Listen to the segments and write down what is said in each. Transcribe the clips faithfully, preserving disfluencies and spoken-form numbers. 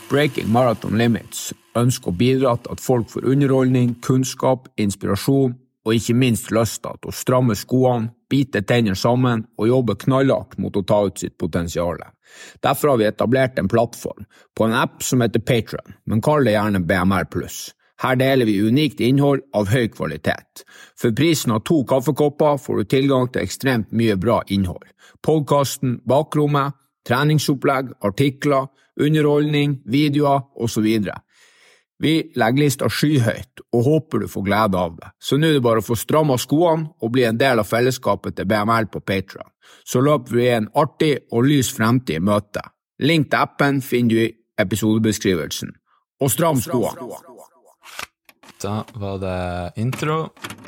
Breaking Marathon Limits ønsker å bidra til at folk får underholdning, kunnskap, inspirasjon og ikke minst lyst til å stramme skoene, bite tenner sammen og jobbe knallhardt mot å ta ut sitt potensial. Derfor har vi etablert en plattform på en app som heter Patreon, men kall det gjerne B M R pluss. Her deler vi unikt innhold av høy kvalitet. For prisen av to kaffekopper får du tilgang til ekstremt mye bra innhold. Podcasten, bakrommet, treningsopplegg, artikler, underholdning, videoer og så videre. Vi legger lista skyhøyt og håper du får glede av det. Så nå er det bare å få strammet skoene og bli en del av fellesskapet til B M R på Patreon. Så løper vi en artig og lys fremtid i møte. Link til appen finner du i episodebeskrivelsen. Og stram skoene! Da var det intro.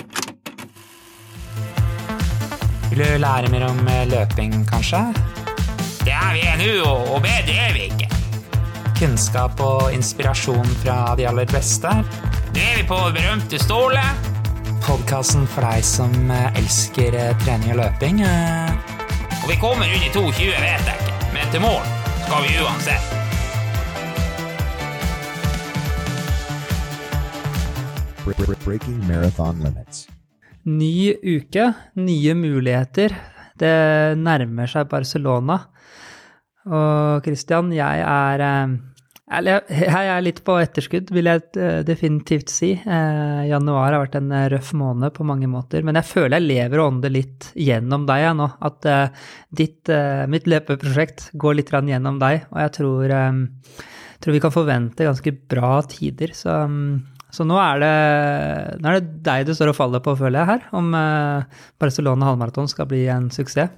Vil du lære mer om løping, kanskje? Det er vi nå, og bedre er vi ikke. Kunnskap og inspirasjon fra de aller beste. Nå er vi på berømte Ståle. Podcasten for deg som elsker trening og løping. Og vi kommer under to tjue, vet jeg ikke. Men til mål skal vi uansett. Breaking Marathon Limits. Ny uke, nye muligheter. Det nærmer seg Barcelona. Og Christian, jeg er, jeg er litt på etterskudd, vil jeg definitivt si. Januar har vært en røff måned på mange måter, men jeg føler jeg lever og ånder litt gjennom deg nå. At ditt, mitt løpeprosjekt går litt gjennom deg, og jeg tror, tror vi kan forvente ganske bra tider. Så, så nå, er det, nå er det deg du står og faller på, føler jeg her, om Barcelona halvmaraton skal bli en suksess.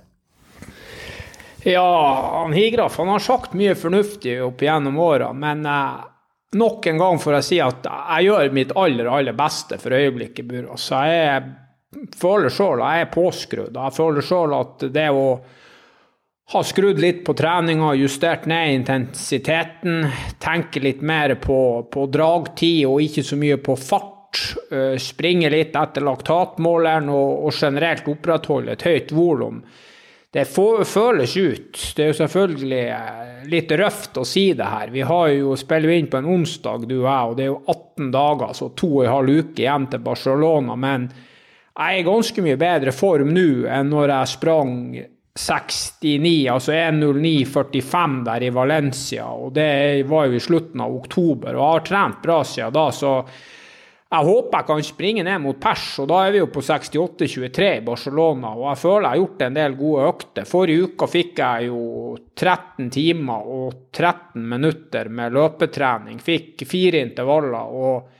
Ja, han Higraf, han har sagt mye fornuftig opp gjennom årene, men eh, nok en gang får jeg si at jeg gjør mitt aller, aller beste for øyeblikket, Burås. Så jeg føler selv at jeg er påskrudd. Jeg føler selv at det å ha skrudd litt på treninga, justert ned intensiteten, tenke litt mer på, på dragtid og ikke så mye på fart, uh, springe litt etter laktatmåleren og, og generelt opprettholde et høyt volum. Det føles ut. Det er jo selvfølgelig litt røft å si det her. Vi har jo spillet inn på en onsdag, du og jeg, og det er jo atten dager, så to og en halv uke igjen til Barcelona, men jeg er ganske mye bedre form nå enn når jeg sprang sekstini, altså en null ni førtifem der i Valencia, og det var jo i slutten av oktober, og jeg har trent bra siden da, så jeg håper jeg kan springe ned mot pers, og da er vi jo på sekstiåtte tjuetre i Barcelona, og jeg føler jeg har gjort en del gode økter. Forrige uka fikk jeg jo tretten timer og tretten minutter med løpetrening, fikk fire intervaller,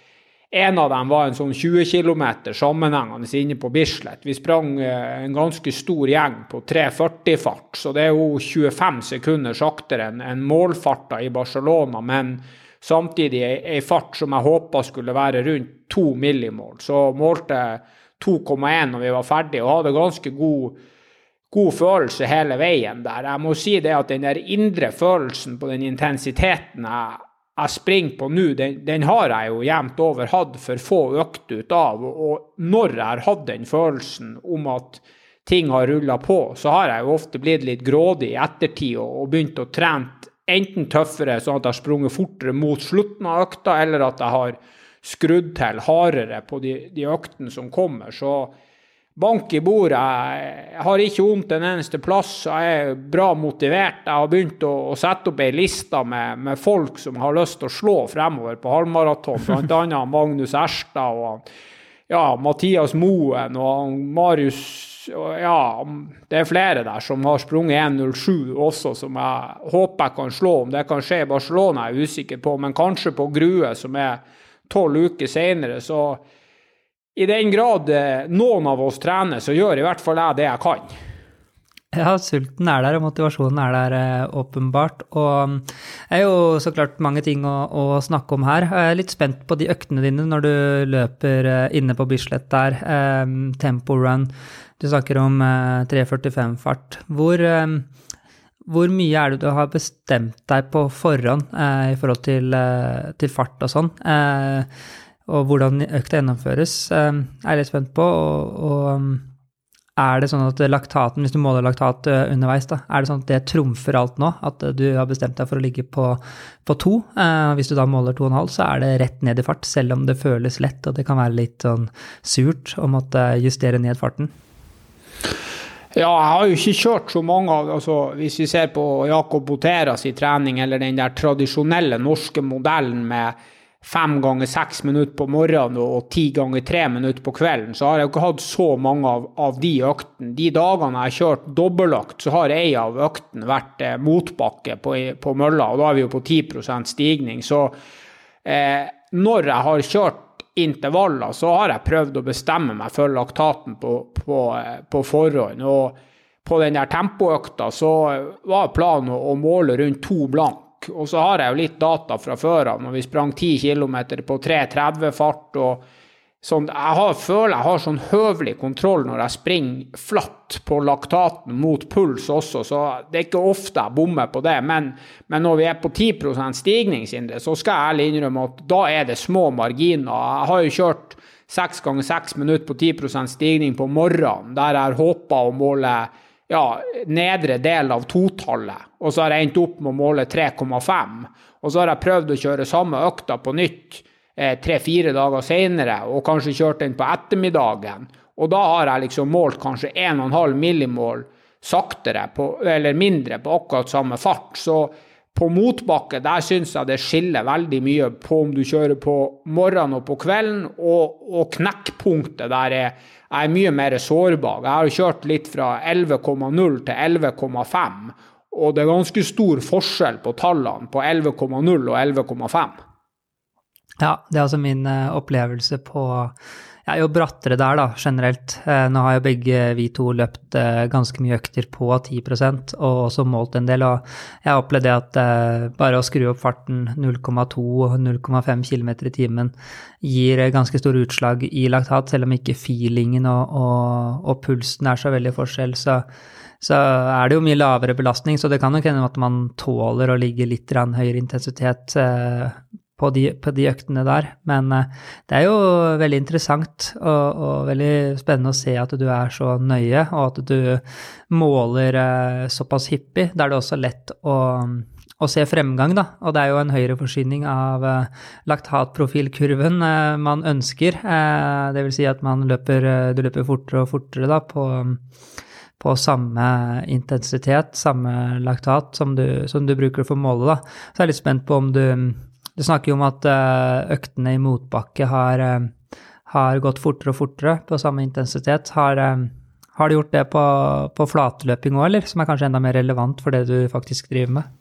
og en av dem var en sånn tjue kilometer sammenhengende inne på Bislett. Vi sprang en ganske stor gjeng på tre førti fart, så det er jo tjuefem sekunder saktere enn en målfarta i Barcelona, men samtidig en fart som jeg håpet skulle være rundt to millimål. Så målte to komma en når vi var ferdige, og hadde ganske god, god følelse hele veien der. Jeg må si det at den der indre følelsen på den intensiteten jeg, jeg springer på nå, den, den har jeg jo jevnt over hatt for få økt ut av, og når jeg har hatt den følelsen om at ting har rullet på, så har jeg jo ofte blitt litt grådig i ettertid og, og begynt å trene enten tøffere, sånn at jeg har sprunget fortere mot slutten av økta, eller at jeg har skrudd til hardere på de, de øktene som kommer. Så bank i bordet, jeg, jeg har ikke vondt en eneste plass, jeg er bra motivert. Jeg har begynt å, å sette opp en liste med, med folk som har lyst til å slå fremover på halvmaraton, blant annet Magnus Erstad og ja, Mathias Moen og Marius. Ja, det er flere der som har sprunget en null sju også, som jeg håper jeg kan slå. Om det kan skje i Barcelona er jeg usikker på, men kanskje på Grue som er tolv uker senere. Så i den grad noen av oss trener, så gjør i hvert fall jeg det jeg kan. Ja, sulten er der, og motivasjonen er der eh, åpenbart, og det er jo så klart mange ting å, å snakke om her. Jeg er litt spent på de øktene dine når du løper eh, inne på Bislett der, eh, tempo run, du snakker om eh, tre førtifem fart. Hvor, eh, hvor mye er det du har bestemt deg på forhånd eh, i forhold til, eh, til fart og sånn, eh, og hvordan økta gjennomføres, eh, er jeg litt spent på, og, og er det sånn at laktaten, hvis du måler laktat underveis da, er det sånn at det trumfer alt nå, at du har bestemt deg for å ligge på, på to, eh, hvis du da måler to og en halv, så er det rett ned i fart, selv om det føles lett, og det kan være litt sånn surt å måtte justere ned farten. Ja, jeg har jo ikke kjørt så mange av, altså hvis vi ser på Jakob Boteras i trening, eller den der tradisjonelle norske modellen med fem ganger seks minutter på morgenen og ti ganger tre minutter på kvelden, så har jeg jo ikke hatt så mange av, av de øktene. De dagene jeg har kjørt dobbeltøkt, så har en av øktene vært eh, motbakke på, på mølla, og da er vi jo på ti prosent stigning. Så eh, når jeg har kjørt intervaller, så har jeg prøvd å bestemme meg for laktaten på, på, på forhånd, og på den der tempoøkta så var planen å, å måle rundt to blank. Og så har jeg jo litt data fra før av, når vi sprang ti kilometer på tre tretti fart, og sånn, jeg har, føler jeg har sånn høvelig kontroll når jeg springer flatt på laktaten mot puls også, så det er ikke ofte jeg bommer på det, men, men når vi er på ti prosent stigningsindre, så skal jeg ærlig innrømme at da er det små marginer. Jeg har jo kjørt seks ganger seks minutter på ti prosent stigning på morgenen, der jeg håper å måle ja, nedre del av totallet, og så har jeg endt opp med å måle tre komma fem, og så har jeg prøvd å kjøre samme økta på nytt eh, tre-fire dager senere, og kanskje kjørt den på ettermiddagen, og da har jeg liksom målt kanskje en komma fem millimål saktere, på, eller mindre på akkurat samme fart, så på motbakke, der synes jeg det skiller veldig mye på om du kjører på morgenen og på kvelden, og, og knekkpunktet der er Jeg er mye mer sårbar. Jeg har kjørt litt fra elleve komma null til elleve komma fem, og det er ganske stor forskjell på tallene på elleve komma null og elleve komma fem. Ja, det er altså min uh, opplevelse på, jeg er jo brattere der da, generelt. Uh, nå har jo begge vi to løpt uh, ganske mye økter på ti prosent, og også målt en del, og jeg har opplevd det at uh, bare å skru opp farten null komma to og null komma fem kilometer i timen gir ganske stor utslag i laktat, selv om ikke feelingen og, og, og pulsen er så veldig forskjell, så, så er det jo mye lavere belastning, så det kan nok hende at man tåler å ligge litt høyere intensitet uh, på, de, på de øktene der, men uh, det er jo veldig interessant og, og veldig spennende å se at du er så nøye, og at du måler uh, såpass hyppig, der det også er lett å og se fremgang da, og det er jo en høyere forsyning av uh, laktatprofilkurven uh, man ønsker, uh, det vil si at man løper, uh, du løper fortere og fortere da på, på samme intensitet, samme laktat som du, som du bruker for å måle da. Så jeg er litt spent på om du, du snakker jo om at uh, øktene i motbakke har, uh, har gått fortere og fortere på samme intensitet, har, uh, har du gjort det på, på flatløping også, eller? Som er kanskje enda mer relevant for det du faktisk driver med?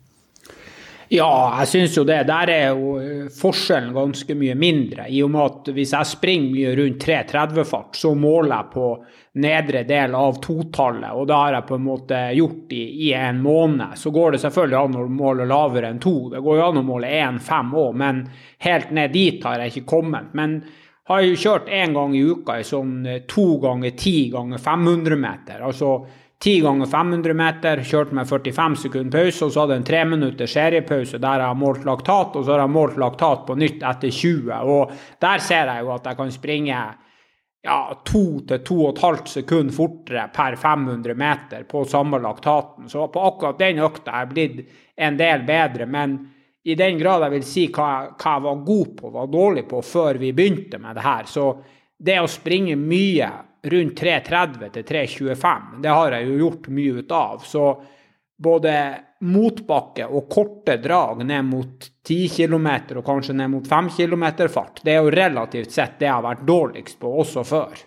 Ja, jeg synes jo det. Der er jo forskjellen ganske mye mindre, i og med at hvis jeg springer mye rundt tre tretti fart, så måler jeg på nedre del av totallet, og det har jeg på en måte gjort i, i en måned. Så går det selvfølgelig an å måle lavere enn to. Det går jo an å måle en komma fem også, men helt ned dit har jeg ikke kommet. Men har jo kjørt en gang i uka i sånn to ganger ti ganger fem hundre meter, altså ti ganger fem hundre meter, kjørt med førtifem sekunder pause, og så hadde jeg en tre minutter seriepause der jeg har målt laktat, og så har jeg målt laktat på nytt etter tjue, og der ser jeg jo at jeg kan springe ja, to til to og et halvt sekund fortere per fem hundre meter på samme laktaten, så på akkurat den økta er jeg blitt en del bedre, men i den grad jeg vil si hva, hva jeg var god på, var dårlig på før vi begynte med det her, så det å springe mye rundt tre tretti til tre tjuefem, det har jeg jo gjort mye ut av, så både motbakke og korte drag ned mot ti kilometer og kanskje ned mot fem kilometer fart, det er jo relativt sett det jeg har vært dårligst på også før.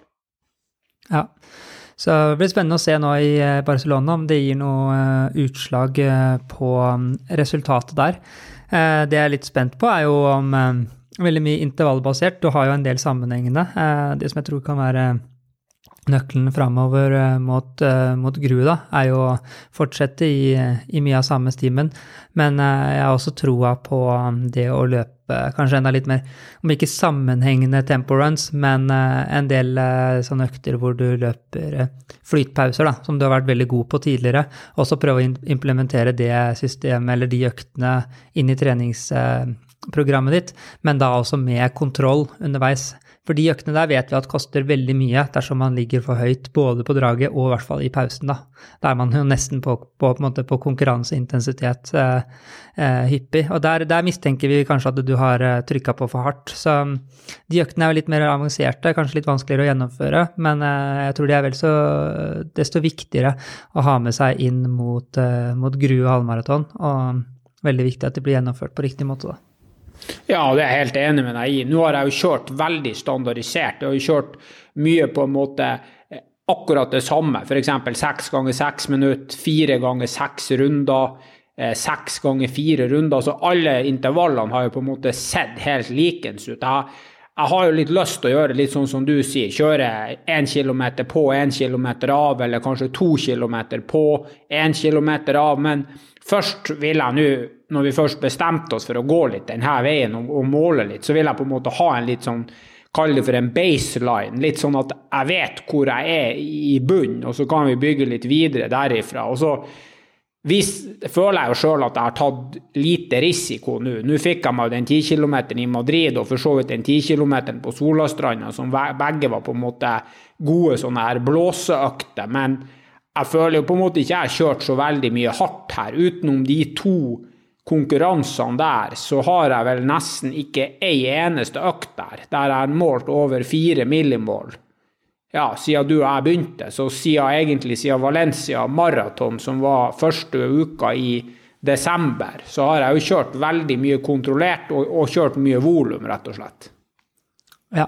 Ja, så det blir spennende å se nå i Barcelona om det gir noe utslag på resultatet der. Det jeg er litt spent på er jo om veldig mye intervallbasert, du har jo en del sammenhengende, det som jeg tror kan være nøkkelen fremover mot, mot Grue da, er jo å fortsette i, i mye av samme stimen, men jeg har også troa på det å løpe kanskje enda litt mer, om ikke sammenhengende temporuns, men en del sånne økter hvor du løper flytpauser da, som du har vært veldig god på tidligere, og så prøve å implementere det systemet eller de øktene inn i treningsprogrammet ditt, men da også med kontroll underveis. For de øktene der vet vi at koster veldig mye dersom man ligger for høyt både på draget og I hvert fall I pausen da. Da er man jo nesten på, på, på, en måte på konkurranseintensitet eh, eh, hyppig. Og der, der mistenker vi kanskje at du har eh, trykket på for hardt. Så de øktene er jo litt mer avanserte, kanskje litt vanskeligere å gjennomføre, men eh, jeg tror det er vel så desto viktigere å ha med seg inn mot, eh, mot Grue halvmaraton, og veldig viktig at det blir gjennomført på riktig måte da. Ja, det er jeg helt enig med deg I. Nå har jeg jo kjørt veldig standardisert. Jeg har jo kjørt mye på en måte akkurat det samme. For eksempel seks ganger seks minutter, fire ganger seks runder, eh, seks ganger fire runder. Så alle intervallene har jo på en måte sett helt likens ut. Jeg, jeg har jo litt lyst til å gjøre litt sånn som du sier. Kjøre en kilometer på, en kilometer av, eller kanskje to kilometer på, en kilometer av. Men først vil jeg nå, når vi først bestemte oss for å gå litt denne veien og, og måle litt, så vil jeg på en måte ha en litt sånn, kall det for en baseline, litt sånn at jeg vet hvor jeg er I bunn, og så kan vi bygge litt videre derifra. Og så hvis, føler jeg jo selv at jeg har tatt lite risiko nå. Nå fikk jeg meg den ti kilometeren I Madrid, og for så vidt den ti kilometeren på Solastranda, som begge var på en måte gode sånne her blåseøkter, men jeg føler jo på en måte ikke jeg har kjørt så veldig mye hardt her. Utenom de to konkurransene der, så har jeg vel nesten ikke en eneste økt der, der jeg har målt over fire millimål. Ja, siden du og jeg begynte, så siden egentlig siden Valencia Marathon, som var første uka I desember, så har jeg jo kjørt veldig mye kontrollert og, og kjørt mye volum, rett og slett. Ja.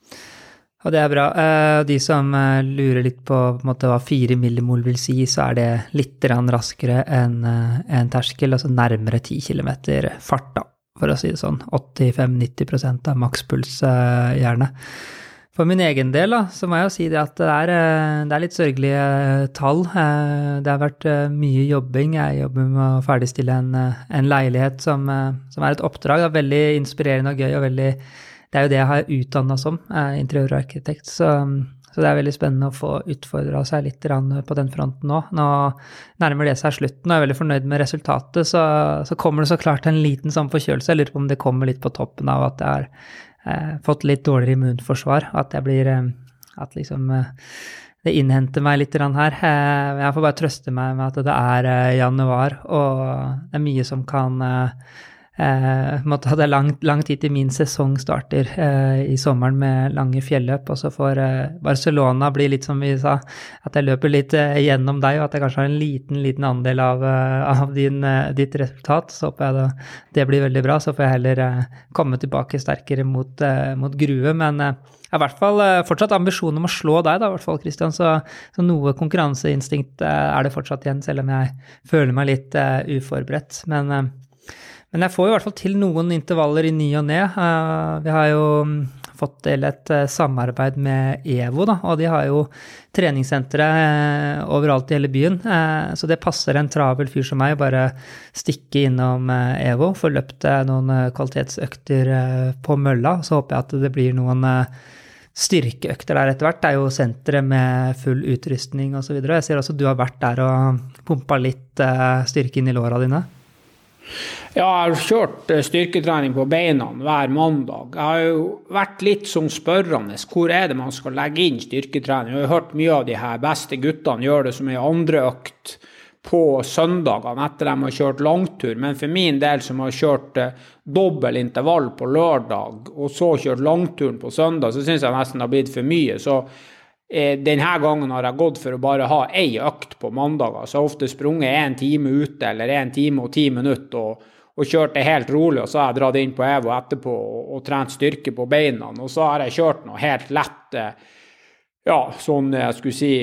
Og det er bra. De som lurer litt på, på en måte, hva fire millimol vil si, så er det litt raskere enn en terskel, altså nærmere ti kilometer fart da, for å si det sånn. åttifem til nitti prosent av makspuls gjerne. For min egen del da, så må jeg jo si det at det er, det er litt sørgelige tall. Det har vært mye jobbing. Jeg jobber med å ferdigstille en, en leilighet som, som er et oppdrag. Det er veldig inspirerende og gøy og veldig... Det er jo det jeg har utdannet som eh, interiørarkitekt, så, så det er veldig spennende å få utfordret seg litt på den fronten nå. Nå nærmer det seg slutten, og jeg er veldig fornøyd med resultatet, så, så kommer det så klart en liten sånn forkjølelse. Jeg lurer på om det kommer litt på toppen av at jeg har eh, fått litt dårligere immunforsvar, at jeg blir, eh, at liksom... Eh, det innhenter meg litt her. Eh, jeg får bare trøste meg med at det er eh, januar, og det er mye som kan... Eh, Eh, måtte ha det lang, lang tid til min sesong starter eh, I sommeren med lange fjelløp, og så får eh, Barcelona bli litt som vi sa, at jeg løper litt eh, gjennom deg, og at jeg kanskje har en liten, liten andel av, eh, av din, eh, ditt resultat, så håper jeg da det blir veldig bra, så får jeg heller eh, komme tilbake sterkere mot, eh, mot Grue, men eh, jeg har I hvert fall eh, fortsatt ambisjon om å slå deg da, I hvert fall Kristian, så, så noe konkurranseinstinkt eh, er det fortsatt igjen, selv om jeg føler meg litt eh, uforberedt, men eh, Men jeg får jo I hvert fall til noen intervaller I ny og ne. Uh, vi har jo fått til et uh, samarbeid med Evo, da, og de har jo treningssentre uh, overalt I hele byen, uh, så det passer en travel fyr som meg, bare stikke innom uh, Evo, få løpt uh, noen uh, kvalitetsøkter uh, på mølla, så håper jeg at det blir noen uh, styrkeøkter der etter hvert. Det er jo sentre med full utrustning og så videre. Jeg ser også at du har vært der og pumpet litt uh, styrke inn I låra dine. Ja, jeg har kjørt styrketrening på beina hver mandag. Jeg har jo vært litt som spørrende, hvor er det man skal legge inn styrketrening? Jeg har hørt mye av de her beste guttene gjør det som en andre økt på søndagene etter de har kjørt langtur, men for min del som har kjørt eh, dobbelt intervall på lørdag, og så kjørt langturen på søndag, så synes jeg nesten det har blitt for mye, så denne gangen har jeg gått for å bare ha en økt på mandager, så jeg har ofte sprunget en time ute, eller en time og ti minutter, og, og kjørt det helt rolig, og så har jeg dratt inn på Evo etterpå, og, og trent styrke på beina, og så har jeg kjørt noe helt lett, ja, sånn, jeg skulle si,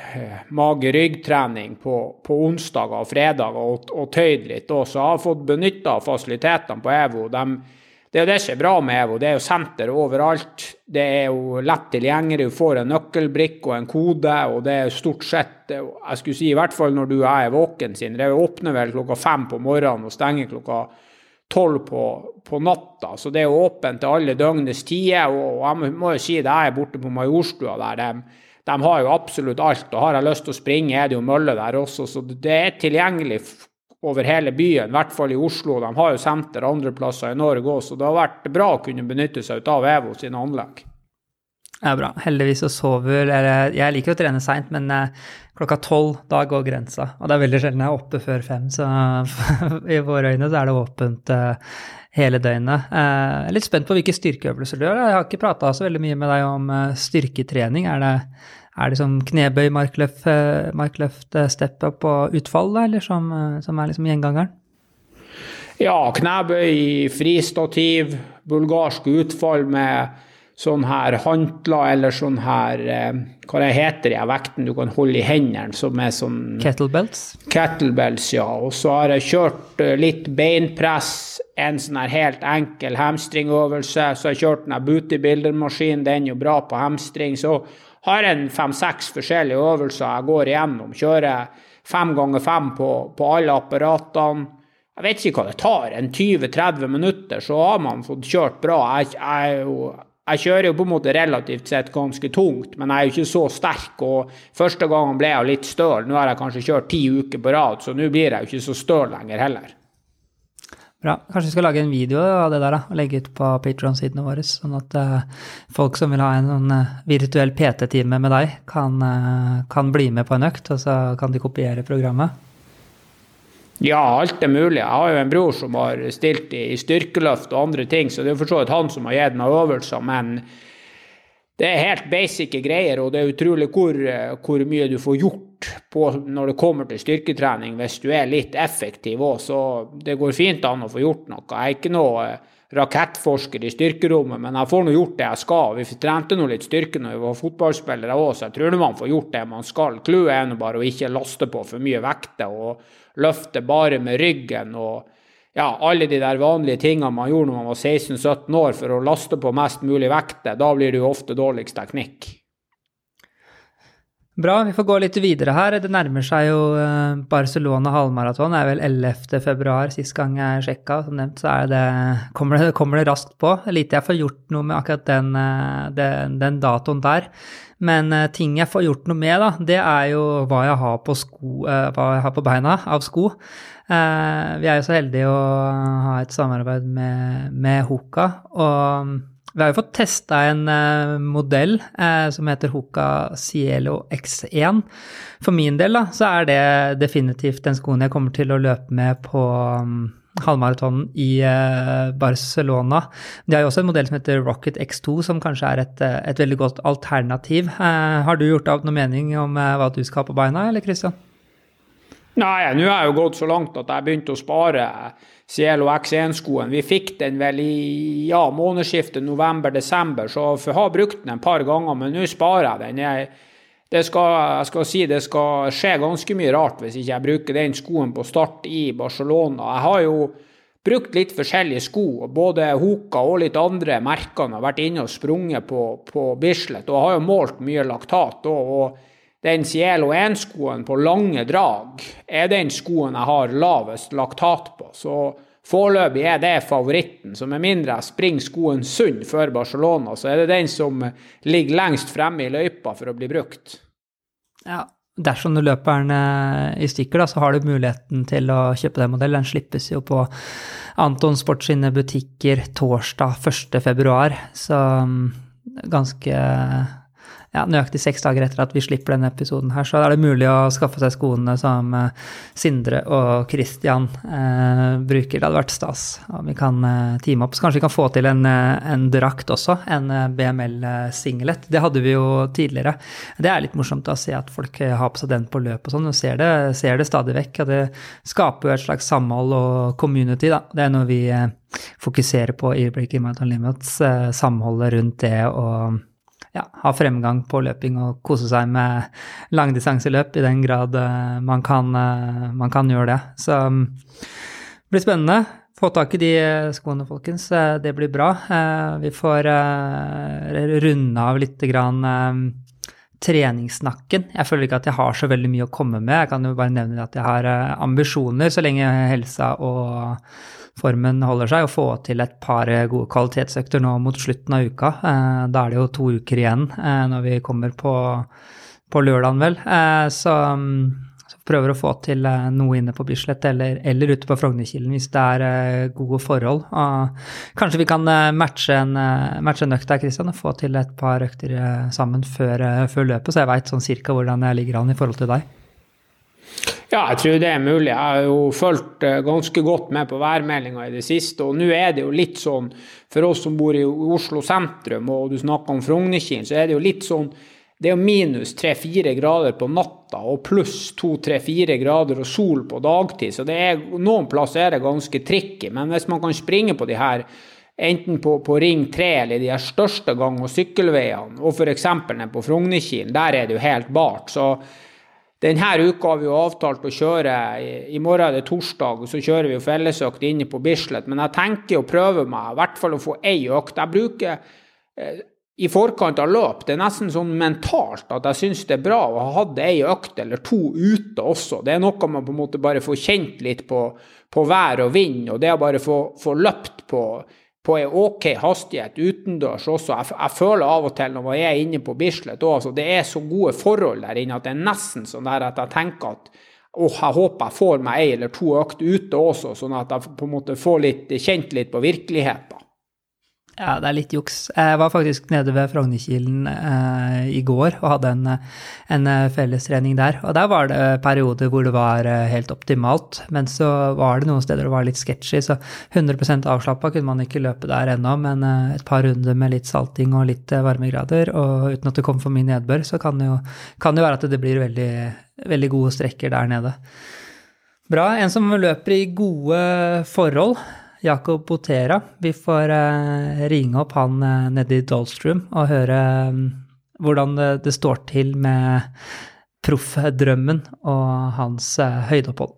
mage-ryggtrening på, på onsdager og fredager, og, og tøyd litt også, så jeg har fått benyttet av fasilitetene på Evo, de Det er jo det som er bra med Evo, det er jo senter overalt, det er jo lett tilgjengelig, du får en nøkkelbrikk og en kode, og det er stort sett, jeg skulle si i hvert fall når du er våken sin, det åpner vel klokka fem på morgenen og stenger klokka tolv på, på natta, så det er jo åpent til alle døgnets tider, og jeg må jo si det er borte på Majorstua der, de, de har jo absolutt alt, og har jeg lyst til å springe, er det jo mølle der også, så det er tilgjengelig over hele byen, I hvert fall I Oslo. De har jo senter andre plasser I Norge også, så det har vært bra å kunne benytte seg av Evo sine anlegg. Ja, bra. Heldigvis så sover, eller jeg liker å trene sent, men klokka tolv, da går grensa. Og det er veldig sjelden jeg er oppe før fem, så i våre øyne så er det åpent hele døgnet. Jeg er litt spent på hvilke styrkeøvelser du gjør. Jeg har ikke pratet så veldig mye med deg om styrketrening. Er det, er det som knebøy, markløft, markløft, step up og utfall, eller som, som er liksom gjengangeren? Ja, knebøy, fristativ, bulgarsk utfall med sånn her hantler, eller sånn her, eh, hva det heter, ja, vekten du kan holde i hendene, som er sånn... Kettlebells? Kettlebells, ja. Og så har jeg kjørt uh, litt beinpress, en sånn her helt enkel hamstringøvelse, så har jeg kjørt den bodybuilder-maskinen, den er jo bra på hamstring, så har jeg en fem-seks forskjellige øvelser jeg går igjennom, kjører fem ganger fem på, på alle apparatene. Jeg vet ikke hva det tar, en tjue til tretti minutter, så har man fått kjørt bra. Jeg, jeg, jo, jeg kjører jo på en måte relativt sett ganske tungt, men jeg er jo ikke så sterk, og første gangen ble jeg litt støl. Nå har jeg kanskje kjørt ti uker på rad, så nå blir jeg jo ikke så støl lenger heller. Bra. Kanskje vi skal lage en video av det der da, og legge ut på Patreon-sidene våre, sånn at uh, folk som vil ha en sånn uh, virtuell P T-time med deg kan, uh, kan bli med på en økt, og så kan de kopiere programmet. Ja, alt er mulig. Jeg har jo en bror som har stilt i styrkeløft og andre ting, så det er jo for så vidt han som har gitt meg øvelser, men det er helt basic greier, og det er utrolig hvor, hvor mye du får gjort på når det kommer til styrketrening, hvis du er litt effektiv også, så det går fint an å få gjort noe. Jeg er ikke noe rakettforsker i styrkerommet, men jeg får nå gjort det jeg skal. Vi trente nå litt styrke når vi var fotballspillere også, så jeg tror man får gjort det man skal. Clouet er nå bare å ikke laste på for mye vekter, og løfte bare med ryggen, og ja, alle de der vanlige tingene man gjorde når man var seksten sytten år for å laste på mest mulig vekter, da blir det jo ofte dårligst teknikk. Bra, vi får gå litt videre her. Det nærmer seg jo Barcelona halvmaraton, det er vel ellevte februar, sist gang jeg sjekket, som nevnt, så er det, kommer, det, kommer det raskt på. Lite jeg får gjort noe med akkurat den, den, den datoen der, men ting jeg får gjort noe med da, det er jo hva jeg har på, sko, hva jeg har på beina av sko. Vi er jo så heldige å ha et samarbeid med, med Hoka, og vi har jo fått testet en uh, modell uh, som heter Hoka Cielo X én. For min del da, så er det definitivt den skoen jeg kommer til å løpe med på um, halvmaratonen i uh, Barcelona. Det er jo også en modell som heter Rocket X to, som kanskje er et, et veldig godt alternativ. Uh, har du gjort av noen mening om uh, hva du skal ha på beina, eller Christian? Nei, nå har jeg jo gått så langt at jeg begynte å spare Cielo X én-skoen. Vi fikk den vel i ja, månedsskiftet november-desember, så jeg har brukt den en par ganger, men nå sparer jeg den. Jeg, det skal, jeg skal si det skal skje ganske mye rart hvis ikke jeg bruker den skoen på start i Barcelona. Jeg har jo brukt litt forskjellige sko, både Hoka og litt andre merkene har vært inne og sprunget på, på Bislett, og har jo målt mye laktat, og, og den Cielo én-skoen på lange drag er den skoen jeg har lavest laktat på, så foreløpig er det favoritten. Så med mindre jeg springer skoen sunn før Barcelona, så er det den som ligger lengst fremme i løypa for å bli brukt. Ja, dersom du løper den i stykker da, så har du muligheten til å kjøpe den modellen. Den slippes jo på Anton Sport sine butikker torsdag første februar, så ganske... Ja, nøyaktig seks dager etter at vi slipper denne episoden her, så er det mulig å skaffe seg skoene som Sindre og Christian eh, bruker. Det hadde vært stas, og vi kan eh, teame opp. Så kanskje vi kan få til en, en drakt også, en B M L-singlet. Det hadde vi jo tidligere. Det er litt morsomt å se at folk har på seg den på løp og sånn, og ser det, ser det stadig vekk. Og det skaper jo et slags samhold og community, da. Det er noe vi eh, fokuserer på i Breaking Marathon Limits, eh, samholdet rundt det og ja, ha fremgang på løping og kose seg med langdistanseløp i den grad uh, man, kan, uh, man kan gjøre det. Så um, det blir spennende. Få tak i de skoene, folkens. Uh, det blir bra. Uh, vi får uh, runde av litt grann um, treningssnakken. Jeg føler ikke at jeg har så veldig mye å komme med. Jeg kan jo bare nevne at jeg har uh, ambisjoner så lenge helsa og formen holder seg, og få til et par gode kvalitetsøkter nå mot slutten av uka. Da er det jo to uker igjen når vi kommer på, på lørdagen vel. Så, så prøver å få til noe inne på Bislett eller, eller ute på Frognerkilen hvis det er gode forhold. Og kanskje vi kan matche en, matche en økt der, Kristian, og få til et par økter sammen før, før løpet, så jeg vet sånn cirka hvordan jeg ligger an i forhold til deg. Ja, jeg tror det er mulig. Jeg har jo følt ganske godt med på værmeldingen i det siste, og nå er det jo litt sånn, for oss som bor i Oslo sentrum, og du snakker om Frognerkilen, så er det jo litt sånn, det er jo minus tre-fire grader på natta, og pluss to-tre-fire grader og sol på dagtid, så det er, noen plasser er det ganske tricky, men hvis man kan springe på de her, enten på, på ring tre eller de her største gang- og sykkelveiene, og for eksempel ned på Frognerkilen, der er det jo helt bart, så denne uka har vi jo avtalt å kjøre, i morgen er det torsdag, og så kjører vi jo fellesøkt inne på Bislett, men jeg tenker å prøve meg, i hvert fall å få ei økt. Jeg bruker eh, i forkant av løp, det er nesten sånn mentalt at jeg synes det er bra å ha hatt ei økt eller to ute også. Det er noe man på en måte bare får kjent litt på, på vær og vind, og det er bare få, få løpt på på en ok hastighet utendørs også. Jeg, jeg føler av og til når jeg er inne på Bislett også, det er så gode forhold der inne at det er nesten sånn der at jeg tenker at åh, jeg håper jeg får meg en eller to økt ute også, sånn at jeg på en måte får litt, kjent litt på virkeligheten. Ja, det er litt juks. Jeg var faktisk nede ved Frognerkilen eh, i går og hadde en, en fellestrening der, og der var det perioder hvor det var helt optimalt, men så var det noen steder det var litt sketchy, så hundre prosent avslappet kunne man ikke løpe der ennå, men eh, et par runder med litt salting og litt varmegrader, og uten at det kom for mye nedbør, så kan det jo, kan det jo være at det blir veldig, veldig gode strekker der nede. Bra, en som løper i gode forhold, Jakob Botera. Vi får eh, ringe opp han eh, nede i Dolstrom og høre um, hvordan det, det står til med proffdrømmen og hans eh, høydeopphold.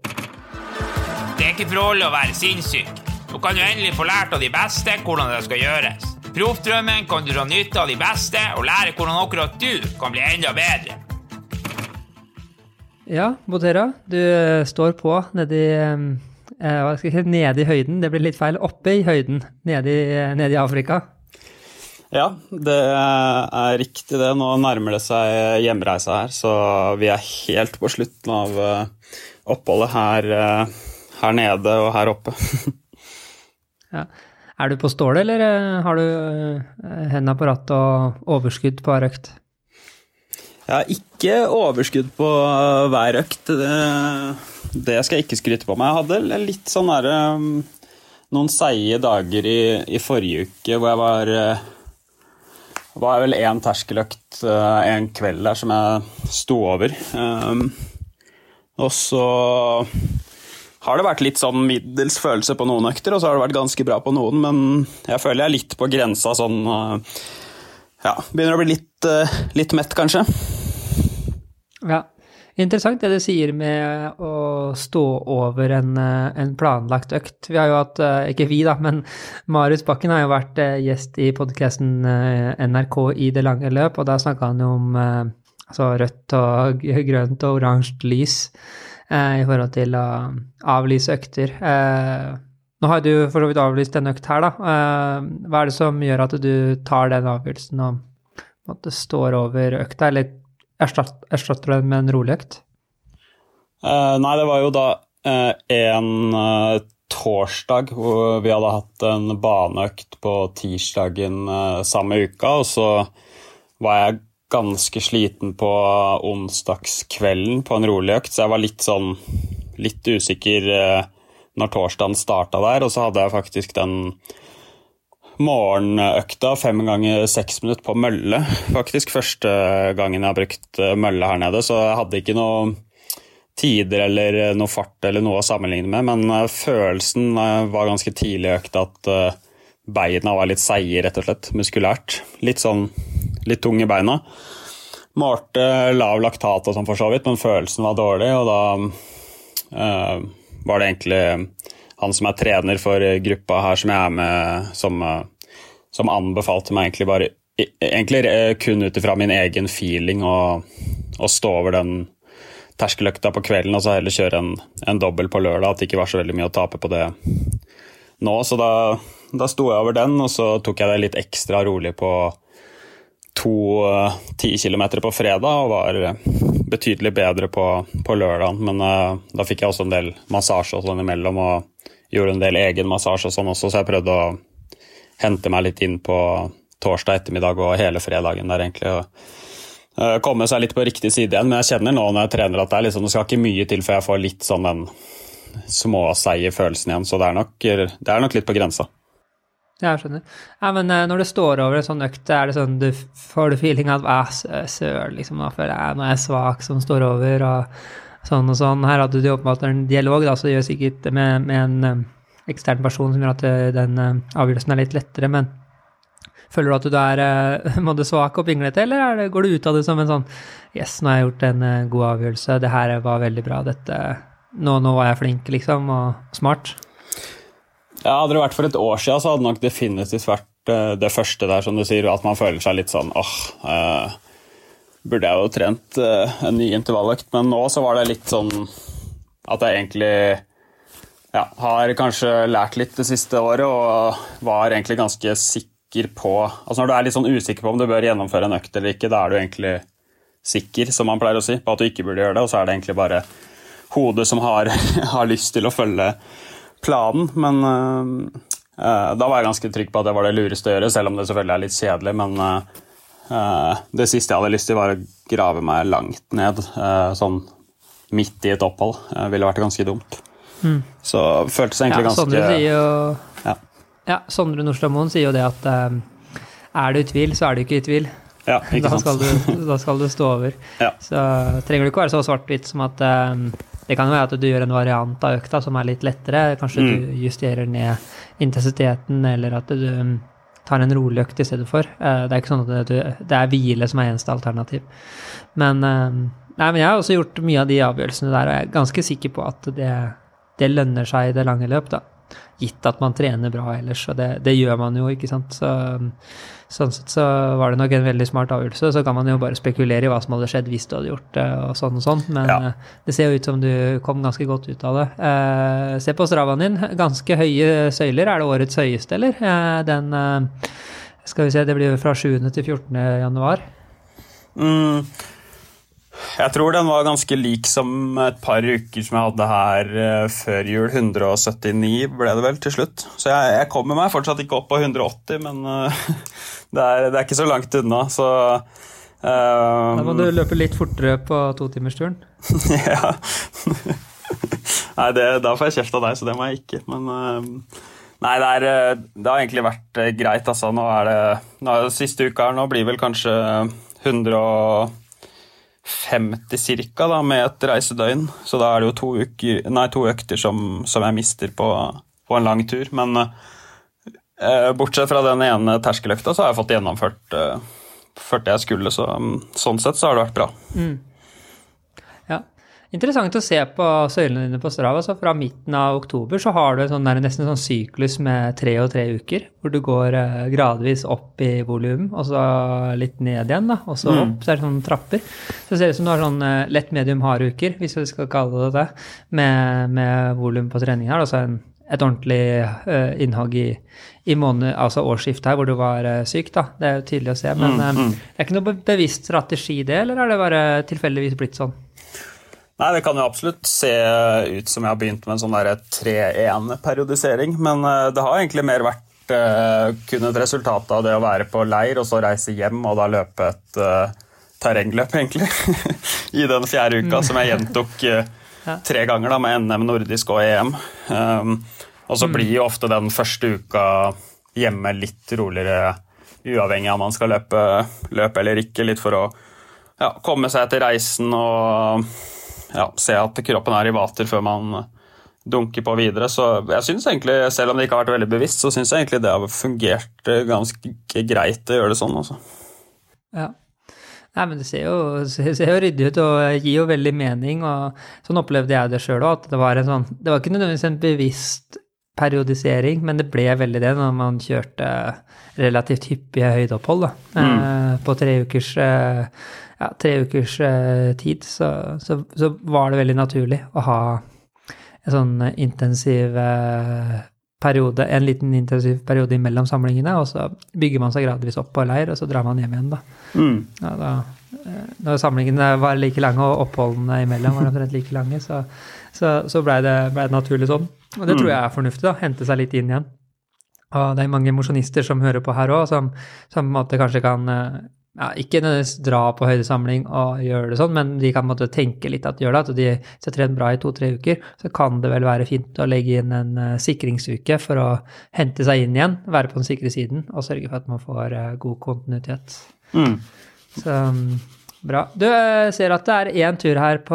Det er ikke for alle å være sinnssyk. Nå kan du endelig få lært av de beste hvordan det skal gjøres. Proffdrømmen kan du dra nytte av de beste og lære hvordan akkurat du kan bli enda bedre. Ja, Botera, du står på nede i um, hva skal jeg si, nede i høyden, det blir litt feil, oppe i høyden, nede i, nede i Afrika. Ja, det er riktig det. Nå nærmer det seg hjemreise her, så vi er helt på slutten av oppholdet her, her nede og her oppe. Ja. Er du på stål, eller har du hendene på rattet og overskudd på hver økt? Jeg har ikke overskudd på hver økt, det, det skal jeg ikke skryte på meg. Jeg hadde litt sånn der, um, noen seige dager i, i forrige uke, hvor jeg var, var vel en terskeløkt uh, en kveld der som jeg sto over. Um, og så har det vært litt sånn middels følelse på noen økter, og så har det vært ganske bra på noen, men jeg føler jeg er litt på grensa sånn, uh, ja, begynner å bli litt, uh, litt mett kanskje. Ja, interessant det du sier med å stå over en, en planlagt økt. Vi har jo hatt, ikke vi da, men Marius Bakken har jo vært gjest i podcasten N R K i det lange løp, og da snakket han jo om altså, rødt og grønt og oransje lys eh, i forhold til å avlyse økter. Eh, nå har du for så vidt avlyst en økt her da. Eh, hva er det som gjør at du tar den avgjørelsen og at det står over økta, eller erstatter du med en rolig økt? Uh, nei, det var jo da uh, en uh, torsdag hvor vi hadde hatt en baneøkt på tirsdagen uh, samme uka, og så var jeg ganske sliten på onsdagskvelden på en rolig økt, så jeg var litt sånn, litt usikker uh, når torsdagen startet der, og så hadde jeg faktisk den morgenøkta fem ganger seks minutter på mølle, faktisk første gangen jeg har brukt mølle her nede, så jeg hadde ikke noe tider eller noe fart eller noe å sammenligne med, men følelsen var ganske tidlig økt at beina var litt seige rett og slett, muskulært, litt sånn, litt tung i beina. Målte lav laktat og sånn for så vidt, men følelsen var dårlig, og da uh, var det egentlig han som er trener for gruppa her som jeg er med, som, som anbefalte meg egentlig bare, egentlig kun utifra min egen feeling og, og stå over den terskeløkta på kvelden, og så heller kjøre en, en dobbel på lørdag, at det ikke var så veldig mye å tape på det nå, så da, da sto jeg over den, og så tok jeg det litt ekstra rolig på to ti kilometer på fredag, og var betydelig bedre på, på lørdagen, men uh, da fikk jeg også en del massasje og sånn imellom, og gjorde en del egen massasje og sånn også, så jeg prøvde å hente meg litt inn på torsdag ettermiddag og hele fredagen der egentlig, og komme seg litt på riktig side igjen, men jeg kjenner nå når jeg trener at det er liksom, det skal ikke mye til før jeg får litt sånn den småseie følelsen igjen, så det er nok, det er nok litt på grensa. Ja, jeg skjønner. Ja, men når det står over en sånn økt, er det sånn, du får du feeling av at ah, søl, liksom, nå føler jeg, nå er jeg svak som står over, og sånn og sånn. Her hadde du åpenbart en dialog, da, så det gjør sikkert med, med en um, ekstern person som gjør at den um, avgjørelsen er litt lettere, men føler du at du er uh, måtte svak og pinglete, eller er det, går du ut av det som en sånn, yes, nå har jeg gjort en uh, god avgjørelse, det her var veldig bra, dette, nå, nå var jeg flink, liksom, og smart? Ja, hadde det vært for et år siden, så hadde nok definitivt vært uh, det første der, som du sier, at man føler seg litt sånn, åh, uh, burde jeg jo trent uh, en ny intervalløkt, men nå så var det litt sånn, at jeg egentlig ja, har kanskje lært litt det siste året, og var egentlig ganske sikker på, altså når du er litt sånn usikker på om du bør gjennomføre en økt eller ikke, da er du egentlig sikker, som man pleier å si, på at du ikke burde gjøre det, og så er det egentlig bare hodet som har, har lyst til å følge planen, men uh, uh, da var jeg ganske trygg på at det var det lureste å gjøre, selv om det selvfølgelig er litt kjedelig, men uh, uh, det siste jeg hadde lyst til var å grave meg langt ned, uh, sånn midt i et opphold, uh, ville vært ganske dumt. Mm. Så føltes egentlig ja, ganske... Sondre sier jo... Ja. Ja, Sondre Nordstrøm sier jo det at um, er du i tvil, så er du ikke i tvil. Ja, ikke da sant. Skal du, da skal du stå over. Ja. Så trenger du ikke være så svart-hvitt som at um, det kan jo være at du gjør en variant av økta som er litt lettere. Kanskje mm. du justerer ned intensiteten, eller at du um, tar en rolig økt i stedet for. Uh, det er ikke sånn at du, det er hvile som er eneste alternativ. Men, um, nei, men jeg har også gjort mye av de avgjørelsene der, og jeg er ganske sikker på at det, det lønner seg i det lange løp da. Gitt at man trener bra ellers, og det, det gjør man jo, ikke sant? Så, sånn sett så var det nok en veldig smart avgjørelse, så kan man jo bare spekulere i hva som hadde skjedd hvis du hadde gjort det, og sånn og sånn, men ja. Det ser jo ut som du kom ganske godt ut av det. Eh, se på Stravaen din, ganske høye søyler, er det årets høyeste, eller? Eh, den, eh, skal vi se, det blir fra sjuende til fjortende januar. Mm. Jeg tror den var ganske lik som et par uker som jeg hadde her uh, før jul. hundre syttini ble det vel til slutt. Så jeg, jeg kommer meg fortsatt ikke opp på hundre åtti, men uh, det, er, det er ikke så langt unna. Så, uh, da må du løpe litt fortere på to-timersturen. Ja. Nei, det, da får jeg kjeft av deg, så det må jeg ikke. Men uh, nei, det, er, det har egentlig vært greit. Altså. Nå er det, nå er det siste uka her, nå blir vel kanskje hundre femti cirka da, med et reisedøgn, så da er det jo to, uker, nei, to økter som, som jeg mister på, på en lang tur, men eh, bortsett fra den ene terskeløkta så har jeg fått gjennomført eh, ført jeg skulle, så sånn sett så har det vært bra. Mm. Ja, interessant å se på søylene dine på Strava, så fra midten av oktober så har du en sånn, nesten en sånn syklus med tre og tre uker, hvor du går eh, gradvis opp i volum, og så litt ned igjen da, og så opp, så er det sånne trapper. Så ser det ut som du har sånn eh, lett, medium, hard uker, hvis vi skal kalle det det, med, med volum på trening her, altså en, et ordentlig eh, innhogg i, i måned, altså årsskift her, hvor du var eh, syk da, det er jo tydelig å se, men eh, det er ikke noe bevisst strategi det, eller er det bare tilfeldigvis blitt sånn? Nei, det kan jo absolutt se ut som jeg har begynt med en sånn der tre en-periodisering, men det har egentlig mer vært uh, kun et resultat av det å være på leir, og så reise hjem, og da løpe et uh, terrengløp, egentlig, i den fjerde uka, som jeg gjentok uh, tre ganger da, med N M, nordisk og E M. Um, og så blir jo ofte den første uka hjemme litt roligere, uavhengig av om man skal løpe, løpe eller ikke, litt for å ja, komme seg etter reisen og ja, se at kroppen er i vater før man dunker på videre. Så jeg synes egentlig, selv om det ikke har vært veldig bevisst, så synes jeg egentlig det har fungert ganske greit å gjøre det sånn. Altså. Ja. Nei, men det ser jo, ser jo ryddig ut og gir jo veldig mening, og sånn opplevde jeg det selv også, at det var en sånn, det var ikke nødvendigvis en bevisst periodisering, men det ble veldig det når man kjørte relativt hyppige høydeopphold da, mm. eh, på tre ukers eh, Ja, tre ukers eh, tid, så, så, så var det veldig naturlig å ha en sånn intensiv eh, periode, en liten intensiv periode imellom samlingene, og så bygger man seg gradvis opp på leir, og så drar man hjem igjen da. Mm. Ja, da når samlingene var like lange, og oppholdene imellom var omtrent like lange, så, så, så ble, det, ble det naturlig sånn. Og det tror jeg er fornuftig da, hente seg litt inn igjen. Og det er mange mosjonister som hører på her også, som, som på en måte kanskje kan, ja, ikke nødvendigvis dra på høydesamling og gjøre det sånn, men de kan på en måte tenke litt at gjør det, at de setter trent bra i to-tre uker, så kan det vel være fint å legge inn en uh, sikringsuke for å hente seg inn igjen, være på den sikre siden, og sørge for at man får uh, god kontinuitet. Mm. Så um, bra. Du uh, ser at det er en tur her på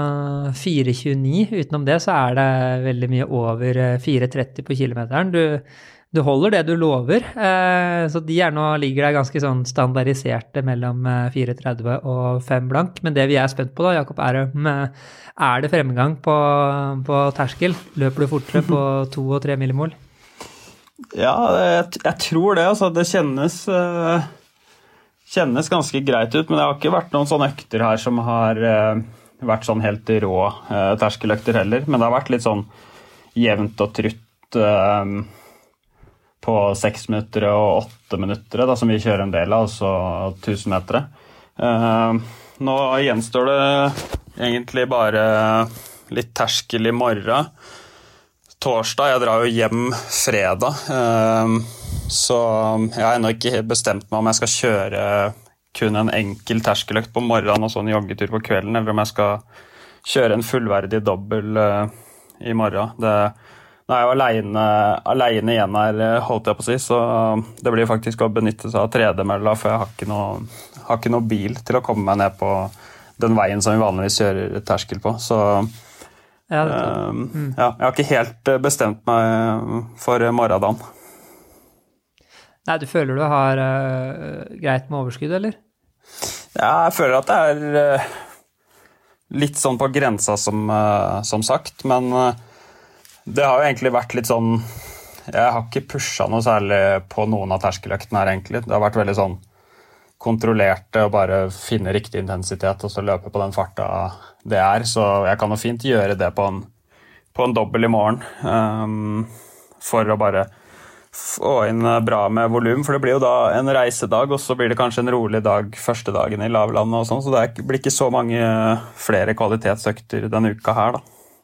fire tjueni, utenom det så er det veldig mye over uh, fire tretti på kilometeren. Du Du holder det du lover, eh, så de er nå ligger der ganske sånn standardiserte mellom eh, fire tretti og fem blank, men det vi er spent på da, Jakob, er, er det fremgang på, på terskel? Løper du fortere på to og tre millimol? Ja, jeg, jeg tror det, altså, det kjennes, uh, kjennes ganske greit ut, men det har ikke vært noen sånne økter her som har uh, vært sånn helt rå uh, terskeløkter heller, men det har vært litt sånn jevnt og trutt, uh, på seks minutter og åtte minutter, da, som vi kjører en del av, altså tusen meter. Uh, nå gjenstår det egentlig bare litt terskel i morgen. Torsdag, jeg drar jo hjem fredag, uh, så jeg har ennå ikke bestemt meg om jeg skal kjøre kun en enkel terskeløkt på morgenen og sånn joggetur på kvelden, eller om jeg skal kjøre en fullverdig dobbel uh, i morgen. Det Nå er jeg jo alene, alene igjen her, holdt jeg på å si, så det blir faktisk å benytte seg av tredemølla, for jeg har ikke, noe, har ikke noe bil til å komme meg ned på den veien som vi vanligvis kjører terskel på. Så ja, det er um, mm. ja, jeg har ikke helt bestemt meg for morgendagen. Nei, du føler du har uh, greit med overskudd, eller? Ja, jeg føler at det er uh, litt sånn på grensa som, uh, som sagt, men uh, det har jo egentlig vært litt sånn, jeg har ikke pushet noe særlig på noen av terskeløktene her egentlig. Det har vært veldig sånn kontrollerte og bare finne riktig intensitet og så løpe på den farta det er. Så jeg kan jo fint gjøre det på en, på en dobbel i morgen um, for å bare få inn bra med volum. For det blir jo da en reisedag, og så blir det kanskje en rolig dag første dagen i lavlandet og sånn. Så det blir ikke så mange flere kvalitetsøkter denne uka her da.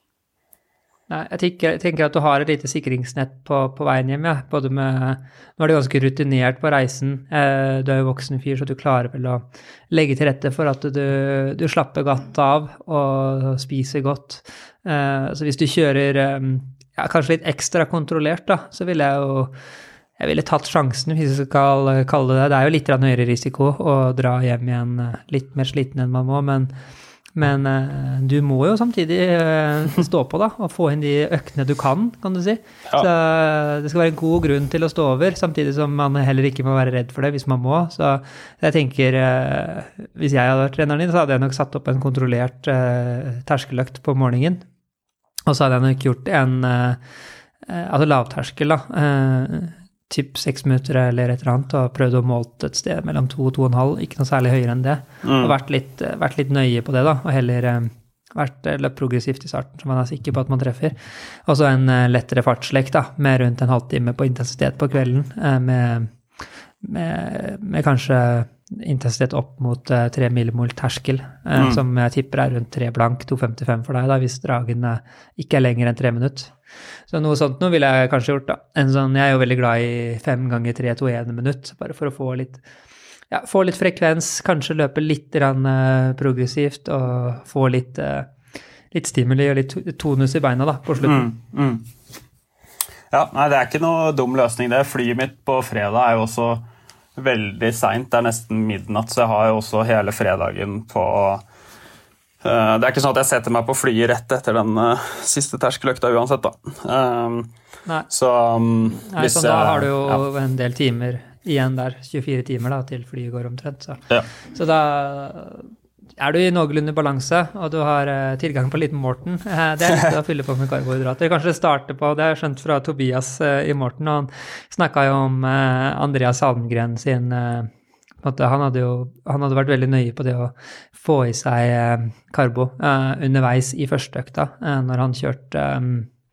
Nei, jeg tenker, jeg tenker at du har et lite sikringsnett på, på veien hjem, ja. Både med, nå er du ganske rutinert på reisen, eh, du er jo voksen fyr, så du klarer vel å legge til rette for at du, du slapper godt av og spiser godt. Eh, så hvis du kjører eh, ja, kanskje litt ekstra kontrollert da, så ville jeg jo, jeg ville tatt sjansen, hvis jeg skal kalle det det. Det er jo litt høyere risiko å dra hjem igjen litt mer sliten enn man må, men Men uh, du må jo samtidig uh, stå på da, og få inn de øktene du kan, kan du si. Ja. Så uh, det skal være en god grunn til å stå over, samtidig som man heller ikke må være redd for det hvis man må. Så jeg tenker, uh, hvis jeg hadde vært treneren din, så hadde jeg nok satt opp en kontrollert uh, terskeløkt på morgenen. Og så hadde jeg nok gjort en, uh, uh, altså lavterskel da, uh, typ seks minutter eller et eller annet, og prøvd å måle et sted mellom to og to og en halv, ikke noe særlig høyere enn det, mm. og vært litt, vært litt nøye på det da, og heller eh, vært løpt progressivt i starten, så man er sikker på at man treffer. Og så en eh, lettere fartslek da, med rundt en halvtime på intensitet på kvelden, eh, med, med, med kanskje intensitet opp mot eh, tre millimol terskel, eh, mm. som jeg tipper er rundt tre blank, to femtifem for deg da, hvis dragen eh, ikke er lenger enn tre minutter. Så noe sånt nå ville jeg kanskje gjort da. En sånn, jeg er jo veldig glad i fem ganger tre to en minutt, bare for å få litt, ja, få litt frekvens, kanskje løpe litt rann, uh, progressivt, og få litt, uh, litt stimuli og litt tonus i beina da, på slutten. Mm, mm. Ja, nei, det er ikke noe dum løsning det. Flyet mitt på fredag er jo også veldig sent, det er nesten midnatt, så jeg har jo også hele fredagen på... Det er ikke sånn at jeg setter meg på flyet rett etter den uh, siste terskeløkta uansett da. Um, Nei, så, um, Nei så da har du jo ja. en del timer igjen der, tjuefire timer da, til flyet går omtrent. Så, ja. så da er du i noenlunde balanse, og du har uh, tilgang på liten Morten. Uh, det er litt å fylle på med karbohydrater. Kanskje det starter på, det har jeg skjønt fra Tobias uh, i Morten, og han snakket jo om uh, Andreas Halmgren sin... Uh, Han hadde jo han hadde vært veldig nøye på det å få i seg eh, karbo eh, underveis i første økta, eh, når han kjørte, eh,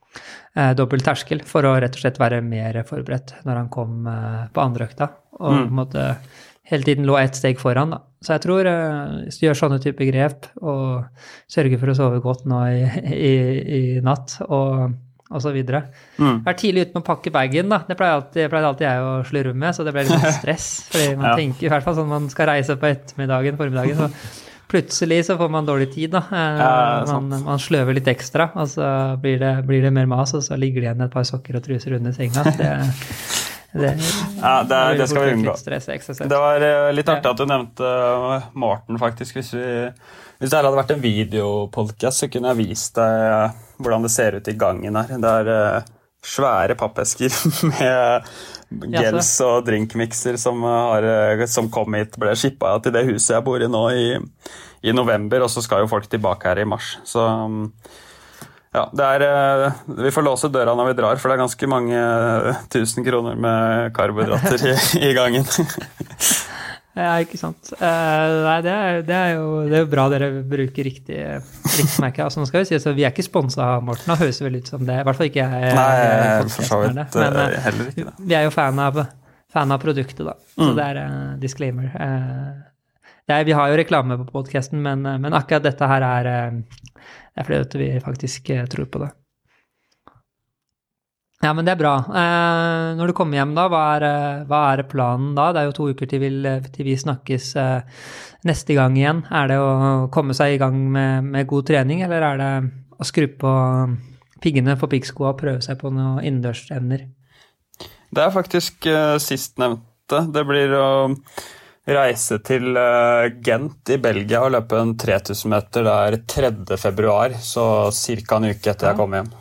eh, dobbelt terskel for å rett og slett være mer forberedt når han kom eh, på andre økta, og mm. på en måte hele tiden lå ett steg foran da. Så jeg tror eh, hvis du gjør sånne type grep, og sørger for å sove godt nå i, i, i natt, og og så videre. Mm. Vær tidlig ute med å pakke bagen da, det pleier alltid, pleier alltid jeg å slurve med, så det ble litt stress, fordi man ja. tenker i hvert fall sånn man skal reise på ettermiddagen, formiddagen, så plutselig så får man dårlig tid da, eh, ja, man, man sløver litt ekstra, og så blir det, blir det mer mas, og så ligger det igjen et par sokker og truser under senga, det, det, ja, det, det skal vi unngå. Stress, det var litt artig at du nevnte Morten faktisk, hvis vi Hvis det her hadde vært en videopodcast, så kunne jeg vist deg hvordan det ser ut i gangen her. Det er uh, svære pappesker med gels og drinkmixer som, har, uh, som kom hit, ble shippet til det huset jeg bor i nå i, i november, og så skal jo folk tilbake her i mars. Så um, ja, det er, uh, vi får låse døra når vi drar, for det er ganske mange uh, tusen kroner med karbohydrater i, i gangen. Ja, ikke sant. Uh, nei, det er, det, er jo, det er jo bra dere bruker riktig, riktig merke. Altså, nå skal vi si, så vi er ikke sponset av Morten, det høres vel ut som det. I hvert fall ikke jeg. Nei, for så vidt men, uh, heller ikke det. Vi er jo fan av, fan av produktet da, så mm. det er uh, disclaimer. Uh, det er, vi har jo reklame på podcasten, men, uh, men akkurat dette her er, uh, det er fordi vi faktisk uh, tror på det. Ja, men det er bra. Eh, når du kommer hjem da, hva er, hva er planen da? Det er jo to uker til vi, til vi snakkes eh, neste gang igjen. Er det å komme seg i gang med, med god trening, eller er det å skru på piggene på piggskoa og prøve seg på noen innendørsevner? Det er faktisk uh, sistnevnte. Det blir å reise til uh, Gent i Belgia og løpe en tre tusen meter der tredje februar, så cirka en uke etter jeg kom hjem.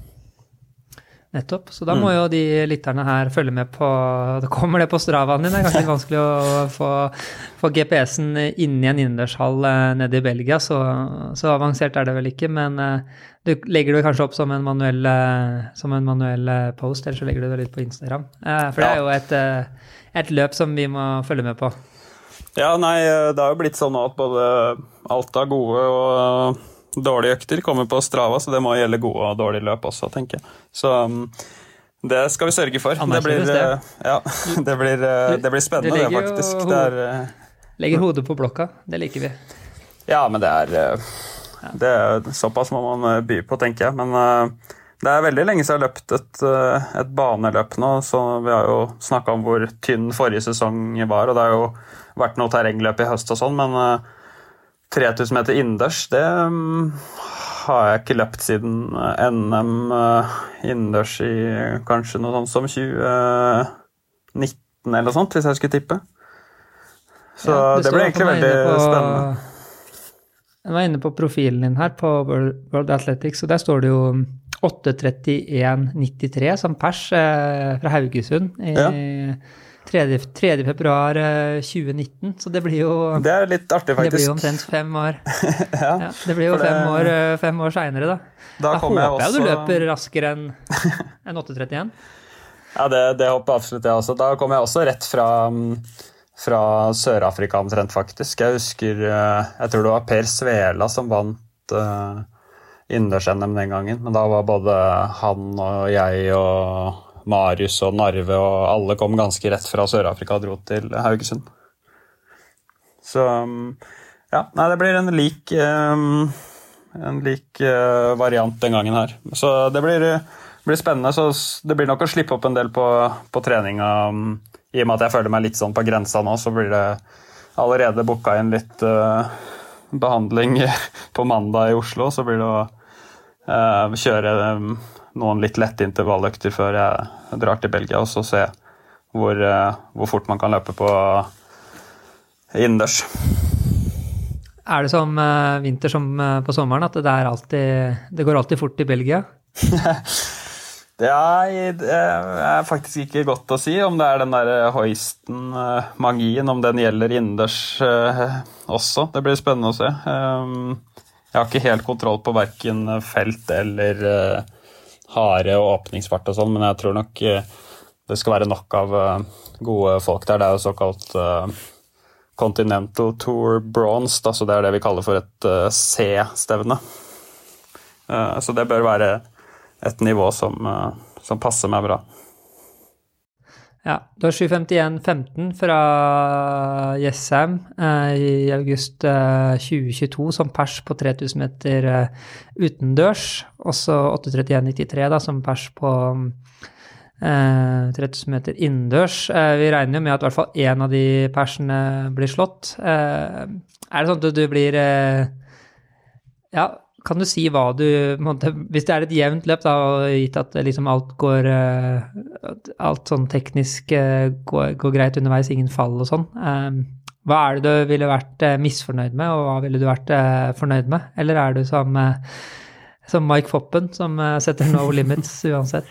Nettopp, så da må jo de lytterne her følge med på, da kommer det på Stravaen din, det er kanskje litt vanskelig å få, få G P S-en inn i en innendørshall nede i Belgia, så, så avansert er det vel ikke, men du legger det kanskje opp som en manuell, som en manuell post, eller så legger du det litt på Instagram, for det er jo et, et løp som vi må følge med på. Ja, nei, det har jo blitt sånn at både alt er gode og dårlige økter kommer på Strava, så det må gjelde gode og dårlige løp også, tenker jeg. Så um, det skal vi sørge for. Det blir, uh, ja, det blir, uh, det blir spennende, det faktisk. Det er, uh, legger hodet på blokka, det liker vi. Ja, men det er, uh, det er såpass må man by på, tenker jeg. Men uh, det er veldig lenge siden jeg har løpt et, uh, et baneløp nå, så vi har jo snakket om hvor tynn forrige sesong var, og det har jo vært noe terrengløp i høst og sånn, men uh, tre tusen meter innendørs, det um, har jeg ikke løpt siden N M uh, innendørs i kanskje noe sånt som tjue nitten eller noe sånt, hvis jeg skulle tippe. Så ja, det ble egentlig veldig på, spennende. Jeg var inne på profilen din her på World Athletics, og der står det jo åtte trettien nittitre som pers eh, fra Haugesund i ja. tredje februar tjue nitten, så det blir jo det er litt artig faktisk. Det blir jo omtrent fem år. ja, ja, det blir jo det, fem år, fem år senere da. Da, da håper jeg, også... jeg du løper raskere enn en åtte trettien. Ja, det, det håper jeg absolutt jeg også. Da kommer jeg også rett fra, fra Sør-Afrika omtrent faktisk. Jeg husker, jeg tror det var Per Svela som vant uh, innendørs-N M den gangen, men da var både han og jeg og Marius og Narve og alle kom ganske rett fra Sør-Afrika og dro til Haugesund. Så ja, nei, det blir en lik, um, en lik uh, variant den gangen her. Så det blir, blir spennende, så det blir nok å slippe opp en del på, på treninga. Um, I og med at jeg føler meg litt sånn på grensa nå, så blir det allerede booket inn litt uh, behandling på mandag i Oslo, så blir det å uh, kjøre um, noen litt lette intervalløkter før jeg drar til Belgia, og så se hvor, hvor fort man kan løpe på innendørs. Er det som uh, vinter som uh, på sommeren, at det, er alltid, det går alltid fort i Belgia? det, er, det er faktisk ikke godt å si om det er den der Hoisten-magien, om den gjelder innendørs uh, også. Det blir spennende å se. Um, jeg har ikke helt kontroll på hverken felt eller uh, harde og åpningsfart og sånn, men jeg tror nok det skal være nok av gode folk der. Det er jo såkalt uh, Continental Tour Bronze, da, så det er det vi kaller for et uh, C-stevne. Uh, så det bør være et nivå som, som passer meg bra. Ja, du har sju femtien femten fra Jessheim eh, i august eh, tjue tjueto som pers på tre tusen meter eh, utendørs, og så åtte trettien nittitre da, som pers på eh, tre tusen meter innendørs. Eh, vi regner jo med at i hvert fall en av de persene blir slått. Eh, er det sånn at du blir... Eh, ja, kan du si hva du, måtte, hvis det er et jevnt løp da, og gitt at liksom alt går, alt sånn teknisk går, går greit underveis, ingen fall og sånn, hva er det du ville vært misfornøyd med, og hva ville du vært fornøyd med? Eller er du som, som Mike Foppen, som setter no limits uansett?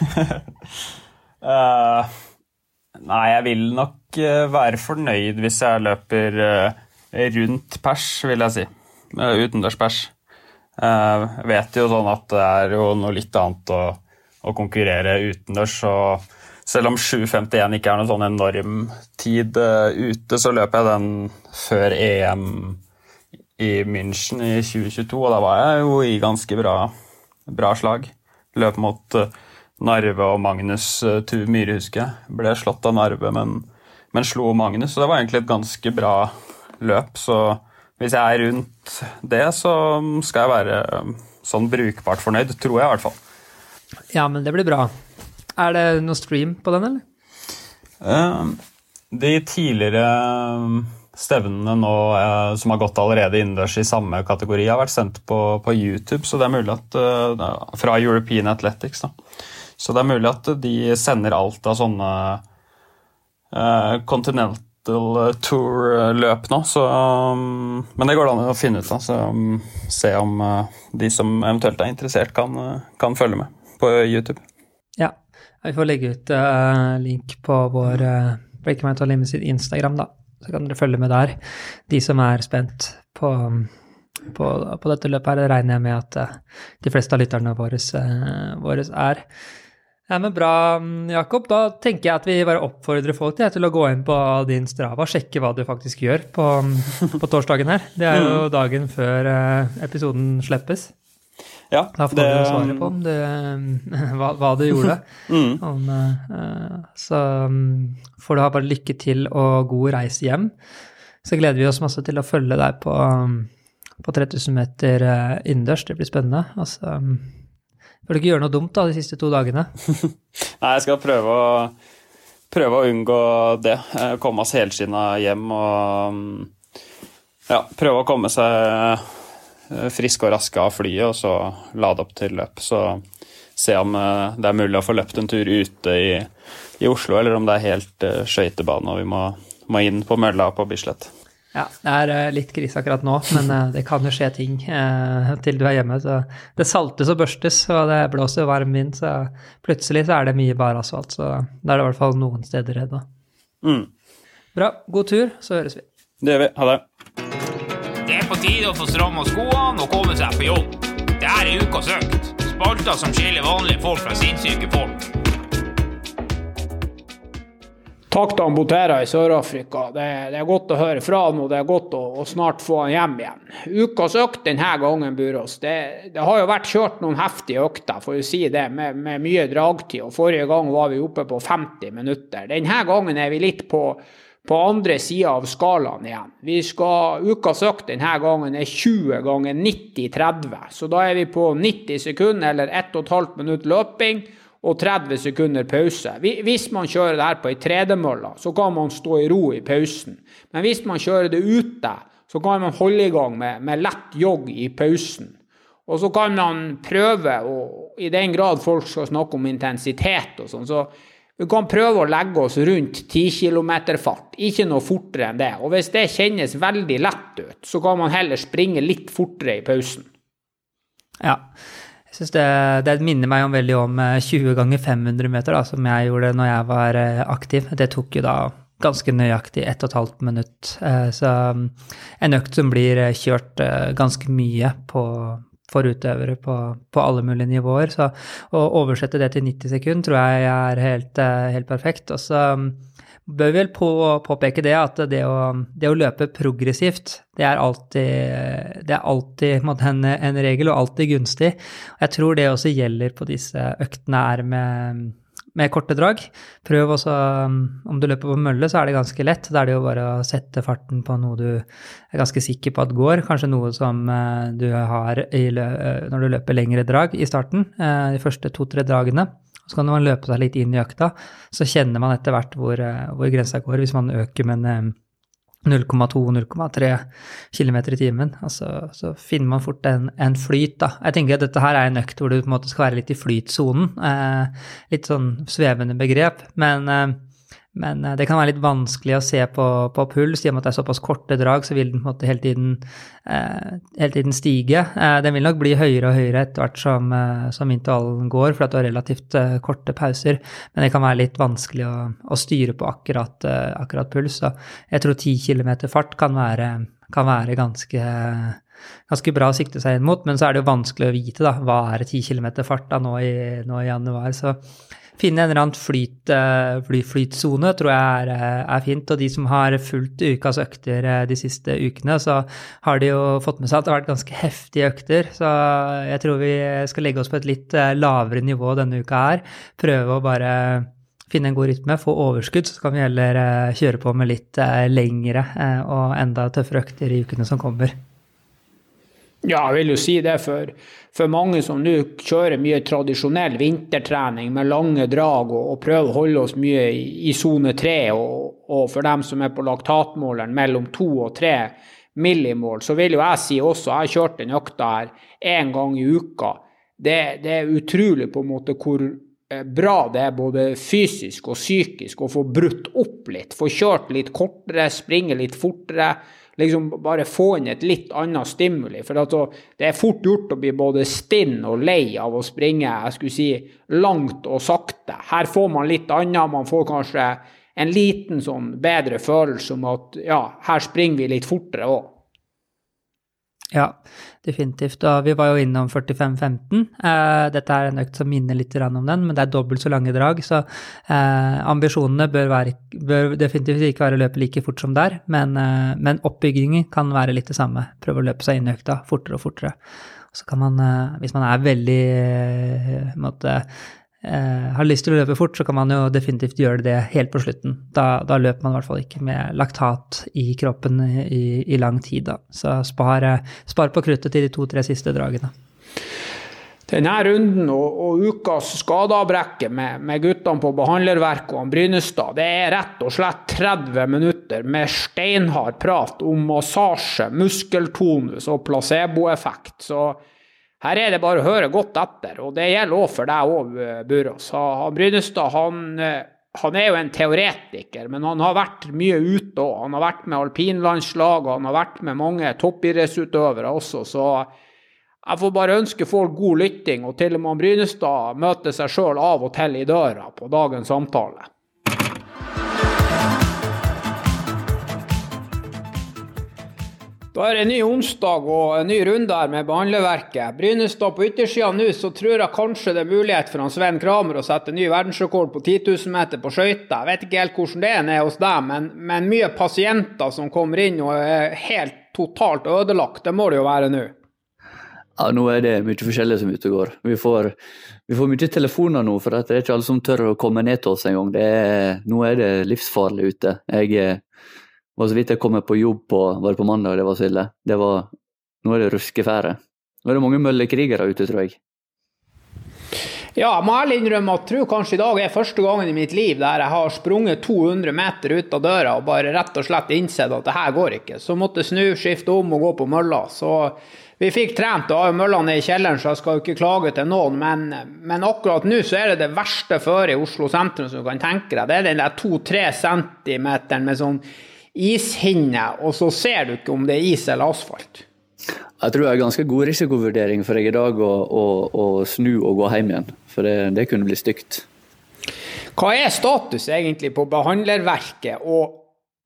uh, nei, jeg vil nok være fornøyd hvis jeg løper rundt pers, vil jeg si, utendørs pers. Jeg uh, vet jo sånn at det er jo noe litt annet å, å konkurrere utendørs, og selv om sju femtien ikke er noen sånn enorm tid uh, ute, så løper jeg den før E M i München i tjue tjueto, og da var jeg jo i ganske bra, bra slag. Løp mot uh, Narve og Magnus uh, Tuve Myhre, husker jeg. Ble slått av Narve, men, men slo Magnus, så det var egentlig et ganske bra løp, så hvis jeg er rundt det, så skal jeg være sånn brukbart fornøyd, tror jeg i hvert fall. Ja, men det blir bra. Er det noe stream på den, eller? De tidligere stevnene nå, som har gått allerede innendørs i samme kategori, har vært sendt på, på YouTube, så det er mulig at, fra European Athletics da. Så det er mulig at de sender alt av sånne kontinenter, Tour-løp nå, så, um, men det går an å finne ut da, så um, se om uh, de som eventuelt er interessert kan, uh, kan følge med på YouTube. Ja, vi får legge ut uh, link på vår uh, Breaking Marathon Limits Instagram da, så kan dere følge med der. De som er spent på, på, på dette løpet her, det regner jeg med at uh, de fleste av lytterne våre, uh, våre er. Ja, men bra, Jakob. Da tenker jeg at vi bare oppfordrer folk til, til å gå inn på din Strava og sjekke hva du faktisk gjør på, på torsdagen her. Det er jo dagen før episoden slippes. Ja, da får det, du svare på om du, hva, hva du gjorde. Mm. Om, så får du ha bare lykke til og god reise hjem. Så gleder vi oss masse til å følge deg på, på tre tusen meter innendørs. Det blir spennende. Altså... Får du ikke gjøre noe dumt da, de siste to dagene? Nei, jeg skal prøve å, prøve å unngå det. Komme oss helskinnet hjem og ja, prøve å komme seg friske og raske av flyet, og så lade opp til løp. Så se om det er mulig å få løpt en tur ute i, i Oslo, eller om det er helt uh, skøytebane, og vi må, må inn på Mølla på Bislett. Ja, det er litt krise akkurat nå, men det kan jo skje ting eh, til du er hjemme. Så det saltes og børstes, og det blåser jo varm vind, så plutselig så er det mye bare asfalt, så da er det i hvert fall noen steder redd da. Mm. Bra, god tur, så høres vi. Det gjør vi, ha det. Det er på tide å få strammet skoene og komme seg på jobb. Det er ukas økt. Spalter som skiller vanlige folk fra sinnssyke folk. Takk til Botera i Sør-Afrika. Det, det er godt å høre fra han, og det er godt å, å snart få han hjem igjen. Ukas økt denne gangen, Burås. Det, det har jo vært kjørt noen heftige økter, for å si det, med, med mye dragtid. Og forrige gang var vi oppe på femti minutter. Denne gangen er vi litt på, på andre siden av skalaen igjen. Vi skal, ukas økt denne gangen er tjue ganger nitti tretti. Så da er vi på nitti sekunder, eller ett og et halvt minutt løping, og tretti sekunder pause. Hvis man kjører det her på en tredemølle, så kan man stå i ro i pausen. Men hvis man kjører det ute, så kan man holde i gang med, med lett jogg i pausen. Og så kan man prøve, og i den grad folk skal snakke om intensitet og sånn, så vi kan prøve å legge oss rundt ti kilometer fart, ikke noe fortere enn det. Og hvis det kjennes veldig lett ut, så kan man heller springe litt fortere i pausen. Ja, jeg synes det, det minner meg om veldig om tjue ganger fem hundre meter, da, som jeg gjorde når jeg var aktiv. Det tok jo da ganske nøyaktig ett og et halvt minutt. Så en økt som blir kjørt ganske mye på, for utøvere på, på alle mulige nivåer. Så å oversette det til nitti sekunder tror jeg er helt, helt perfekt. Og så bør vel på, påpeke det at det å, det å løpe progressivt, det er alltid, det er alltid en, en regel og alltid gunstig. Jeg tror det også gjelder på disse øktene er med, med korte drag. Prøv også, om du løper på mølle så er det ganske lett, da er det jo bare å sette farten på noe du er ganske sikker på at går, kanskje noe som du har i, når du løper lengre drag i starten, de første to-tre dragene. Så kan man løpe seg litt inn i økta, så kjenner man etter hvert hvor, hvor grensa går, hvis man øker med null komma to til null komma tre kilometer i timen, altså, så finner man fort en, en flyt da. Jeg tenker at dette her er en økt hvor du på en måte skal være litt i flytzonen, eh, litt sånn svevende begrep, men, eh, men det kan være litt vanskelig å se på, på puls, i og med at det er såpass korte drag, så vil den på en måte hele tiden, eh, hele tiden stige. Eh, den vil nok bli høyere og høyere etter hvert som, eh, som intervallen går, for at du har relativt eh, korte pauser, men det kan være litt vanskelig å, å styre på akkurat, eh, akkurat puls. Så jeg tror ti kilometer fart kan være, kan være ganske, ganske bra å sikte seg inn mot, men så er det jo vanskelig å vite da, hva er ti kilometer fart da nå i, nå i januar, så finne en eller annen flyt, fly, flytzone tror jeg er, er fint, og de som har fulgt ukas økter de siste ukene, så har de jo fått med seg at det har vært ganske heftige økter, så jeg tror vi skal legge oss på et litt lavere nivå denne uka her, prøve å bare finne en god rytme, få overskudd, så kan vi heller kjøre på med litt lengre og enda tøffere økter i ukene som kommer. Ja, jeg vil jo si det for, for mange som nå kjører mye tradisjonell vintertrening med lange drag og, og prøver å holde oss mye i, i zone tre, og, og for dem som er på laktatmåleren mellom to og tre millimål, så vil jo jeg si også, jeg har kjørt en økta her en gang i uka. Det, det er utrolig på en måte hvor bra det er både fysisk og psykisk å få brutt opp litt, få kjørt litt kortere, springe litt fortere, liksom bare få inn et litt annet stimuli, for altså, det er fort gjort å bli både stinn og lei av å springe, jeg skulle si, langt og sakte. Her får man litt annet, man får kanskje en liten sånn bedre følelse om at, ja, her springer vi litt fortere også. Ja, definitivt. Og vi var jo innom førtifem femten. Eh, dette er en økt som minner litt om den, men det er dobbelt så lange drag, så eh, ambisjonene bør, være, bør definitivt ikke være å løpe like fort som der, men, eh, men oppbyggingen kan være litt det samme. Prøve å løpe seg inn i økta fortere og fortere. Så kan man, eh, hvis man er veldig eh, måtte, eh, har lyst til å løpe fort, så kan man jo definitivt gjøre det helt på slutten. Da, da løper man i hvert fall ikke med laktat i kroppen i, i lang tid da. Så spar, spar på kruttet til de to-tre siste dragene. Denne runden og, og ukas skadeavbrekke med, med guttene på behandlerverk og Brynestad, det er rett og slett tretti minutter med steinhard prat om massasje, muskeltonus og placeboeffekt. Så her er det bare å høre godt etter, og det gjelder også for deg også, Burås. Brynestad, han, han er jo en teoretiker, men han har vært mye ute også. Han har vært med alpinlandslag, og han har vært med mange toppidrettsutøvere også, så jeg får bare ønske folk god lytting, og til og med Brynestad møter seg selv av og til i døra på dagens samtale. Da er det en ny onsdag og en ny runde her med behandlerverket. Brynestad på yttersiden nå, så tror jeg kanskje det er mulighet for han Sven Kramer å sette ny verdensrekord på ti tusen meter på skøyter. Jeg vet ikke helt hvordan det er nede hos deg, men, men mye pasienter som kommer inn og er helt totalt ødelagt, det må det jo være nå. Ja, nå er det mye forskjellig som ute går. Vi får, vi får mye telefoner nå, for det er ikke alle som tør å komme ned til oss en gang. Det er, nå er det livsfarlig ute. Jeg var så vidt jeg kom på jobb på, var det på mandag, det var så ille. Det var, nå er det ruskefære. Nå er det mange møllekrigere ute, tror jeg. Ja, jeg må ærlig innrømme at jeg tror kanskje i dag er første gangen i mitt liv der jeg har sprunget to hundre meter ut av døra og bare rett og slett innsett at det her går ikke. Så måtte jeg snu, skifte om og gå på mølla. Så vi fikk trent og har jo mølla ned i kjelleren, så jeg skal jo ikke klage til noen. Men, men akkurat nå så er det det verste før i Oslo sentrum som du kan tenke deg. Det er den der to-tre centimeteren med sånn ishinne, og så ser du ikke om det er is eller asfalt. Jeg tror det er ganske god risikovurdering for deg i dag å, å, å snu og gå hjem igjen, for det, det kunne bli stygt. Hva er status egentlig på behandlerverket og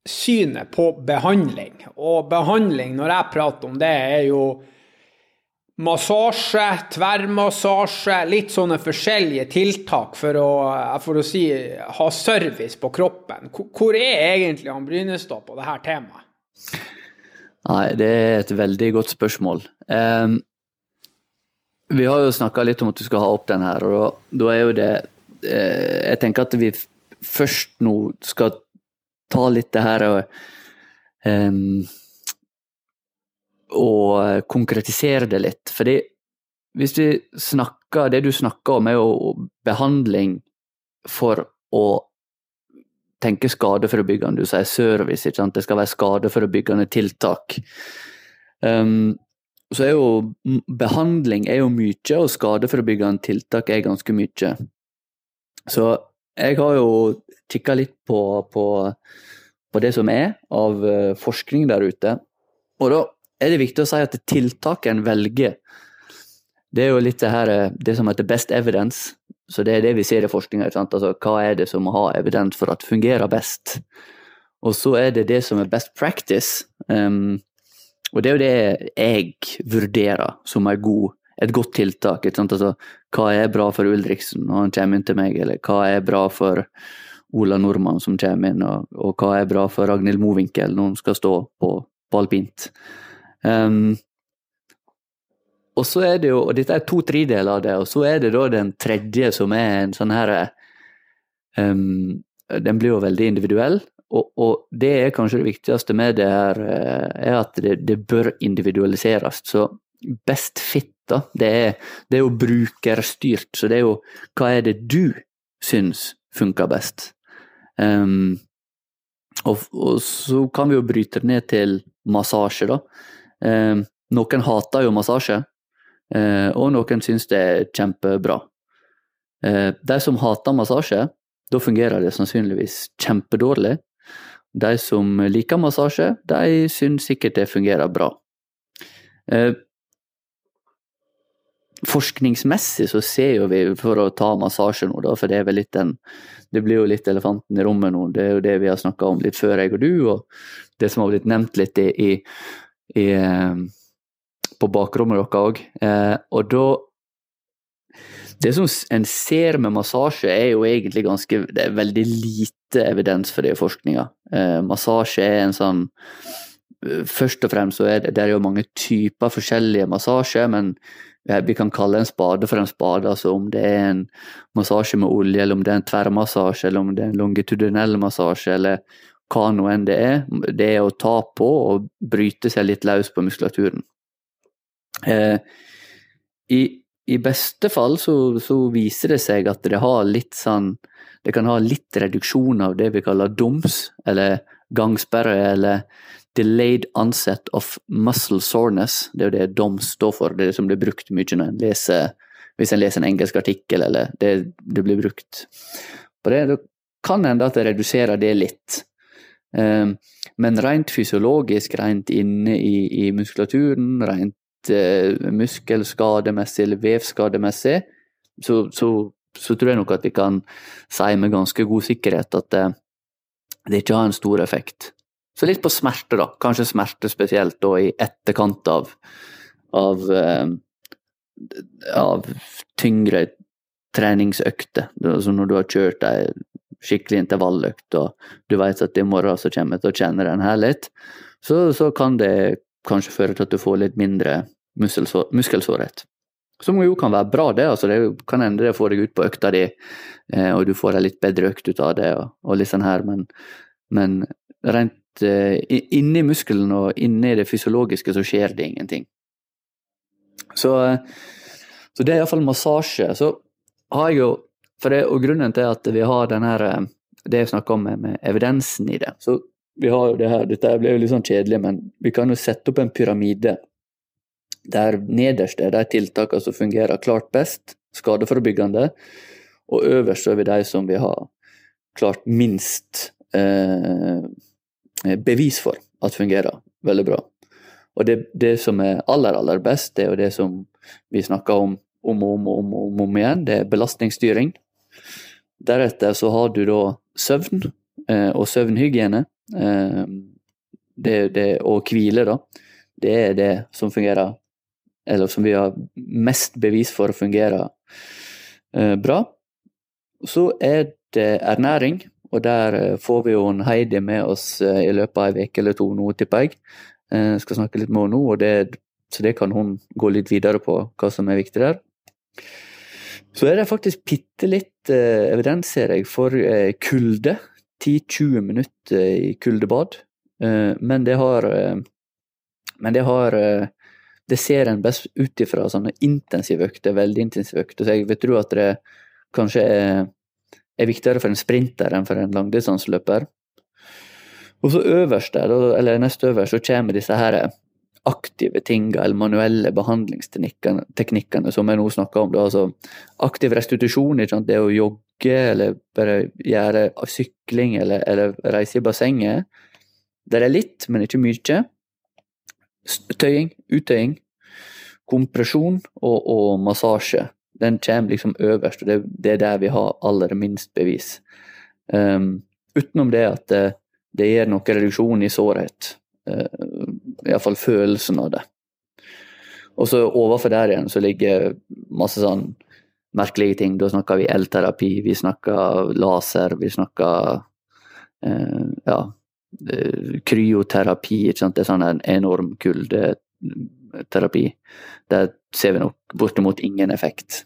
synet på behandling? Og behandling, når jeg prater om det, er jo massasje, tverrmassasje, litt sånne forskjellige tiltak for å, for å si, ha service på kroppen. Hvor er egentlig han Brynestad på det her temaet? Nei, det er et veldig godt spørsmål. Um, vi har jo snakket litt om at du skal ha opp den her, og da, da er jo det, uh, jeg tenker at vi først nå skal ta litt det her og, um, og konkretisere det litt, fordi hvis vi snakker, det du snakker om er jo behandling for å tenke skadeforebyggende, du sier service, ikke sant? Det skal være skadeforebyggende tiltak. Um, så er jo behandling er jo mye, og skadeforebyggende tiltak er ganske mye. Så jeg har jo kikket litt på, på, på det som er av forskning der ute, og da er det viktig å si at tiltaken velger, det er jo litt det her, det som heter best evidence, så det er det vi ser i forskningen, ikke sant? Altså, hva er det som må ha evidens for at det fungerer best? Og så er det det som er best practice, um, og det er jo det jeg vurderer som er god, et godt tiltak, ikke sant? Altså, hva er bra for Ulriksen når han kommer inn til meg, eller hva er bra for Ola Normann som kommer inn, og, og hva er bra for Ragnhild Mowinckel når hun skal stå på, på alpint. Um, og så er det jo, og dette er to tredeler av det, og så er det da den tredje som er en sånn her, um, den blir jo veldig individuell, og, og det er kanskje det viktigste med det her, er at det, det bør individualiseres, så best fit da, det er, det er jo brukerstyrt, så det er jo, hva er det du syns funker best? Um, og, og så kan vi jo bryte ned til massasje da. Um, noen hater jo massasje, uh, og noen syns det er kjempebra. Uh, de som hater massasje, da fungerer det sannsynligvis kjempedårlig. De som liker massasje, de syns sikkert det fungerer bra. Uh, Forskningsmessig så ser jo vi, for å ta massasje nå da, for det er vel litt den, det blir jo litt elefanten i rommet nå, det er jo det vi har snakket om litt før jeg og du, og det som har blitt nevnt litt i, i, i på bakrommet dere også, eh, og da det som en ser med massasje er jo egentlig ganske, det er veldig lite evidens for det i forskninga. Eh, massasje er en sånn, først og fremst så er det, det er jo mange typer forskjellige massasje, men vi kan kalle en spade for en spade, altså om det er en massasje med olje, eller om det er en tverrmassasje, eller om det er en longitudinell massasje, eller hva nå enn det er. Det er å ta på og bryte seg litt løs på muskulaturen. Eh, i, I beste fall så, så viser det seg at det har litt sånn, det kan ha litt reduksjon av det vi kaller D O M S, eller gangsperre, eller Delayed Onset of Muscle Soreness, det er jo det D O M S står for, det er det som blir brukt mye når en leser, hvis en leser en engelsk artikkel, eller det, det blir brukt på det, da kan hende at det reduserer det litt. Um, men rent fysiologisk, rent inne i, i muskulaturen, rent uh, muskelskademessig eller vevskademessig, så, så, så tror jeg nok at vi kan si med ganske god sikkerhet at uh, det ikke har en stor effekt. Så litt på smerte da, kanskje smerte spesielt da i etterkant av, av, uh, av tyngre treningsøkter. Altså når du har kjørt en skikkelig intervalløkt, og du vet at i morgen så kommer jeg til å kjenne den her litt, så, så kan det kanskje føre til at du får litt mindre muskelsår, muskelsårhet. Som jo kan være bra det, altså det kan ende det får deg ut på økta di, eh, og du får en litt bedre økt ut av det, og, og litt sånn her, men, men rent inni muskelen og inni det fysiologiske så skjer det ingenting. Så, så det er i hvert fall massasje. Så har jeg jo, for det, og grunnen til at vi har den her, det jeg snakker om med, med evidensen i det, så vi har jo det her, dette ble jo litt sånn kjedelig, men vi kan jo sette opp en pyramide, der nederst er de tiltakene som fungerer klart best, skadeforebyggende, og øverst er vi de som vi har klart minst eh, bevis for at fungerer veldig bra. Og det, det som er aller, aller best, det er jo det som vi snakker om om og om, om, om, om igjen, det er belastningsstyring. Deretter så har du da søvn eh, og søvnhygiene, eh, det, det, og hvile da. Det er det som fungerer eller som vi har mest bevis for å fungere eh, bra. Så er det ernæring, og der eh, får vi jo en Heidi med oss eh, i løpet av en veke eller to nå, tipper jeg. Jeg skal snakke litt med henne nå, og det, så det kan hun gå litt videre på hva som er viktig der. Så er det faktisk bitte litt eh, evidens, ser jeg, for eh, kulde. ti til tjue minutter i kuldebad. Eh, men det har, eh, men det har, eh, det ser en best ut ifra sånne intensive økter, veldig intensive økter. Så jeg vil tro at det kanskje er, er viktigere for en sprinter enn for en langdistansløper. Og så øverst der, eller nest øverst, så kommer disse her aktive tinga, eller manuelle behandlingsteknikkene som jeg nå snakker om. Altså aktiv restitusjon, ikke sant? Det å jogge, eller bare gjøre sykling, eller, eller reise i bassenget. Det er litt, men ikke mye. Tøying, uttøying, kompresjon og, og massasje. Den kommer liksom øverst, og det, det er der vi har aller minst bevis. Um, utenom det at det, det gir noe reduksjon i sårhet. Uh, I hvert fall følelsen av det. Og så overfor der igjen så ligger masse sånn merkelige ting. Da snakker vi el-terapi, vi snakker laser, vi snakker uh, ja, kryoterapi, ikke sant? Det er sånn en enorm kuldeterapi. Der ser vi nok bortimot ingen effekt.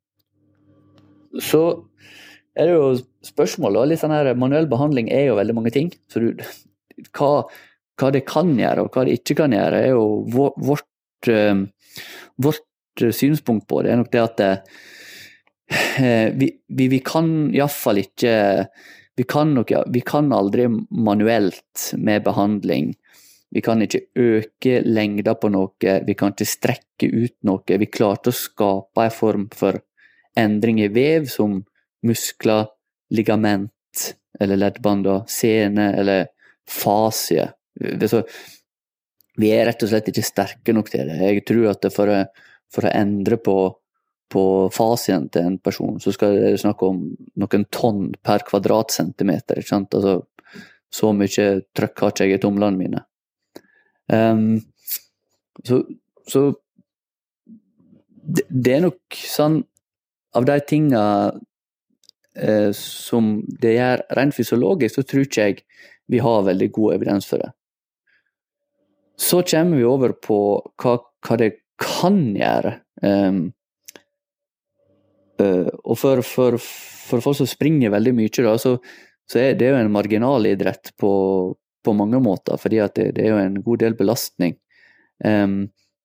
Så er det jo spørsmål, og litt sånn her, manuell behandling er jo veldig mange ting, så du, hva, hva det kan gjøre, og hva det ikke kan gjøre, er jo vårt, uh, vårt synspunkt på det, er nok det at uh, vi, vi, vi kan i hvert fall ikke, vi kan, nok, vi kan aldri manuelt med behandling, vi kan ikke øke lengda på noe, vi kan ikke strekke ut noe, vi klarte å skape en form for endring i vev som muskler, ligament, eller leddbander, sene, eller fasie. Så, vi er rett og slett ikke sterke nok til det. Jeg tror at for å, for å endre på, på fasien til en person, så skal det snakke om noen tonn per kvadratcentimeter, ikke sant? Altså, så mye trykk har ikke jeg i tomlene mine. Um, så, så det, det er nok sånn, av de tingene eh, som det gjør rent fysiologisk, så tror ikke jeg vi har veldig god evidens for det. Så kommer vi over på hva, hva det kan gjøre. Um, uh, og for, for, for folk som springer veldig mye, da, så, så er det jo en marginalidrett på, på mange måter, fordi at det, det er jo en god del belastning. Um,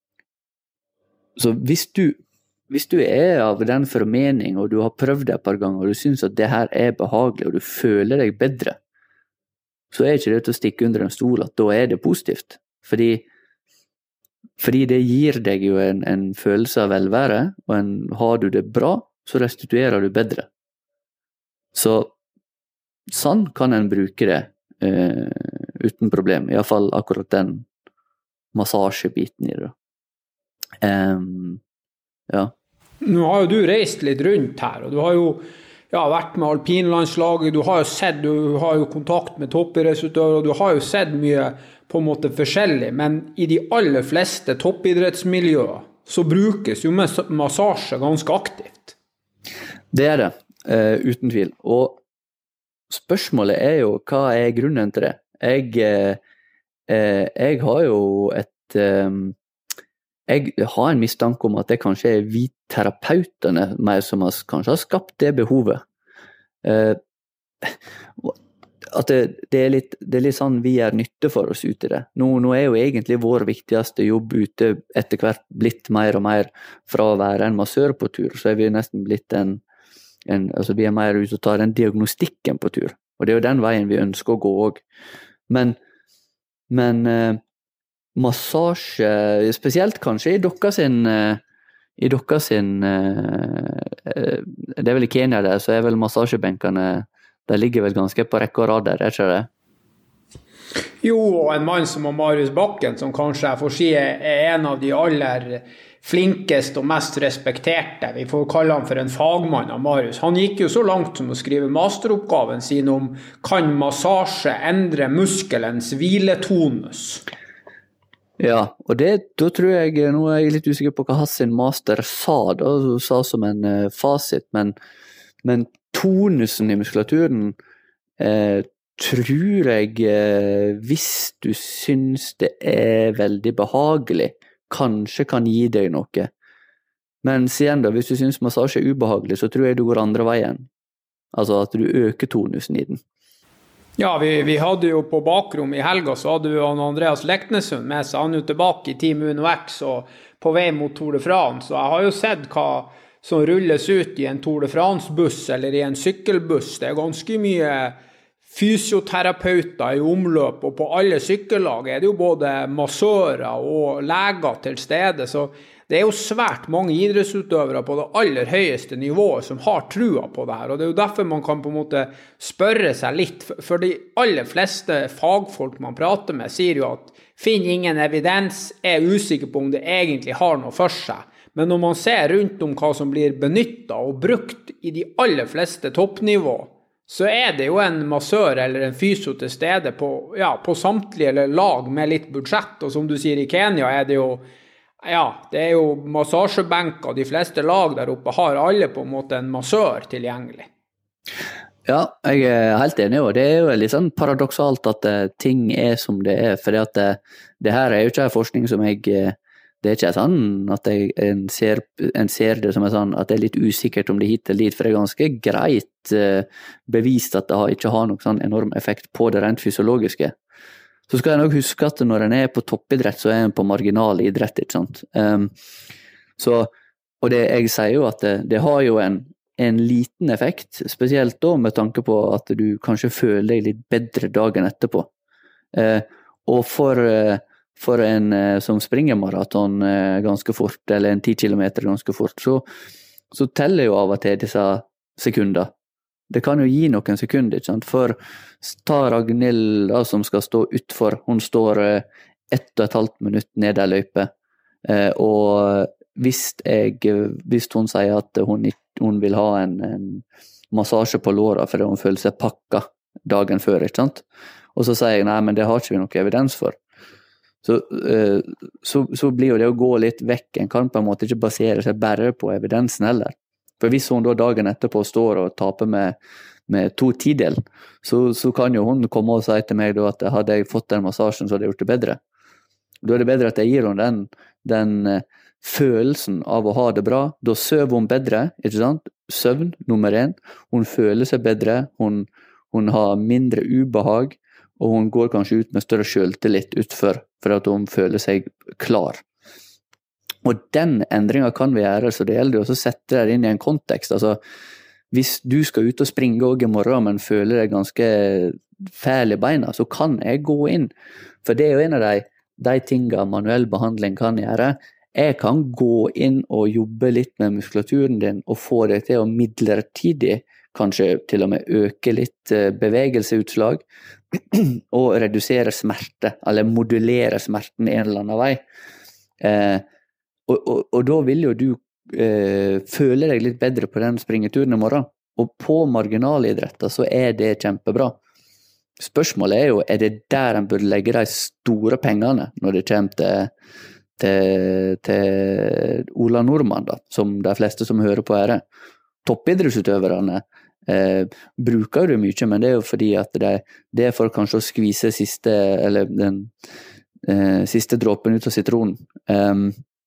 så hvis du Hvis du er av den formening, og du har prøvd det et par ganger, og du synes at det her er behagelig, og du føler deg bedre, så er ikke det til å stikke under en stol at da er det positivt. Fordi, fordi det gir deg jo en, en følelse av velvære, og en, har du det bra, så restituerer du bedre. Så sånn kan en bruke det eh, uten problem. I hvert fall akkurat den massasjebiten i det. Um, ja. Nå har jo du reist litt rundt her, og du har jo ja, vært med alpinlandslaget, du har jo sett, du har jo kontakt med toppidrettsutøvere, og du har jo sett mye på en måte forskjellig, men i de aller fleste toppidrettsmiljøer så brukes jo massasje ganske aktivt. Det er det, uh, uten tvil. Og spørsmålet er jo, hva er grunnen til det? Jeg, uh, uh, jeg har jo et... Um, Jeg har en mistanke om at det kanskje er vi terapeutene mer som har, kanskje har skapt det behovet. Eh, at det, det, er litt, det er litt sånn vi er nytte for oss ut i det. Nå, nå er jo egentlig vår viktigste jobb ute etter hvert blitt mer og mer fra å være en massør på tur, så er vi nesten blitt en, en altså vi er mer ute og tar den diagnostikken på tur. Og det er jo den veien vi ønsker å gå også. Men, men eh, massasje, spesielt kanskje i dokka sin, i dokka sin, det er vel i Kenya der, så er vel massasjebenkene, de ligger vel ganske på rekke og rad der, er ikke det? Jo, og en mann som Marius Bakken, som kanskje jeg får si er en av de aller flinkeste og mest respekterte, vi får kalle han for en fagmann av Marius. Han gikk jo så langt som å skrive masteroppgaven sin om kan massasje endre muskelens hviletonus. Ja, og det, da tror jeg, nå er jeg litt usikker på hva Hassin Master sa, da, sa som en uh, fasit, men, men tonusen i muskulaturen eh, tror jeg, eh, hvis du syns det er veldig behagelig, kanskje kan gi deg noe. Men igjen da, hvis du syns massasje er ubehagelig, så tror jeg du går andre veien. Altså at du øker tonusen i den. Ja, vi, vi hadde jo på bakrom i helga, så hadde vi jo Andreas Leknesund med seg. Han er jo tilbake i Team Uno X og på vei mot Tour de France. Så jeg har jo sett hva som rulles ut i en Tour de France-buss eller i en sykkelbuss. Det er ganske mye fysioterapeuter i omløp, og på alle sykkellag er det jo både massører og leger til stede, så det er jo svært mange idrettsutøvere på det aller høyeste nivået som har trua på det her, og det er jo derfor man kan på en måte spørre seg litt, for de aller fleste fagfolk man prater med sier jo at finner ingen evidens, er usikker på om det egentlig har noe for seg. Men når man ser rundt om hva som blir benyttet og brukt i de aller fleste toppnivå, så er det jo en massør eller en fysio til stede på, ja, på samtlige lag med litt budsjett, og som du sier i Kenya er det jo Ja, det er jo massasjebenker, de fleste lag der oppe har alle på en måte en massør tilgjengelig. Ja, jeg er helt enig, og det er jo litt sånn paradoksalt at uh, ting er som det er, for det, uh, det her er jo ikke en forskning som jeg, uh, det er ikke sånn at jeg en ser, en ser det som er sånn at det er litt usikkert om det hit eller dit, for det er ganske greit uh, bevist at det har, ikke har noen sånn enorm effekt på det rent fysiologiske. Så skal jeg nok huske at når en er på toppidrett, så er en på marginal idrett, ikke sant? Um, så, og det, jeg sier jo at det, det har jo en, en liten effekt, spesielt da med tanke på at du kanskje føler deg litt bedre dagen etterpå. Uh, og for, uh, for en uh, som springer maraton uh, ganske fort, eller en ti kilometer ganske fort, så, så teller jo av og til disse sekunder. Det kan jo gi noen sekunder, ikke sant? For ta Ragnhild da, som skal stå utfor, hun står ett og et halvt minutt ned der løype, eh, og hvis, jeg, hvis hun sier at hun, hun vil ha en, en massasje på låra fordi hun føler seg pakka dagen før, ikke sant? Og så sier jeg, nei, men det har ikke vi noe evidens for. Så, eh, så, så blir jo det å gå litt vekk, en kan på en måte ikke basere seg bare på evidensen heller. For hvis hun da dagen etterpå står og taper med, med to tidel, så, så kan jo hun komme og si til meg da at hadde jeg fått den massasjen, så hadde jeg gjort det bedre. Da er det bedre at jeg gir henne den, den uh, følelsen av å ha det bra. Da søver hun bedre, ikke sant? Søvn, nummer en. Hun føler seg bedre, hun, hun har mindre ubehag, og hun går kanskje ut med større selvtillit utfor, for at hun føler seg klar. Og den endringen kan vi gjøre, så det gjelder jo å sette det inn i en kontekst. Altså, hvis du skal ut og springe også i morgen, men føler deg ganske fæl i beina, så kan jeg gå inn. For det er jo en av de, de tingene manuell behandling kan gjøre. Jeg kan gå inn og jobbe litt med muskulaturen din, og få deg til å midlertidig, kanskje til og med øke litt bevegelseutslag, og redusere smerte, eller modulere smerten en eller annen vei. Eh, Og, og, og da vil jo du eh, føle deg litt bedre på den springeturen i morgen. Og på marginalidretter så er det kjempebra. Spørsmålet er jo, er det der en burde legge de store pengene når det kommer til, til, til Ola Nordmann, da, som de fleste som hører på her. Toppidrettsutøverne eh, bruker det mye, men det er jo fordi at det, det er for kanskje å skvise siste, eller den eh, siste dråpen ut av sitronen. Um,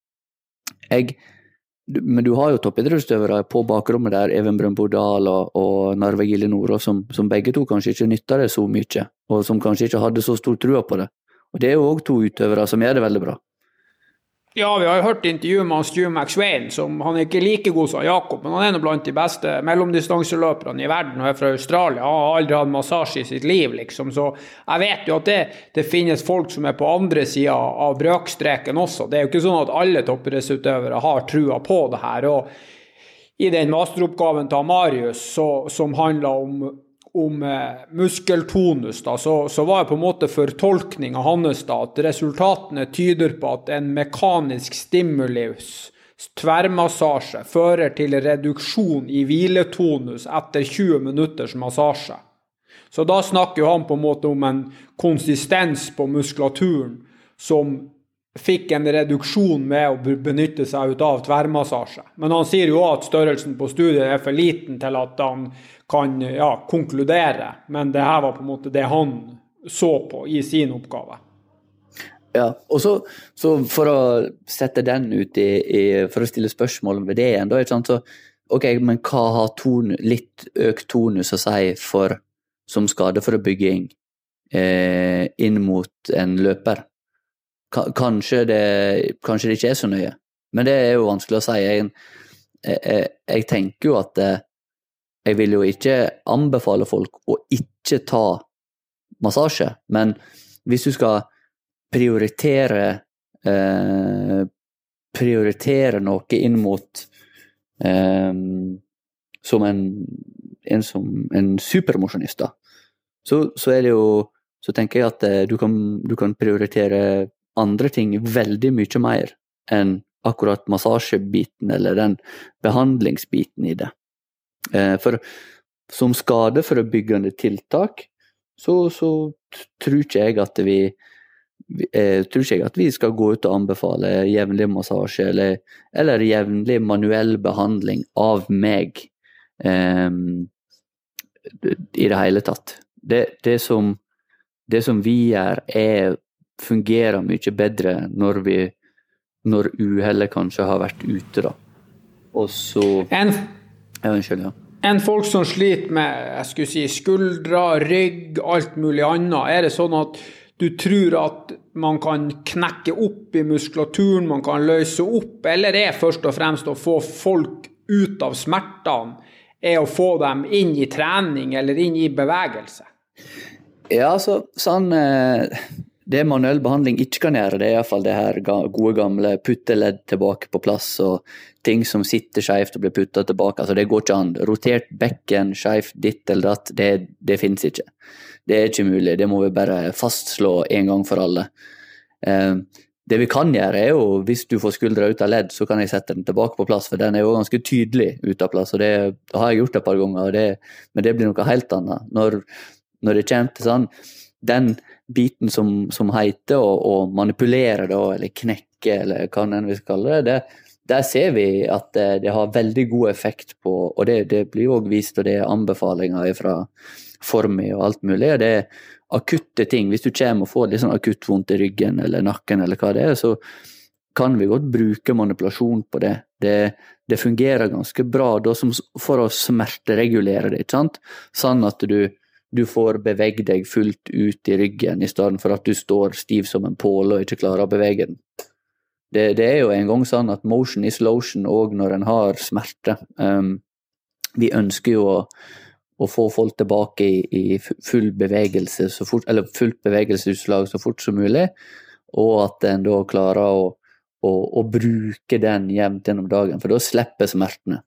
Jeg, men du har jo toppidrettsutøvere på bakrommet der, Even Brøndbo Dahl og, og Narve Gille Nordå, som, som begge to kanskje ikke nytter det så mye, og som kanskje ikke hadde så stor trua på det. Og det er jo også to utøvere som gjør det veldig bra. Ja, vi har jo hørt intervjuet med Stu McSwain, som han er ikke like god som Jakob, men han er blant de beste mellomdistanseløperne i verden, og er fra Australia. Han har aldri hatt massasje i sitt liv, liksom. Så jeg vet jo at det, det finnes folk som er på andre siden av brøkstreken også. Det er jo ikke sånn at alle toppidrettsutøvere har trua på det her, og i den masteroppgaven til Marius, så, som handler om om eh, muskeltonus, da, så, så var det på en måte fortolkning av hans da, at resultatene tyder på at en mekanisk stimulus, tverrmassasje, fører til reduksjon i hviletonus etter tjue minutters massasje. Så da snakker jo han på en måte om en konsistens på muskulaturen som fikk en reduksjon med å benytte seg ut av tverrmassasje. Men han sier jo at størrelsen på studiet er for liten til at han kan ja, konkludere, men det her var på en måte det han så på i sin oppgave. Ja, og så, så for å sette den ut i, i for å stille spørsmål ved det igjen, da er det sånn så, ok, men hva har ton, litt økt tonus å si for, som skadeforebygging eh, inn mot en løper? Kanskje det, kanskje det ikke er så nøye, men det er jo vanskelig å si. Jeg, jeg, jeg tenker jo at jeg vil jo ikke anbefale folk å ikke ta massasje, men hvis du skal prioritere eh, prioritere noe inn mot eh, som en, en, som en supermosjonist da, så, så er det jo så tenker jeg at eh, du, kan, du kan prioritere andre ting veldig mye mer enn akkurat massasjebiten eller den behandlingsbiten i det. Eh, for som skadeforebyggende tiltak så, så tror ikke jeg at vi eh, tror ikke jeg at vi skal gå ut og anbefale jevnlig massasje eller, eller jevnlig manuell behandling av meg eh, i det hele tatt. Det, det, som, det som vi gjør er fungerer mye bedre når vi når uhellet kanskje har vært ute da. Og så en, ja, unnskyld, ja. En folk som sliter med jeg skulle si, skuldre, rygg, alt mulig annet, er det sånn at du tror at man kan knekke opp i muskulaturen, man kan løse opp, eller er først og fremst å få folk ut av smertene, er å få dem inn i trening eller inn i bevegelse? Ja, så sånn eh... Det manuell behandling ikke kan gjøre, det er i hvert fall det her gode gamle putteledd tilbake på plass, og ting som sitter skjevt og blir puttet tilbake. Altså det går ikke an. Rotert bekken, skjevt ditt eller datt, det, det finnes ikke. Det er ikke mulig, det må vi bare fastslå en gang for alle. Eh, det vi kan gjøre er jo, hvis du får skuldra ut av ledd, så kan jeg sette den tilbake på plass, for den er jo ganske tydelig ut av plass, og det, det har jeg gjort et par ganger, og det, men det blir noe helt annet. Når, når det kommer til sånn, den biten som, som heter å, å manipulere da, eller knekke, eller hva enn vi skal kalle det, det, der ser vi at det, det har veldig god effekt på, og det, det blir jo også vist, og det er anbefalinger fra Formi og alt mulig, det er akutte ting. Hvis du kommer og får litt sånn akutt vondt i ryggen, eller nakken, eller hva det er, så kan vi godt bruke manipulasjon på det. Det, det fungerer ganske bra da, som, for å smerteregulere det, ikke sant? Sånn at du du får bevege deg fullt ut i ryggen i stedet for at du står stiv som en pål og ikke klarer å bevege den. Det, det er jo en gang sånn at motion is lotion også når en har smerte. Um, vi ønsker jo å, å få folk tilbake i, i full bevegelse, så fort, eller fullt bevegelsesutslag så fort som mulig, og at en da klarer å, å, å bruke den jevnt gjennom dagen, for da slipper smertene.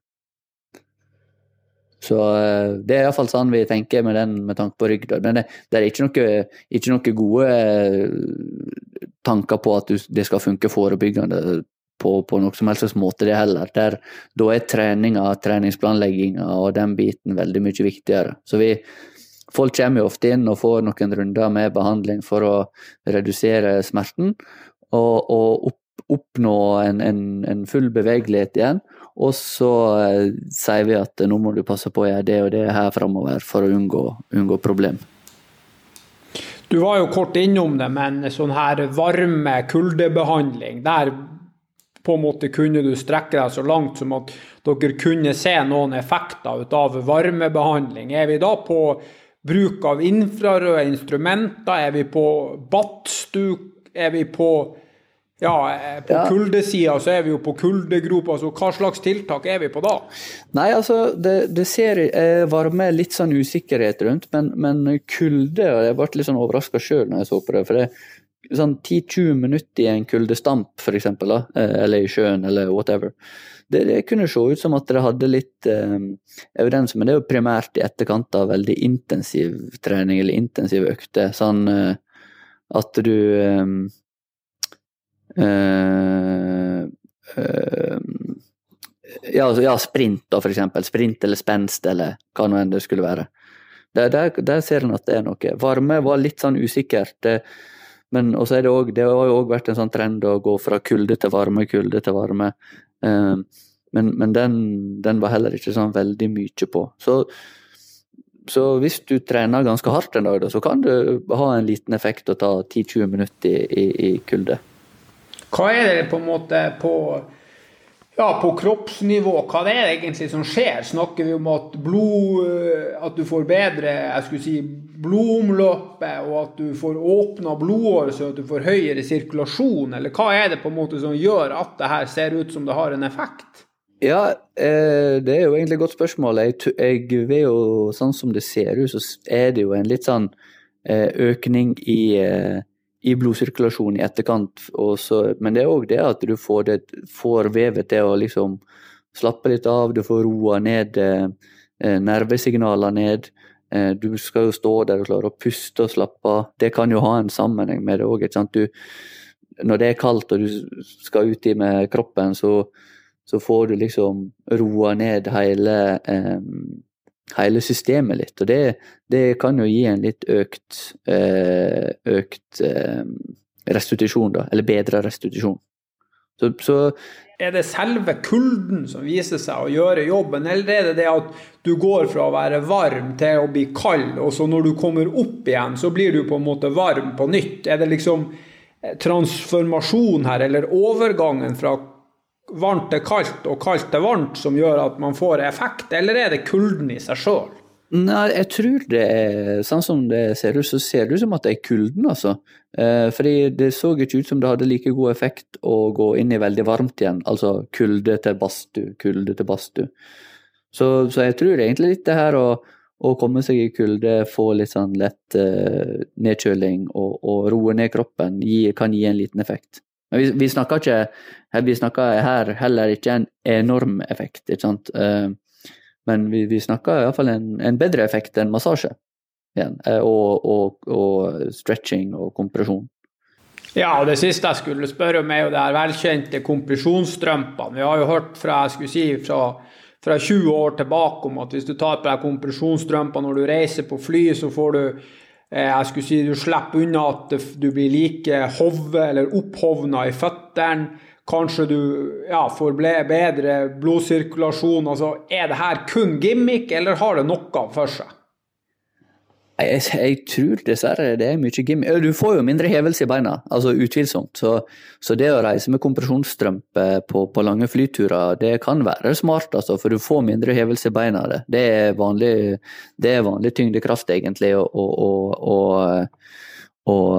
Så det er i hvert fall sånn vi tenker med den med tanke på rygg. Men det, det er ikke noe, ikke noe gode tanker på at du, det skal funke forebyggende på, på noe som helst måte det heller. Der, da er treninga, treningsplanlegginga og den biten veldig mye viktigere. Så vi, folk kommer jo ofte inn og får noen runder med behandling for å redusere smerten og, og opp, oppnå en, en, en full bevegelighet igjen. Og så eh, sier vi at nå må du passe på å gjøre det og det her fremover for å unngå, unngå problem. Du var jo kort innom det, men sånn her varme kuldebehandling, der på en måte kunne du strekke deg så langt som at dere kunne se noen effekter ut av varmebehandling. Er vi da på bruk av infrarøde instrumenter? Er vi på badstue? Er vi på... Ja, på ja. Kuldesida så er vi jo på kuldegropa, så hva slags tiltak er vi på da? Nei, altså, det, det ser eh, varme litt sånn usikkerhet rundt, men, men kulde, og jeg ble litt sånn overrasket selv når jeg så på det, for det er sånn ti til tjue minutter i en kuldestamp, for eksempel, da, eller i sjøen, eller whatever. Det, det kunne se ut som at det hadde litt eh, evidens, men det er jo primært i etterkant av veldig intensiv trening, eller intensiv økte, sånn eh, at du... Eh, Uh, uh, ja, altså, ja, sprint da for eksempel, sprint eller spenst eller hva nå enn det skulle være. Der, der, der ser en at det er noe. Varme var litt sånn usikkert. Det, men også er det, også, det har jo også vært en sånn trend å gå fra kulde til varme, kulde til varme. Um, men men den, den var heller ikke sånn veldig mye på. Så, så hvis du trener ganske hardt en dag, da, så kan du ha en liten effekt å ta ti til tjue minutter i, i, i kulde. Hva er det på en måte på... Ja, på kroppsnivå, hva det er egentlig som skjer? Snakker vi om at blod, at du får bedre, jeg skulle si, blodomløpet, og at du får åpnet blodåret så at du får høyere sirkulasjon, eller hva er det på en måte som gjør at det her ser ut som det har en effekt? Ja, eh, det er jo egentlig et godt spørsmål. Jeg, jeg vet jo, sånn som det ser ut, så er det jo en litt sånn eh, økning i... Eh, i blodsirkulasjon i etterkant, og så, men det er også det at du får, det, får vevet til å liksom slappe litt av, du får roa ned eh, nervesignaler ned, eh, du skal jo stå der og klare å puste og slappe av, det kan jo ha en sammenheng med det også, ikke sant? Du, når det er kaldt og du skal ut i med kroppen, så, så får du liksom roa ned hele eh, hele systemet litt, og det, det kan jo gi en litt økt, eh, økt eh, restitusjon da, eller bedre restitusjon. Så, så er det selve kulden som viser seg å gjøre jobben, eller er det det at du går fra å være varm til å bli kald, og så når du kommer opp igjen, så blir du på en måte varm på nytt? Er det liksom transformasjon her, eller overgangen fra varmt til kaldt og kaldt til varmt som gjør at man får effekt, eller er det kulden i seg selv? Nei, jeg tror det er, sånn som det ser ut, så ser det ut som at det er kulden, altså. Eh, fordi det så ikke ut som det hadde like god effekt å gå inn i veldig varmt igjen, altså kulde til bastu, kulde til bastu. Så, så jeg tror egentlig litt det her å, å komme seg i kulde, få litt sånn lett eh, nedkjøling og, og roe ned kroppen, gi, kan gi en liten effekt. Men vi, vi snakker ikke, vi snakker her heller ikke en enorm effekt, ikke sant? Men vi, vi snakker i hvert fall en, en bedre effekt enn massasje, igjen, og, og, og stretching og kompresjon. Ja, og det siste jeg skulle spørre om er jo det her velkjente kompresjonsstrømpene. Vi har jo hørt fra, jeg skulle si, fra, fra tjue år tilbake om at hvis du tar på deg kompresjonsstrømpene når du reiser på fly, så får du jeg skulle si, du slipper unna at du blir like hove eller opphovna i føttene. Kanskje du ja, får bedre blodsirkulasjon. Altså, er det her kun gimmick, eller har det noe for seg? Jeg, jeg tror dessverre det er mye gimmick. Du får jo mindre hevelse i beina, altså utvilsomt. Så, så det å reise med kompresjonsstrømpe på, på lange flyturer, det kan være smart, altså, for du får mindre hevelse i beina. Det, det, er, vanlig, det er vanlig tyngdekraft egentlig, og, og, og, og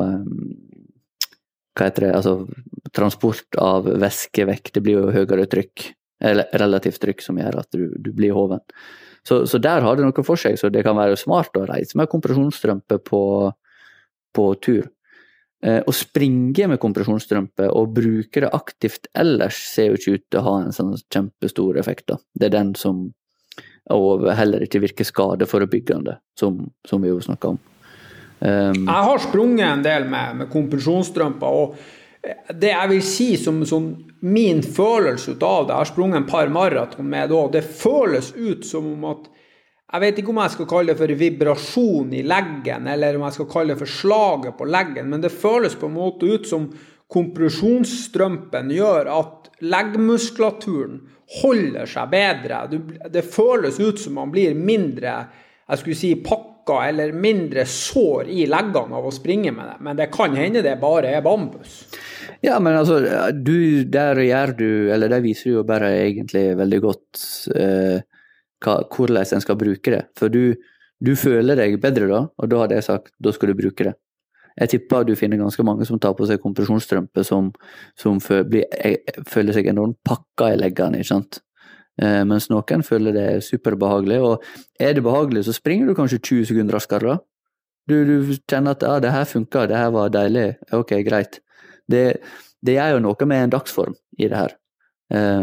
hva heter det, altså transport av væske vekk, det blir jo høyere trykk, eller relativt trykk som gjør at du, du blir hoven. Så, så der har det noe for seg, så det kan være smart å reise med kompresjonsstrømpe på, på tur. Eh, å springe med kompresjonsstrømpe og bruke det aktivt ellers ser jo ikke ut til å ha en sånn kjempestor effekt da. Det er den som og heller ikke virker skadeforebyggende, som, som vi jo snakket om. Um, jeg har sprunget en del med, med kompresjonsstrømper, og det jeg vil si som, som min følelse ut av det, jeg har sprunget en par maraton med det, det føles ut som om at, jeg vet ikke om jeg skal kalle det for vibrasjon i leggen, eller om jeg skal kalle det for slaget på leggen, men det føles på en måte ut som kompresjonsstrømpen gjør at leggmuskulaturen holder seg bedre. Det føles ut som man blir mindre, jeg skulle si pakka, eller mindre sår i leggene av å springe med det, men det kan hende det bare er bambus. Ja, men altså, du, der gjør du, eller der viser du jo bare egentlig veldig godt eh, hva, hvordan en skal bruke det, for du, du føler deg bedre da, og da hadde jeg sagt, da skal du bruke det. Jeg tipper at du finner ganske mange som tar på seg kompresjonsstrømpe som, som føler, blir, føler seg enormt pakka i leggene, ikke sant? Eh, mens noen føler det er superbehagelig, og er det behagelig så springer du kanskje tjue sekunder raskere. Du, du kjenner at ja, det her funker, det her var deilig, ok, greit. Det, det er jo noe med en dagsform i det her. Eh,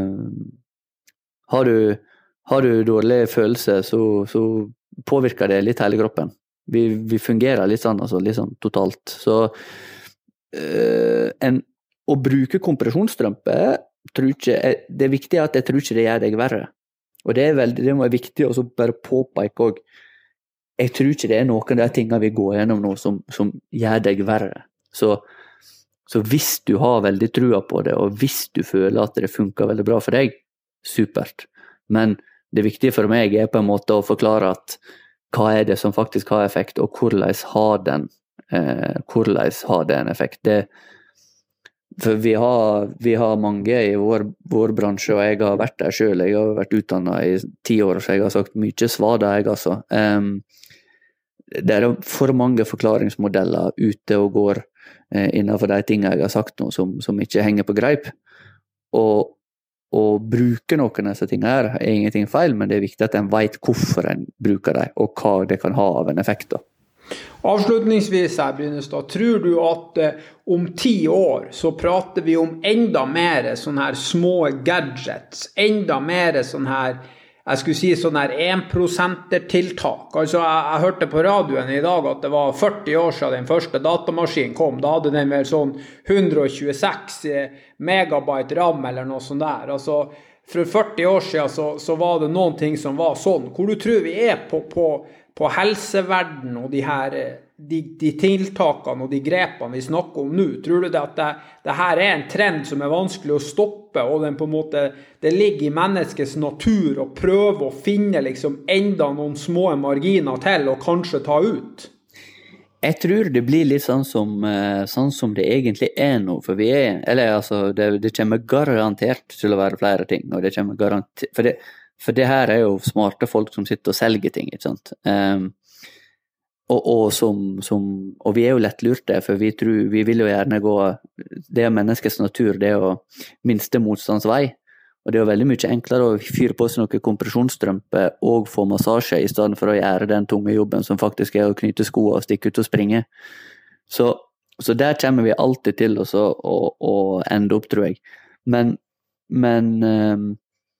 har, du, har du dårlig følelse, så, så påvirker det litt hele kroppen. Vi, vi fungerer litt sånn, altså, litt sånn totalt. Så eh, en, å bruke kompresjonsstrømpe tror ikke, det er viktig at jeg tror ikke det gjør deg verre. Og det er veldig, det er viktig å bare påpeke også. Jeg tror ikke det er noen av de tingene vi går gjennom nå som, som gjør deg verre. Så Så hvis du har veldig trua på det, og hvis du føler at det funker veldig bra for deg, supert. Men det viktige for meg er på en måte å forklare at hva er det som faktisk har effekt, og hvordan har den, eh, hvordan har det en effekt. Det, for vi har, vi har mange i vår, vår bransje, og jeg har vært der selv, jeg har vært utdannet i ti år, så jeg har sagt mye svada jeg altså. Um, det er for mange forklaringsmodeller ute og går eh, innenfor de tingene jeg har sagt nå, som, som ikke henger på greip. Og å bruke noen av disse tingene her er ingenting feil, men det er viktig at en vet hvorfor en bruker dem, og hva det kan ha av en effekt da. Avslutningsvis her, Brynestad, tror du at eh, om ti år så prater vi om enda mer sånne her små gadgets, enda mer sånne her, jeg skulle si sånne her en prosenter tiltak. Altså, jeg, jeg hørte på radioen i dag at det var førti år siden den første datamaskinen kom. Da hadde den vel sånn hundre og tjueseks megabyte RAM eller noe sånt der. Altså, for førti år siden så, så var det noen ting som var sånn. Hvor du tror vi er på, på, på helseverden og de her de, de tiltakene og de grepene vi snakker om nå? Tror du det at det, det her er en trend som er vanskelig å stoppe, og den på en måte, det ligger i menneskets natur å prøve å finne liksom enda noen små marginer til og kanskje ta ut? Jeg tror det blir litt sånn som, sånn som det egentlig er nå, for vi er, eller altså, det, det kommer garantert til å være flere ting, og det kommer garantert, for det, for det her er jo smarte folk som sitter og selger ting, ikke sant? Um, og, og, som, som, og vi er jo lettlurte, for vi, tror, vi vil jo gjerne gå, det er menneskets natur, det er å minste motstandsvei, og det er jo veldig mye enklere å fyre på seg noen kompresjonsstrømper og få massasje, i stedet for å gjøre den tunge jobben som faktisk er å knyte sko og stikke ut og springe. Så, så der kommer vi alltid til oss å, å, å ende opp, tror jeg. Men, men um,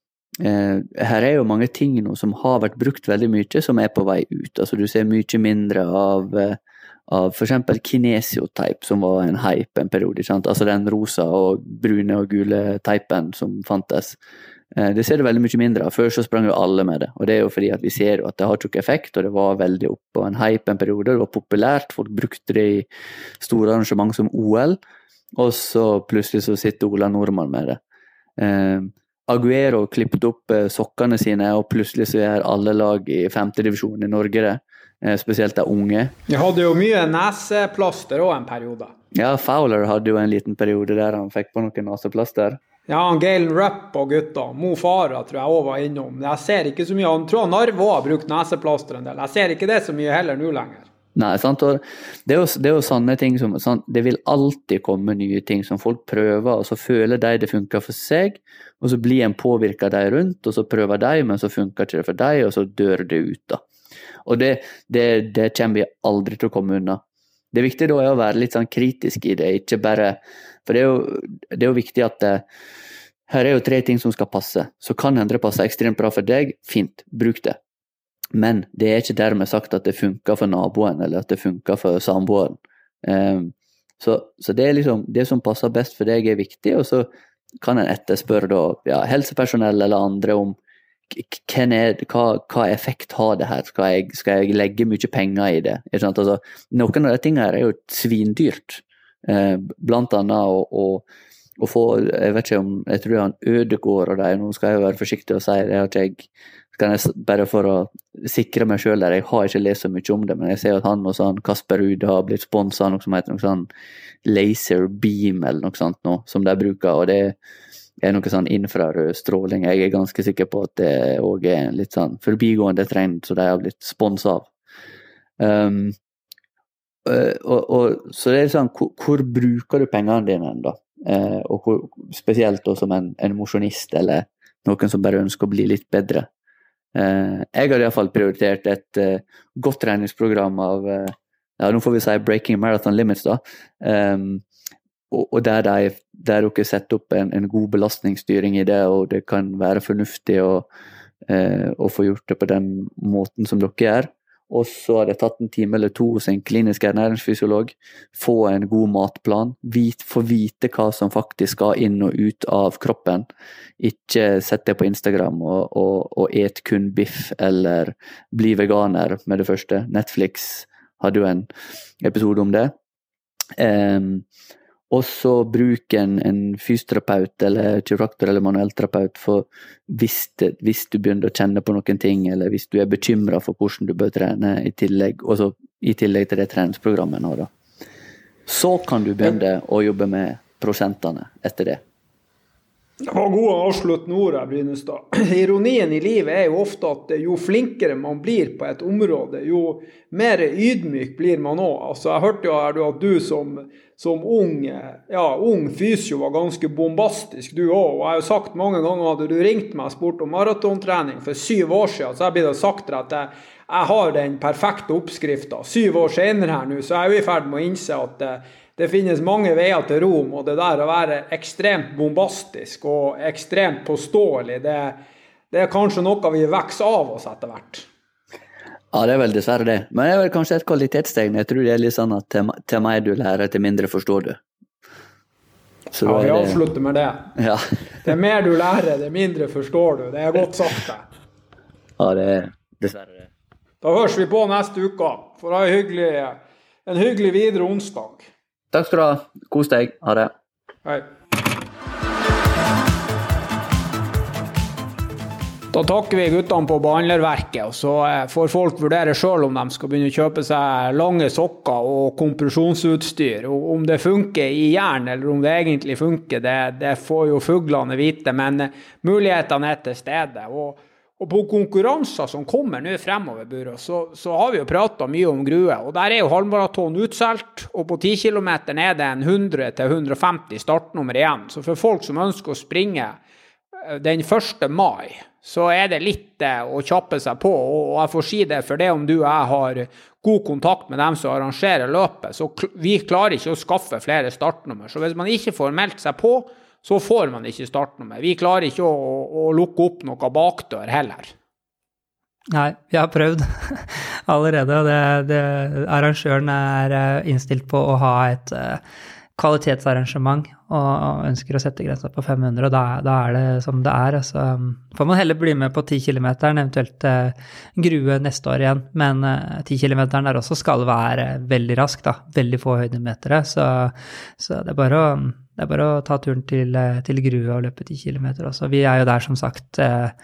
Uh, her er jo mange ting nå som har vært brukt veldig mye som er på vei ut. Altså du ser mye mindre av, uh, av for eksempel kinesiotype som var en hype en periode, sant? Altså den rosa og brune og gule teipen som fantes. Uh, det ser du veldig mye mindre av. Før så sprang jo alle med det, og det er jo fordi at vi ser jo at det har ikke effekt, og det var veldig opp på en hype en periode, det var populært, folk brukte det i store arrangement som O L, og så plutselig så sitter Ola Nordmann med det. Uh, Aguero klippet opp eh, sokkene sine, og plutselig så er alle lag i femte divisjon i Norge det, eh, spesielt de unge. Jeg hadde jo mye neseplaster også en periode. Ja, Fowler hadde jo en liten periode der han fikk på noen neseplaster. Ja, han Galen Rupp og gutta, Mo Farah tror jeg også var innom. Jeg ser ikke så mye, han tror han Narve også har brukt neseplaster en del. Jeg ser ikke det så mye heller nå lenger. Nei, sant, og det er, jo, det er jo sånne ting som, sånn, det vil alltid komme nye ting som folk prøver, og så føler de det funker for seg, og så blir en påvirket de rundt, og så prøver de, men så funker ikke det for deg, og så dør det ut da. Og det, det, det kommer vi aldri til å komme unna. Det er viktig da er å være litt sånn kritisk i det, ikke bare, for det er jo, det er jo viktig at det, her er jo tre ting som skal passe, så kan hende det passe ekstremt bra for deg, fint, bruk det. Men det er ikke dermed sagt at det funker for naboen, eller at det funker for samboeren. Um, så, så det er liksom, det som passer best for deg er viktig, og så kan en etterspørre da, ja, helsepersonell eller andre om er, hva, hva effekt har det her, skal jeg, skal jeg legge mye penger i det? Ikke sant? Altså, noen av de tingene her er jo svindyrt, uh, blant annet å, å, å få, jeg vet ikke om, jeg tror det er en Ødegård og det, nå skal jeg jo være forsiktig og si det, har ikke jeg kan jeg bare for å sikre meg selv der, jeg har ikke lest så mye om det, men jeg ser at han og sånn Kasper Ruud har blitt sponset av noe som heter noe sånn laser beam eller noe sånt nå, som de bruker, og det er noe sånn infrarød stråling. Jeg er ganske sikker på at det også er en litt sånn forbigående trend, så de har blitt sponset av. Um, og, og, så det er sånn, hvor, hvor bruker du pengene dine da? Uh, og hvor, spesielt da som en, en motionist, eller noen som bare ønsker å bli litt bedre. Uh, jeg har i hvert fall prioritert et uh, godt treningsprogram av, uh, ja, nå får vi si Breaking Marathon Limits da, um, og, og der, de, der dere setter opp en, en god belastningsstyring i det, og det kan være fornuftig å, uh, å få gjort det på den måten som dere gjør. Og så har jeg tatt en time eller to hos en klinisk ernæringsfysiolog, få en god matplan, vit, få vite hva som faktisk skal inn og ut av kroppen, ikke sett det på Instagram og, og, og et kun biff eller bli veganer med det første. Netflix hadde jo en episode om det. Um, og så bruke en, en fysioterapeut eller kiropraktor eller manuellterapeut for hvis, det, hvis du begynner å kjenne på noen ting, eller hvis du er bekymret for hvordan du bør trene i tillegg, også i tillegg til det treningsprogrammet nå da. Så kan du begynne å jobbe med prosentene etter det. Det var gode avsluttende ord her, Brynestad. Ironien i livet er jo ofte at jo flinkere man blir på et område, jo mer ydmyk blir man også. Altså, jeg hørte jo her at du som, som ung, ja, ung fysio var ganske bombastisk, du også. Og jeg har jo sagt mange ganger at du ringte meg og spurte om maratontrening for syv år siden, så jeg blir da sagt at jeg, jeg har den perfekte oppskriften. Syv år senere her nå, så jeg er jo i ferd med å innse at det finnes mange veier til Rom, og det der å være ekstremt bombastisk og ekstremt påståelig, det, det er kanskje noe vi vekser av oss etter hvert. Ja, det er vel dessverre det. Men det er vel kanskje et kvalitetstegn. Jeg tror det er litt sånn at til, til mer du lærer, til mindre forstår du. Så ja, vi det... avslutter med det. Ja. Det mer du lærer, det mindre forstår du. Det er godt sagt det. Ja, det er dessverre det. Da høres vi på neste uke, for en hyggelig, en hyggelig videre onsdag. Takk skal du ha. Kos deg. Ha det. Hei. Da takker vi guttene på behandlerverket, og så får folk vurdere selv om de skal begynne å kjøpe seg lange sokker og kompresjonsutstyr. Og om det funker i jern, eller om det egentlig funker, det, det får jo fuglene vite, men mulighetene er til stede. Og Og på konkurranser som kommer nå fremover, Buro, så, så har vi jo pratet mye om Grue, og der er jo halvmaraton utselt, og på ti kilometer er det en hundre til hundre og femti startnummer igjen. Så for folk som ønsker å springe den første mai, så er det litt å kjappe seg på, og jeg får si det for det om du og jeg har god kontakt med dem som arrangerer løpet, så vi klarer ikke å skaffe flere startnummer. Så hvis man ikke får meldt seg på, så får man ikke startnummer. Vi klarer ikke å, å, å lukke opp noe bakdør heller. Nei, vi har prøvd allerede, og det, det, arrangøren er innstilt på å ha et uh, kvalitetsarrangement, og, og ønsker å sette grensa på fem hundre, og da, da er det som det er. Så um, får man heller bli med på ti kilometer, eventuelt uh, Grue neste år igjen, men uh, ti kilometer der også skal være veldig rask, da, veldig få høydemetere, så, så det er bare å... Det er bare å ta turen til, til Grue og løpe ti kilometer også. Vi er jo der, som sagt,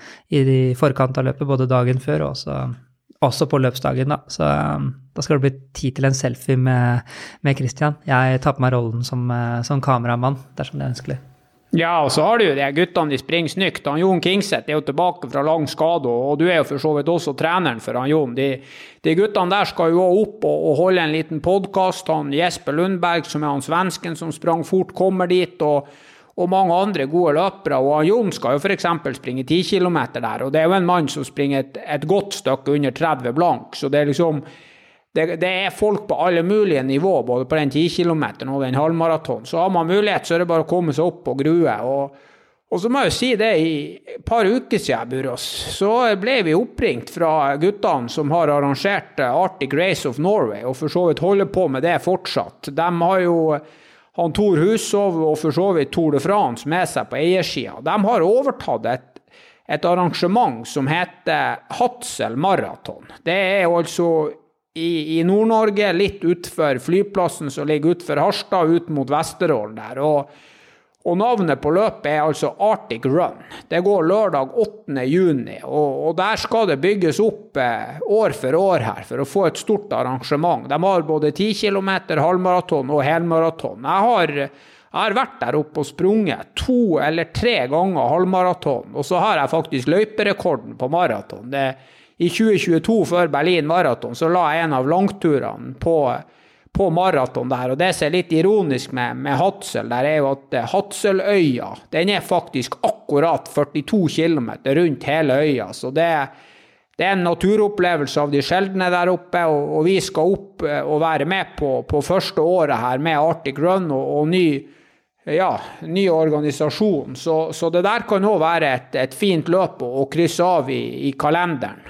i de forkant av løpet, både dagen før og også, også på løpsdagen. Da. Så da skal det bli tid til en selfie med, med Christian. Jeg tar på meg rollen som, som kameramann, dersom det er ønskelig. Ja, og så har du jo de guttene de springer snykt. Han Jon Kingseth er jo tilbake fra lang skade, og du er jo for så vidt også treneren for han Jon. De, de guttene der skal jo opp og, og holde en liten podcast. Han Jesper Lundberg, som er han svensken som sprang fort, kommer dit, og, og mange andre gode løpere. Og han Jon skal jo for eksempel springe ti kilometer der, og det er jo en mann som springer et, et godt stykke under tretti blank, så det er liksom... Det, det er folk på alle mulige nivå, både på den ti kilometer og den halvmaraton. Så har man mulighet, så er det bare å komme seg opp på Grue. Og, og så må jeg jo si det, i et par uker siden, Burås, så ble vi oppringt fra guttene som har arrangert Arctic Race of Norway, og for så vidt holder på med det fortsatt. De har jo han Tor Husov og for så vidt Tour de France med seg på eiersida. De har overtatt et, et arrangement som heter Hadsel Marathon. Det er jo altså... I, i Nord-Norge, litt utfor flyplassen som ligger utfor Harstad, ut mot Vesterålen der, og, og navnet på løpet er altså Arctic Run. Det går lørdag åttende juni, og, og der skal det bygges opp eh, år for år her, for å få et stort arrangement. De har både ti kilometer, halvmaraton og helmaraton. Jeg har, jeg har vært der oppe og sprunget to eller tre ganger halvmaraton, og så har jeg faktisk løyperekorden på maraton. Det er I tjue tjueto før Berlin Marathon så la jeg en av langturene på, på maraton der, og det som er litt ironisk med, med Hadsel, der er jo at Hadseløya, den er faktisk akkurat førtito kilometer rundt hele øya, så det, det er en naturopplevelse av de sjeldne der oppe, og, og vi skal opp og være med på, på første året her med Arctic Run og, og ny, ja, ny organisasjon, så, så det der kan også være et, et fint løp å, å krysse av i, i kalenderen.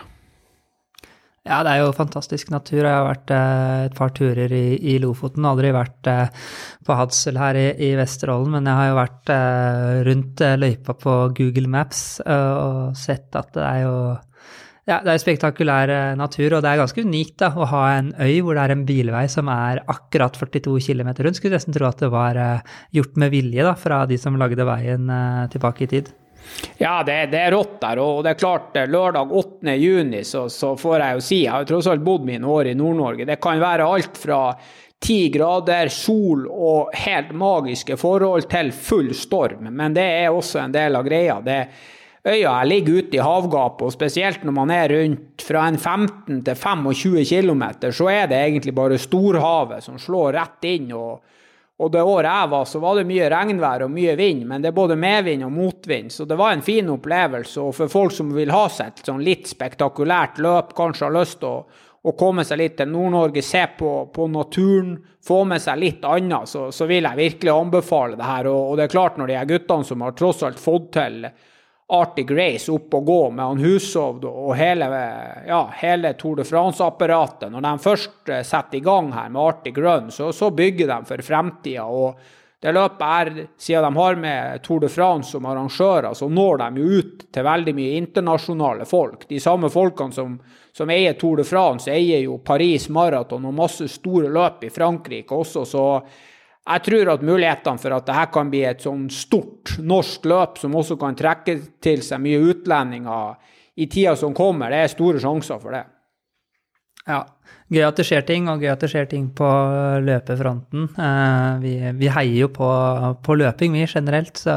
Ja, det er jo fantastisk natur. Jeg har vært eh, et par turer i, i Lofoten, aldri vært eh, på Hadsel her i, i Vesterålen, men jeg har jo vært eh, rundt eh, løypa på Google Maps eh, og sett at det er jo Ja, det er spektakulær natur, og det er ganske unikt da, å ha en øy hvor det er en bilvei som er akkurat førtito kilometer rundt. Skulle nesten tro at det var gjort med vilje da, fra de som lagde veien tilbake i tid. Ja, det, det er rått der, og det er klart, lørdag åttende juni, så, så får jeg jo si, jeg har jo tross alt bodd mine år i Nord-Norge, det kan være alt fra ti grader, sol og helt magiske forhold til full storm, men det er også en del av greia. Det Øya ligger ute i havgapet, og spesielt når man er rundt fra en femten til tjuefem kilometer, så er det egentlig bare storhavet som slår rett inn, og, og det året jeg var, så var det mye regnvær og mye vind, men det er både medvind og motvind, så det var en fin opplevelse, og for folk som vil ha seg et sånn litt spektakulært løp, kanskje har lyst til å, å komme seg litt til Nord-Norge, se på, på naturen, få med seg litt annet, så, så vil jeg virkelig anbefale det her, og, og det er klart når de er guttene som har tross alt fått til Arctic Race opp og gå med han Hushovd og hele, ja, hele Tour de France-apparatet. Når de først setter i gang her med Arctic Run, så, så bygger de for fremtiden. Og det løpet er, siden de har med Tour de France som arrangører, så når de jo ut til veldig mye internasjonale folk. De samme folkene som, som eier Tour de France, eier jo Paris Marathon og masse store løp i Frankrike også, så jeg tror at mulighetene for at dette kan bli et sånn stort norsk løp som også kan trekke til seg mye utlendinger i tida som kommer, det er store sjanser for det. Ja, gøy at det skjer ting, og gøy at det skjer ting på løpefronten. Vi, vi heier jo på, på løping, vi generelt, så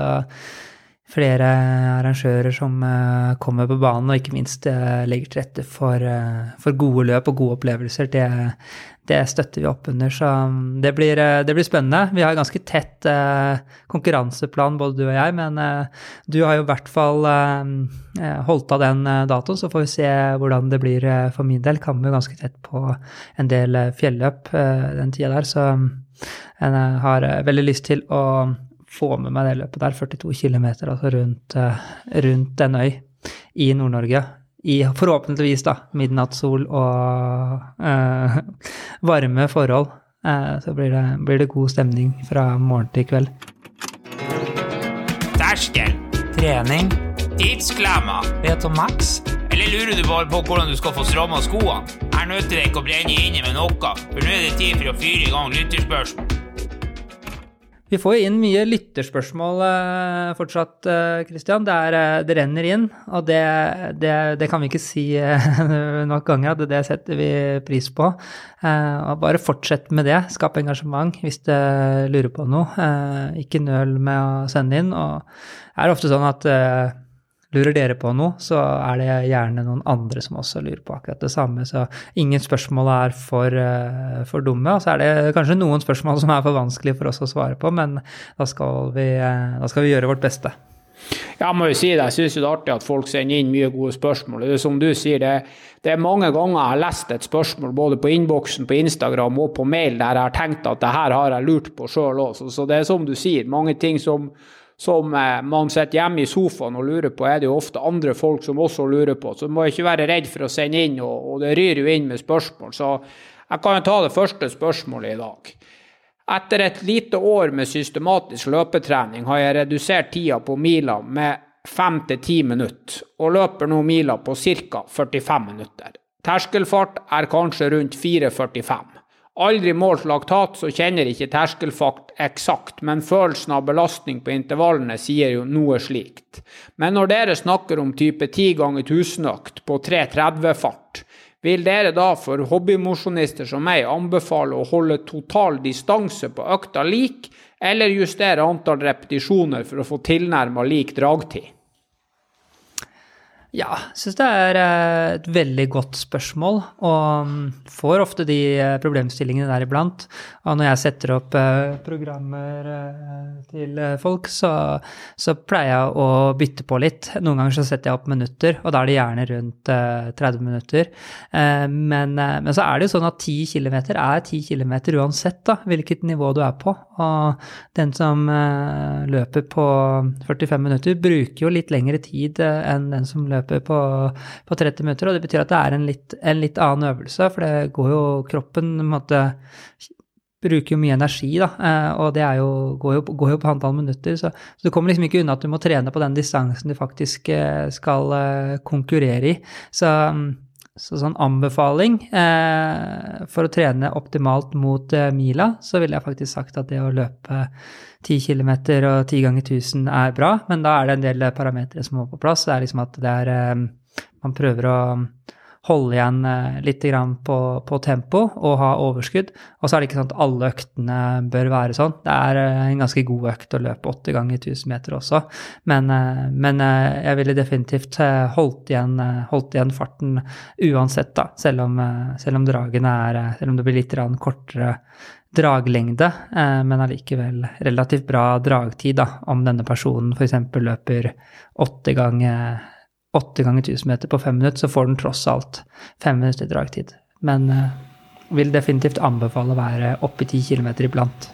flere arrangører som kommer på banen, og ikke minst legger til rette for, for gode løp og gode opplevelser, det Det støtter vi opp under, så det blir, det blir spennende. Vi har ganske tett eh, konkurranseplan, både du og jeg, men eh, du har jo i hvert fall eh, holdt av den datoen, så får vi se hvordan det blir eh, for min del. Kommer jo ganske tett på en del fjelløp eh, den tiden der, så jeg har veldig lyst til å få med meg det løpet der, førtito kilometer, altså rundt, eh, rundt en øy i Nord-Norge. I forhåpentligvis da, midnattssol og eh, varme forhold, eh, så blir det, blir det god stemning fra morgen til kveld. Terskel, Trening, tidsklemma, vet om Max, eller lurer du bare på hvordan du skal få stramma skoene? Her nøtter det ikke å brenne inne med noe, for nå er det tid for å fyre i gang lytterspørsmål. Vi får jo inn mye lytterspørsmål eh, fortsatt, eh, Christian. Det, er, eh, det renner inn, og det, det, det kan vi ikke si eh, nok ganger, det, det setter vi pris på. Eh, og bare fortsett med det, skap engasjement hvis du lurer på noe. Eh, ikke nøl med å sende inn, og er det ofte sånn at eh, lurer dere på noe, så er det gjerne noen andre som også lurer på akkurat det samme, så ingen spørsmål er for, uh, for dumme, og så er det kanskje noen spørsmål som er for vanskelig for oss å svare på, men da skal vi, uh, da skal vi gjøre vårt beste. Jeg må jo si det, jeg synes det er artig at folk sender inn mye gode spørsmål. Det er som du sier, det, det er mange ganger jeg har lest et spørsmål, både på innboksen, på Instagram og på mail, der jeg har tenkt at det her har jeg lurt på selv også, så det er som du sier, mange ting som som man sitter hjemme i sofaen og lurer på, er det jo ofte andre folk som også lurer på, så må jeg ikke være redd for å sende inn, og, og det ryr jo inn med spørsmål, så jeg kan ta det første spørsmålet i dag. Etter et lite år med systematisk løpetrening har jeg redusert tida på mila med fem til ti minutter, og løper nå mila på cirka førtifem minutter. Terskelfart er kanskje rundt fire førtifem. Aldri målt laktat, så kjenner ikke terskelfart eksakt, men følelsen av belastning på intervallene sier jo noe slikt. Men når dere snakker om type ti ganger tusenøkt på tre tretti fart, vil dere da for hobbymosjonister som meg anbefale å holde total distanse på økta lik, eller justere antall repetisjoner for å få tilnærmet lik dragtid? Ja, jeg synes det er et veldig godt spørsmål, og får ofte de problemstillingene der iblant. Og når jeg setter opp programmer til folk, så, så pleier jeg å bytte på litt. Noen ganger så setter jeg opp minutter, og da er det gjerne rundt tretti minutter. Men, men så er det jo sånn at ti kilometer er ti kilometer uansett da, hvilket nivå du er på. Og den som løper på førtifem minutter bruker jo litt lengre tid enn den som løper På, på tretti minutter, og det betyr at det er en litt, en litt annen øvelse, for det går jo kroppen måtte, bruker jo mye energi, da, og det er jo, går, jo, går jo på antall minutter, så, så du kommer liksom ikke unna at du må trene på den distansen du faktisk skal konkurrere i. Så, så sånn anbefaling eh, for å trene optimalt mot eh, mila, så ville jeg faktisk sagt at det å løpe ti kilometer og ti ganger tusen er bra, men da er det en del parametre som må på plass. Det er liksom at det er, eh, man prøver å holde igjen litt grann på, på tempo og ha overskudd. Og så er det ikke sånn at alle øktene bør være sånn. Det er en ganske god økt å løpe åtte ganger tusen meter også. Men, men jeg ville definitivt holdt igjen, holdt igjen farten uansett da, selv om, selv om dragene er, selv om det blir litt grann kortere draglengde, men allikevel relativt bra dragtid da, om denne personen for eksempel løper åtte ganger åtte ganger tusen meter på fem minutter, så får den tross alt fem minutter dragtid. Men uh, vil definitivt anbefale å være oppe i ti kilometer iblant.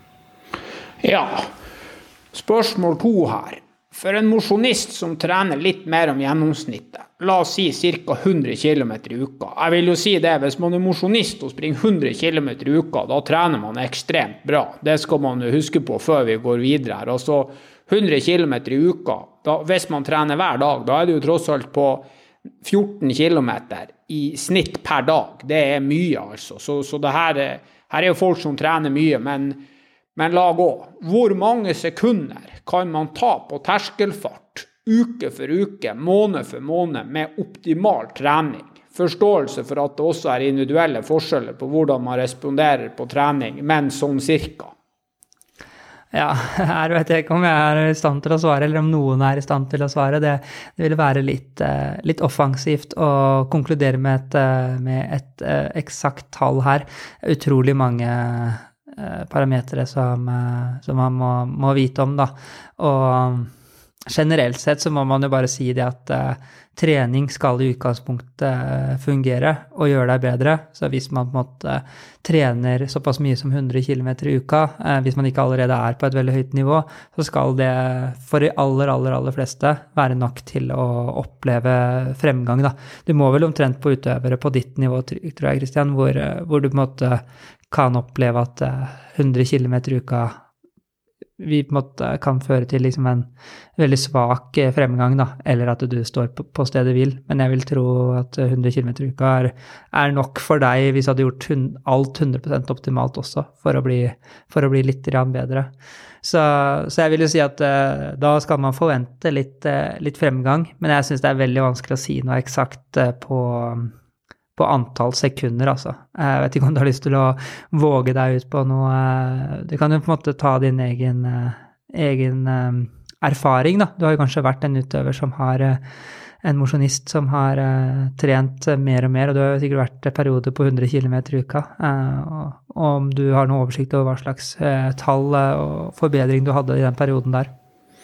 Ja, spørsmål to her. For en mosjonist som trener litt mer om gjennomsnittet, la oss si cirka hundre kilometer i uka. Jeg vil jo si det, hvis man er mosjonist og springer hundre kilometer i uka, da trener man ekstremt bra. Det skal man jo huske på før vi går videre her. Og så hundre kilometer i uka, da, hvis man trener hver dag, da er det jo tross alt på fjorten kilometer i snitt per dag. Det er mye altså. Så, så det her, her er jo folk som trener mye, men, men la gå. Hvor mange sekunder kan man ta på terskelfart, uke for uke, måned for måned, med optimal trening? Forståelse for at det også er individuelle forskjeller på hvordan man responderer på trening, men sånn cirka. Ja, her vet jeg ikke om jeg er i stand til å svare, eller om noen er i stand til å svare. Det, det ville være litt, litt offensivt å konkludere med et, med et eksakt tall her. Utrolig mange parametre som, som man må, må vite om, da. Og generelt sett så må man jo bare si det at trening skal i utgangspunktet fungere og gjøre deg bedre. Så hvis man på en måte trener såpass mye som hundre kilometer i uka, hvis man ikke allerede er på et veldig høyt nivå, så skal det for de aller, aller, aller fleste være nok til å oppleve fremgang, da. Du må vel omtrent på utøvere på ditt nivå, tror jeg, Kristian, hvor, hvor du på en måte kan oppleve at hundre kilometer i uka vi på en måte kan føre til liksom en veldig svak fremgang, da, eller at du står på, på stedet vil. Men jeg vil tro at hundre kilometer i uka er, er nok for deg hvis du hadde gjort hund, alt hundre prosent optimalt også, for å bli, for å bli litt bedre. Så, så jeg vil jo si at uh, da skal man forvente litt, uh, litt fremgang, men jeg synes det er veldig vanskelig å si noe eksakt uh, på på antall sekunder, altså. Jeg vet ikke om du har lyst til å våge deg ut på noe. Du kan jo på en måte ta din egen, egen erfaring, da. Du har jo kanskje vært en utøver som har en mosjonist som har trent mer og mer, og du har jo sikkert vært perioder på hundre kilometer i uka. Og om du har noe oversikt over hva slags tall og forbedring du hadde i den perioden der.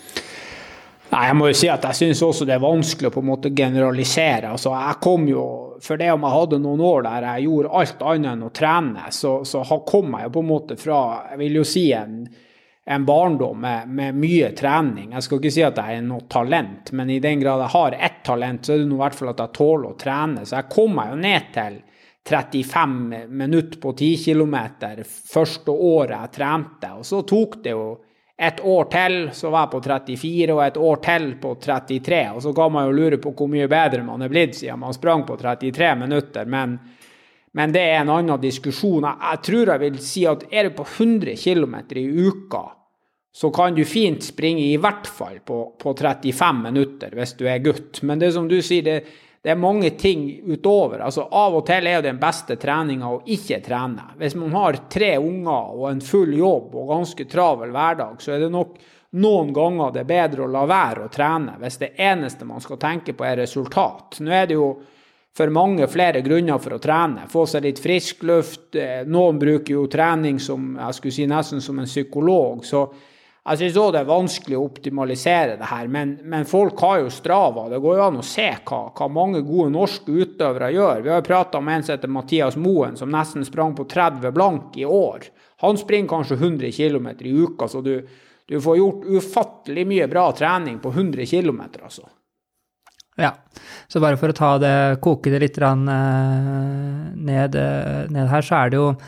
Nei, jeg må jo si at jeg synes også det er vanskelig å på en måte generalisere. Altså, jeg kom jo, for det om jeg hadde noen år der jeg gjorde alt annet enn å trene, så, så kom jeg jo på en måte fra, jeg vil jo si en, en barndom med, med mye trening. Jeg skal ikke si at jeg er noe talent, men i den grad jeg har ett talent, så er det noe i hvert fall at jeg tåler å trene. Så jeg kom meg jo ned til trettifem minutter på ti kilometer første året jeg trente, og så tok det jo et år til, så var jeg på trettifire, og et år til på trettitre, og så kan man jo lure på hvor mye bedre man er blitt siden man sprang på trettitre minutter, men, men det er en annen diskusjon. Jeg, jeg tror jeg vil si at er du på hundre kilometer i uka, så kan du fint springe i hvert fall på, på trettifem minutter hvis du er gutt, men det som du sier, det Det er mange ting utover. Altså, av og til er jo den beste treningen å ikke trene. Hvis man har tre unger og en full jobb og ganske travel hverdag, så er det nok noen ganger det er bedre å la være å trene, hvis det eneste man skal tenke på er resultat. Nå er det jo for mange flere grunner for å trene. Få seg litt frisk luft. Noen bruker jo trening som, jeg skulle si nesten som en psykolog, så jeg synes også det er vanskelig å optimalisere det her, men, men folk har jo Strava. Det går jo an å se hva, hva mange gode norske utøvere gjør. Vi har pratet om en som heter Mathias Moen, som nesten sprang på tretti blank i år. Han springer kanskje hundre kilometer i uka, så du, du får gjort ufattelig mye bra trening på hundre kilometer, altså. Ja, så bare for å ta det, koke det litt ned, ned her, så er det jo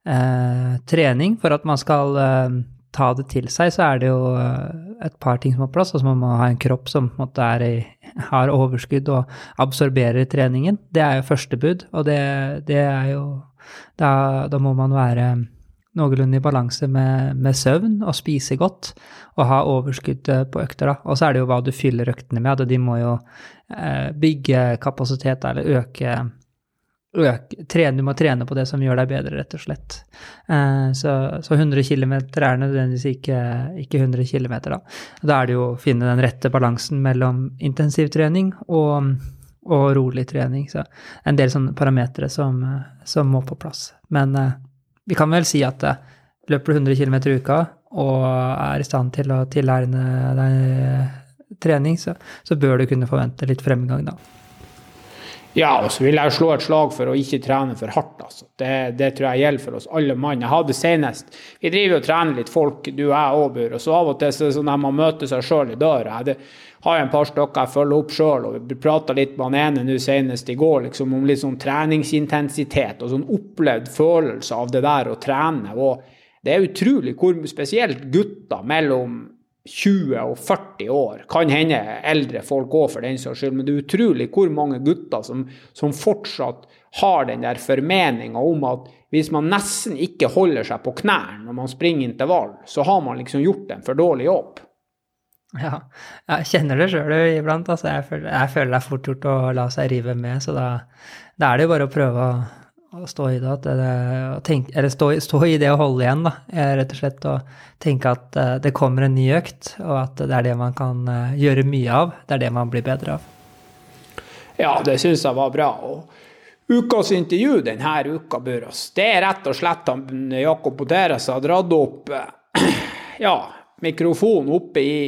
eh, trening. For at man skal eh, ta det til seg, så er det jo eh, et par ting som har plass, og så må man ha en kropp som på en måte er i, har overskudd og absorberer treningen. Det er jo første bud, og det, det er jo, da, da må man være noenlunde i balanse med, med søvn og spise godt og ha overskudd på økter da. Og så er det jo hva du fyller øktene med, at de må jo eh, bygge kapasitet eller øke, øke trene, du må trene på det som gjør deg bedre rett og slett. Eh, så, så hundre kilometer er nødvendigvis ikke, ikke hundre kilometer da. Da er det jo å finne den rette balansen mellom intensivtrening og, og rolig trening. Så en del sånne parametre som, som må på plass. Men eh, vi kan vel si at løper du hundre kilometer i uka og er i stand til å tillære deg trening, så, så bør du kunne forvente litt fremgang da. Ja, og så vil jeg slå et slag for å ikke trene for hardt. Altså. Det, det tror jeg gjelder for oss alle mann. Jeg hadde senest, vi driver og trener litt folk, du og jeg og Bur, og så av og til så sånn at man møter seg selv i døra. Jeg har en par stykker jeg følger opp selv, og vi prater litt med den ene nå senest i går, liksom om litt sånn treningsintensitet og sånn opplevd følelse av det der å trene. Og det er utrolig hvor spesielt gutter mellom tjue og førti år, kan hende eldre folk også for den saks skyld, men det er utrolig hvor mange gutter som, som fortsatt har den der formeningen om at hvis man nesten ikke holder seg på knærne når man springer intervall, så har man liksom gjort en for dårlig jobb. Ja, jeg kjenner det selv iblant, altså jeg føler, jeg føler det er fort gjort å la seg rive med, så da, da er det jo bare å prøve å, å stå i det, at det å tenke, eller stå, stå i det å holde igjen da, rett og slett, og tenke at uh, det kommer en ny økt, og at det er det man kan uh, gjøre mye av, det er det man blir bedre av. Ja, det synes jeg var bra, og ukas intervju denne uka, Buras, det er rett og slett at Jakob Poteres har dratt opp, uh, ja, mikrofon oppe i,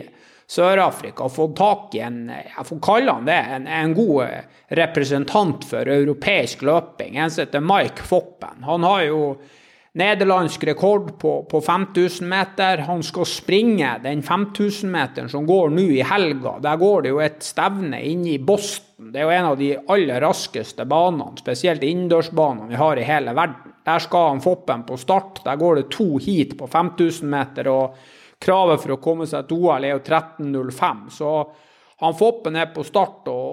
i Sør-Afrika og fått tak i en, jeg får kalle han det, en, en god representant for europeisk løping, en som heter Mike Foppen. Han har jo nederlandsk rekord på, på fem tusen meter. Han skal springe den fem tusen meteren som går nå i helga. Der går det jo et stevne inne i Boston. Det er jo en av de aller raskeste banene, spesielt innendørsbanene vi har i hele verden. Der skal han Foppen på start. Der går det to hit på fem tusen meter, og kravet for å komme seg til O L er jo tretten null fem, så han Foppen er på start, og,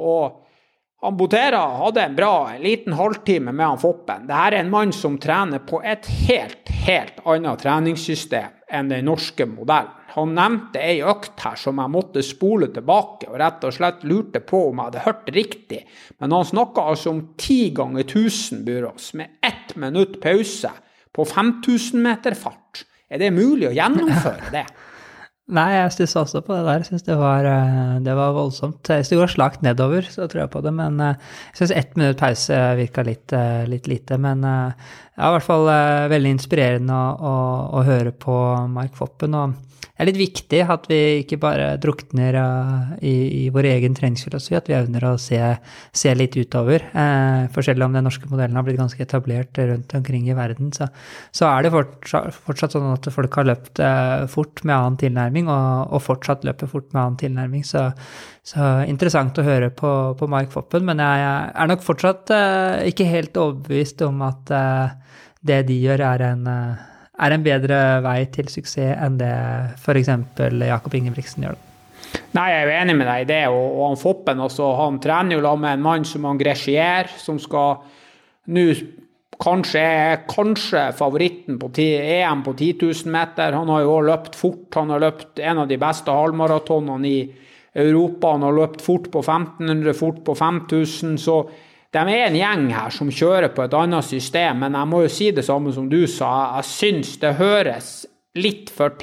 og han Botera hadde en bra en liten halvtime med han Foppen. Dette er en mann som trener på et helt, helt annet treningssystem enn den norske modellen. Han nevnte en økt her som jeg måtte spole tilbake, og rett og slett lurte på om jeg hadde hørt riktig, men han snakket altså om ti ganger tusen burås, med ett minutt pause på fem tusen meter fart. Er det mulig å gjennomføre det? Nei, jeg stusset også på det der. Jeg synes det var, det var voldsomt. Hvis det går slakt nedover, så tror jeg på det, men jeg synes ett minutt pause virket litt, litt lite, men ja, i hvert fall veldig inspirerende å, å, å høre på Mike Foppen, og det er litt viktig at vi ikke bare drukner i, i vår egen treningsfilosofi, at vi evner å se, se litt utover. Eh, for selv om den norske modellen har blitt ganske etablert rundt omkring i verden, så, så er det fortsatt, fortsatt sånn at folk har løpt eh, fort med annen tilnærming, og, og fortsatt løper fort med annen tilnærming. Så, så interessant å høre på, på Mike Foppen, men jeg, jeg er nok fortsatt eh, ikke helt overbevist om at eh, det de gjør er en er en bedre vei til suksess enn det for eksempel Jakob Ingebrigtsen gjør det. Nei, jeg er jo enig med deg i det, og, og han Foppen også, han trener jo med en mann som han Gressier, som skal nå kanskje er kanskje favoritten på E M på ti tusen meter. Han har jo også løpt fort, han har løpt en av de beste halvmaratonene i Europa, han har løpt fort på femten hundre, fort på fem tusen, så de er en gjeng her som kjører på et annet system, men jeg må jo si det samme som du sa, jeg synes det høres litt for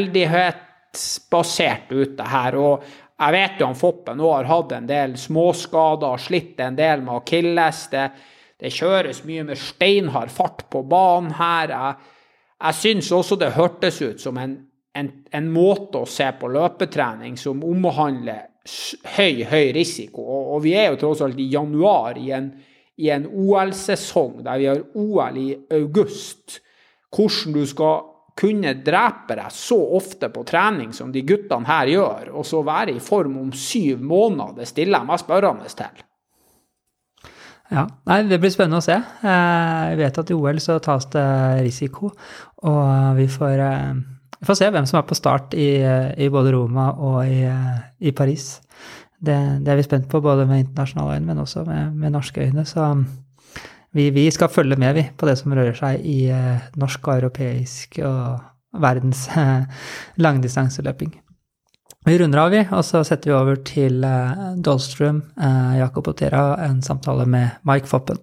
tilfeldighetsbasert ut det her, og jeg vet jo han Foppen nå har hatt en del småskader, slitt en del med akilles, det, det kjøres mye med steinhard fart på banen her, jeg, jeg synes også det hørtes ut som en, en, en måte å se på løpetrening som omhandler høy, høy risiko, og, og vi er jo tross alt i januar i en, i en O L-sesong, der vi har O L i august. Hvordan du skal kunne drepe deg så ofte på trening som de guttene her gjør, og så være i form om syv måneder, det stiller jeg meg spørrende til. Ja, nei, det blir spennende å se. Jeg vet at i O L så tas det risiko, og vi får, vi får se hvem som er på start i, i både Roma og i, i Paris. Det, det er vi spent på, både med internasjonale øyne, men også med, med norske øyne. Så vi, vi skal følge med vi, på det som rører seg i norsk og europeisk og verdens langdistanseløping. Vi runder av vi, og så setter vi over til uh, Dahlstrøm, uh, Jakob Otera, en samtale med Mike Foppen.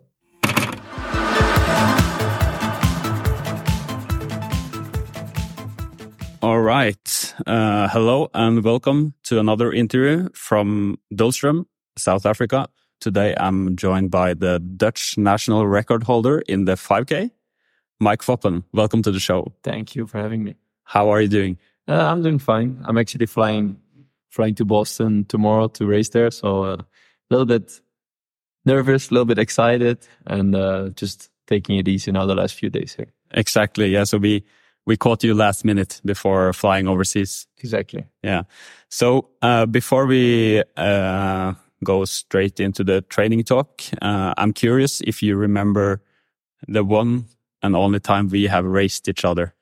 All right. Uh, hello and welcome to another interview from Dahlstrøm, South Africa. Today I'm joined by the Dutch national record holder in the five K, Mike Foppen. Welcome to the show. Thank you for having me. How are you doing? Uh, I'm doing fine. I'm actually flying flying to Boston tomorrow to race there, so a uh, little bit nervous, a little bit excited, and uh, just taking it easy now the last few days here. Exactly, yeah. So we we caught you last minute before flying overseas. Exactly. Yeah. So uh, before we uh, go straight into the training talk, uh, I'm curious if you remember the one and only time we have raced each other.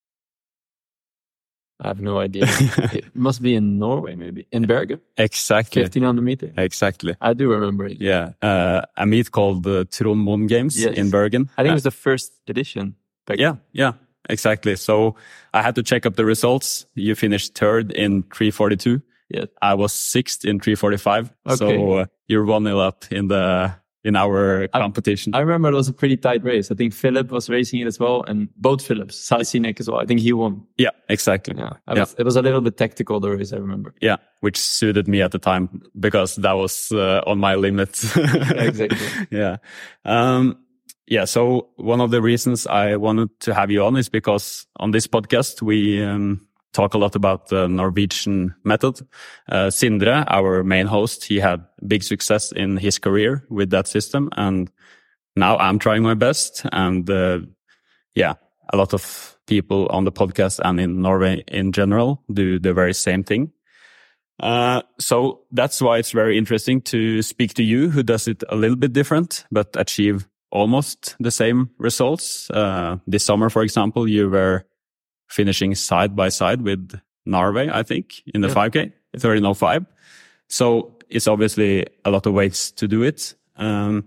I have no idea. It must be in Norway, maybe. In Bergen? Exactly. fifteen hundred meters? Exactly. I do remember it. Yeah. Uh, a meet called the Trond Moen Games yes. in Bergen. I think uh, it was the first edition. Back yeah, yeah, exactly. So I had to check up the results. You finished third in three forty-two. Yeah. I was sixth in three forty-five. Okay. So uh, you're one nil up in the... in our competition. I, I remember it was a pretty tight race. I think Philip was racing it as well, and both Philips, Salisinek as well. I think he won. Yeah, exactly. Yeah, I yeah. Was, it was a little bit tactical, the race, I remember. Yeah, which suited me at the time because that was uh, on my limit. Yeah, exactly. Yeah. Um, yeah, so one of the reasons I wanted to have you on is because on this podcast, we um, talk a lot about the Norwegian method. Uh, Sindre, our main host, he had big success in his career with that system. And now I'm trying my best. And uh, yeah, a lot of people on the podcast and in Norway in general do the very same thing. Uh, so that's why it's very interesting to speak to you, who does it a little bit different, but achieve almost the same results. Uh, this summer, for example, you were finishing side by side with Norway, I think, in the yeah. five K, thirteen oh five. So it's obviously a lot of ways to do it. Um,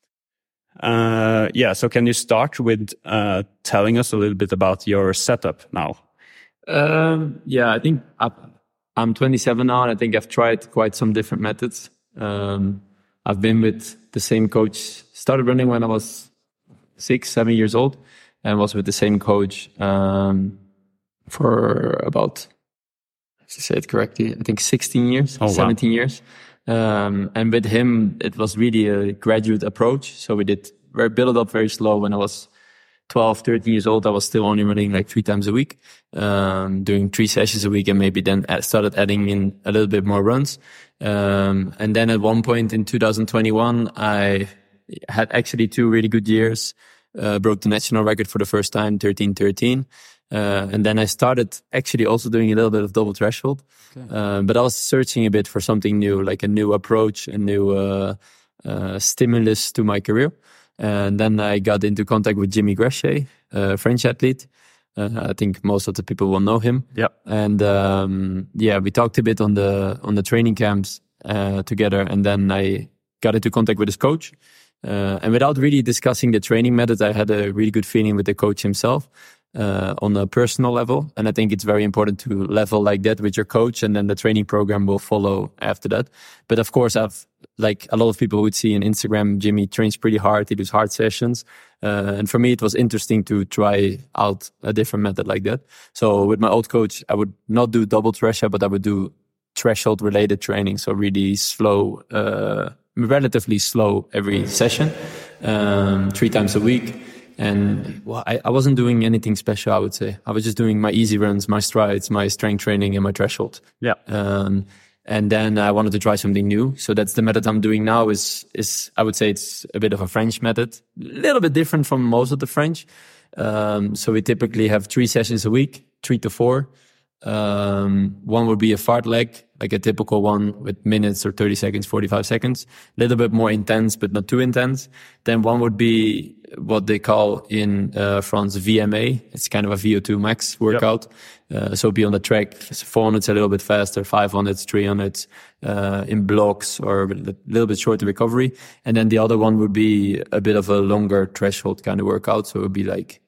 uh, yeah, so can you start with uh, telling us a little bit about your setup now? Um, yeah, I think I, I'm twenty-seven now, and I think I've tried quite some different methods. Um, I've been with the same coach, started running when I was six, seven years old, and was with the same coach um, for about, to say it correctly, I think sixteen years, oh, seventeen wow. years. Um, and with him, it was really a graduate approach. So we did very build up very slow. When I was twelve, thirteen years old, I was still only running like three times a week, um, doing three sessions a week, and maybe then started adding in a little bit more runs. Um, and then at one point in two thousand twenty-one, I had actually two really good years, uh, broke the national record for the first time, thirteen thirteen. Uh, and then I started actually also doing a little bit of double threshold. Okay. Uh, but I was searching a bit for something new, like a new approach, a new uh, uh, stimulus to my career. And then I got into contact with Jimmy Grachet, a French athlete. Uh, I think most of the people will know him. Yeah. And um, yeah, we talked a bit on the on the training camps uh, together. And then I got into contact with his coach. Uh, and without really discussing the training methods, I had a really good feeling with the coach himself. Uh, on a personal level. And I think it's very important to level like that with your coach, and then the training program will follow after that. But of course, I've, like a lot of people would see on Instagram, Jimmy trains pretty hard. He does hard sessions. Uh, and for me, it was interesting to try out a different method like that. So with my old coach, I would not do double threshold, but I would do threshold related training. So really slow, uh, relatively slow every session, um, three times a week. And well, I, I wasn't doing anything special, I would say. I was just doing my easy runs, my strides, my strength training, and my threshold. Yeah. Um, and then I wanted to try something new. So that's the method I'm doing now is, is I would say it's a bit of a French method. A little bit different from most of the French. Um, so we typically have three sessions a week, three to four. Um, one would be a fartlek, like a typical one with minutes or thirty seconds, forty-five seconds, a little bit more intense, but not too intense. Then one would be what they call in uh, France V M A. It's kind of a V O two max workout. Yep. Uh, so be on the track, four hundred's a little bit faster, five hundred's, three hundred's uh, in blocks or a little bit shorter recovery. And then the other one would be a bit of a longer threshold kind of workout. So it would be like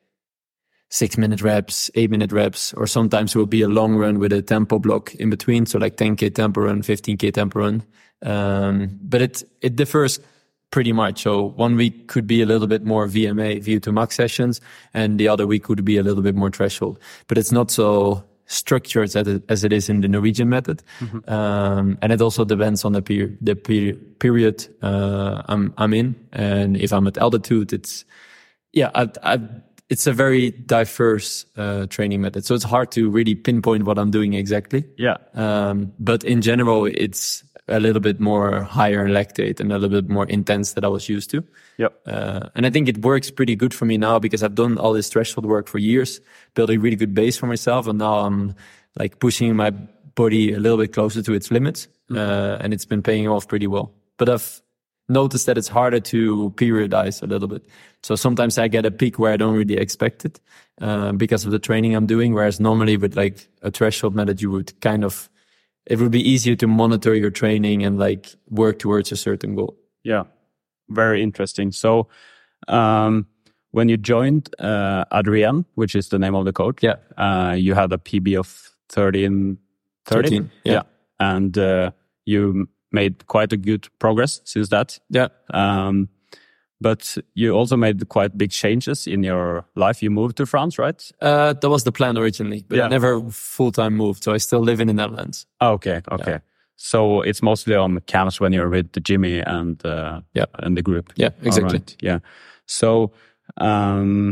six minute reps, eight minute reps, or sometimes it will be a long run with a tempo block in between. So like ten K tempo run, fifteen K tempo run. Um, but it, it differs pretty much. So one week could be a little bit more V M A, V O two max sessions, and the other week could be a little bit more threshold. But it's not so structured as it, as it is in the Norwegian method. Mm-hmm. Um, and it also depends on the, per- the per- period uh, I'm, I'm in. And if I'm at altitude, it's, yeah, I, I, it's a very diverse uh, training method. So it's hard to really pinpoint what I'm doing exactly. Yeah. Um, but in general, it's a little bit more higher in lactate and a little bit more intense than I was used to. Yep. Uh, and I think it works pretty good for me now because I've done all this threshold work for years, built a really good base for myself. And now I'm like pushing my body a little bit closer to its limits. Mm-hmm. Uh, and it's been paying off pretty well. But I've noticed that it's harder to periodize a little bit. So sometimes I get a peak where I don't really expect it, uh, because of the training I'm doing. Whereas normally with like a threshold method, you would kind of, it would be easier to monitor your training and like work towards a certain goal. Yeah. Very interesting. So, um, when you joined, uh, Adrien, which is the name of the coach, yeah, uh, you had a P B of thirteen, thirty, thirteen, yeah. yeah. And, uh, you made quite a good progress since that. Yeah. Um, but you also made quite big changes in your life. You moved to France, right? Uh, that was the plan originally, but yeah. I never full-time moved. So I still live in the Netherlands. Okay. Okay. Yeah. So it's mostly on camps when you're with Jimmy and, uh, yeah. and the group. Yeah, exactly. Right. Yeah. So, um,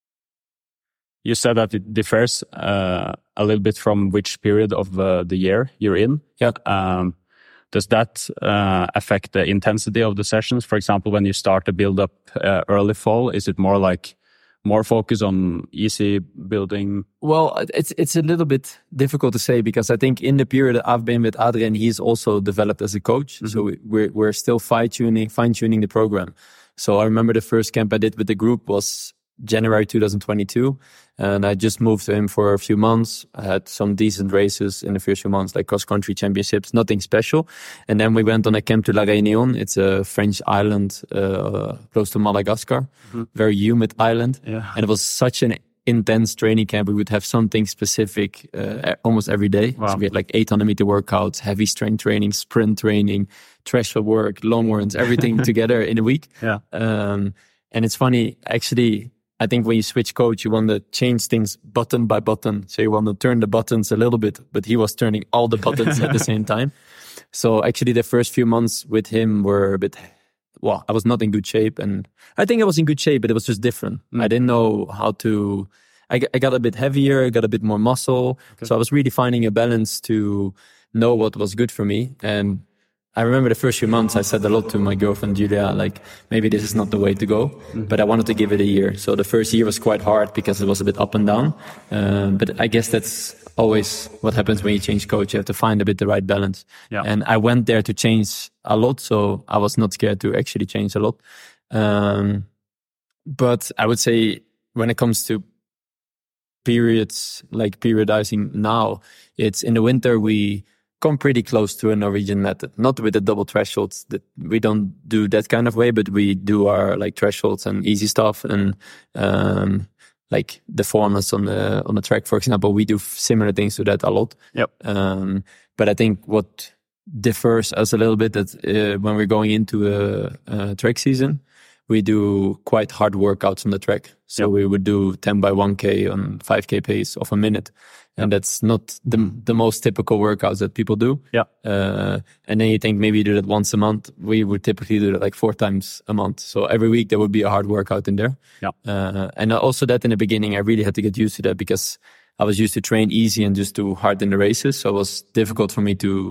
you said that it differs, uh, a little bit from which period of uh, the year you're in. Yeah. Um, Does that uh, affect the intensity of the sessions? For example, when you start to build up uh, early fall, is it more like more focus on easy building? Well, it's it's a little bit difficult to say because I think in the period I've been with Adrien, he's also developed as a coach. Mm-hmm. So we're we're still fine tuning fine tuning the program. So I remember the first camp I did with the group was January twenty twenty-two, and I just moved to him for a few months. I had some decent races in the first few months, like cross-country championships, nothing special. And then we went on a camp to La Réunion. It's a French island uh, close to Madagascar, mm-hmm. very humid island. Yeah. And it was such an intense training camp. We would have something specific uh, almost every day. Wow. So we had like eight hundred meter workouts, heavy strength training, sprint training, threshold work, long runs, everything together in a week. Yeah. Um, and it's funny, actually, I think when you switch coach, you want to change things button by button. So you want to turn the buttons a little bit, but he was turning all the buttons at the same time. So actually the first few months with him were a bit, well, I was not in good shape. And I think I was in good shape, but it was just different. Mm. I didn't know how to, I, I got a bit heavier, I got a bit more muscle. Okay. So I was really finding a balance to know what was good for me. And I remember the first few months I said a lot to my girlfriend Julia, like, maybe this is not the way to go, mm-hmm. but I wanted to give it a year. So the first year was quite hard because it was a bit up and down. Um, but I guess that's always what happens when you change coach. You have to find a bit the right balance. Yeah. And I went there to change a lot. So I was not scared to actually change a lot. Um, but I would say when it comes to periods, like periodizing now, it's in the winter, we come pretty close to a Norwegian method, not with the double thresholds. That we don't do that kind of way, but we do our like thresholds and easy stuff, and um, like the forerunners on the on the track, for example, we do similar things to that a lot. Yep. Um, but I think what differs us a little bit that uh, when we're going into a, a track season, we do quite hard workouts on the track. So yep. we would do ten by one K on five K pace of a minute. And yep. that's not the the most typical workouts that people do. Yeah. Uh, and then you think maybe you do that once a month. We would typically do that like four times a month. So every week there would be a hard workout in there. Yeah. Uh, and also that in the beginning, I really had to get used to that because I was used to train easy and just do hard in the races. So it was difficult for me to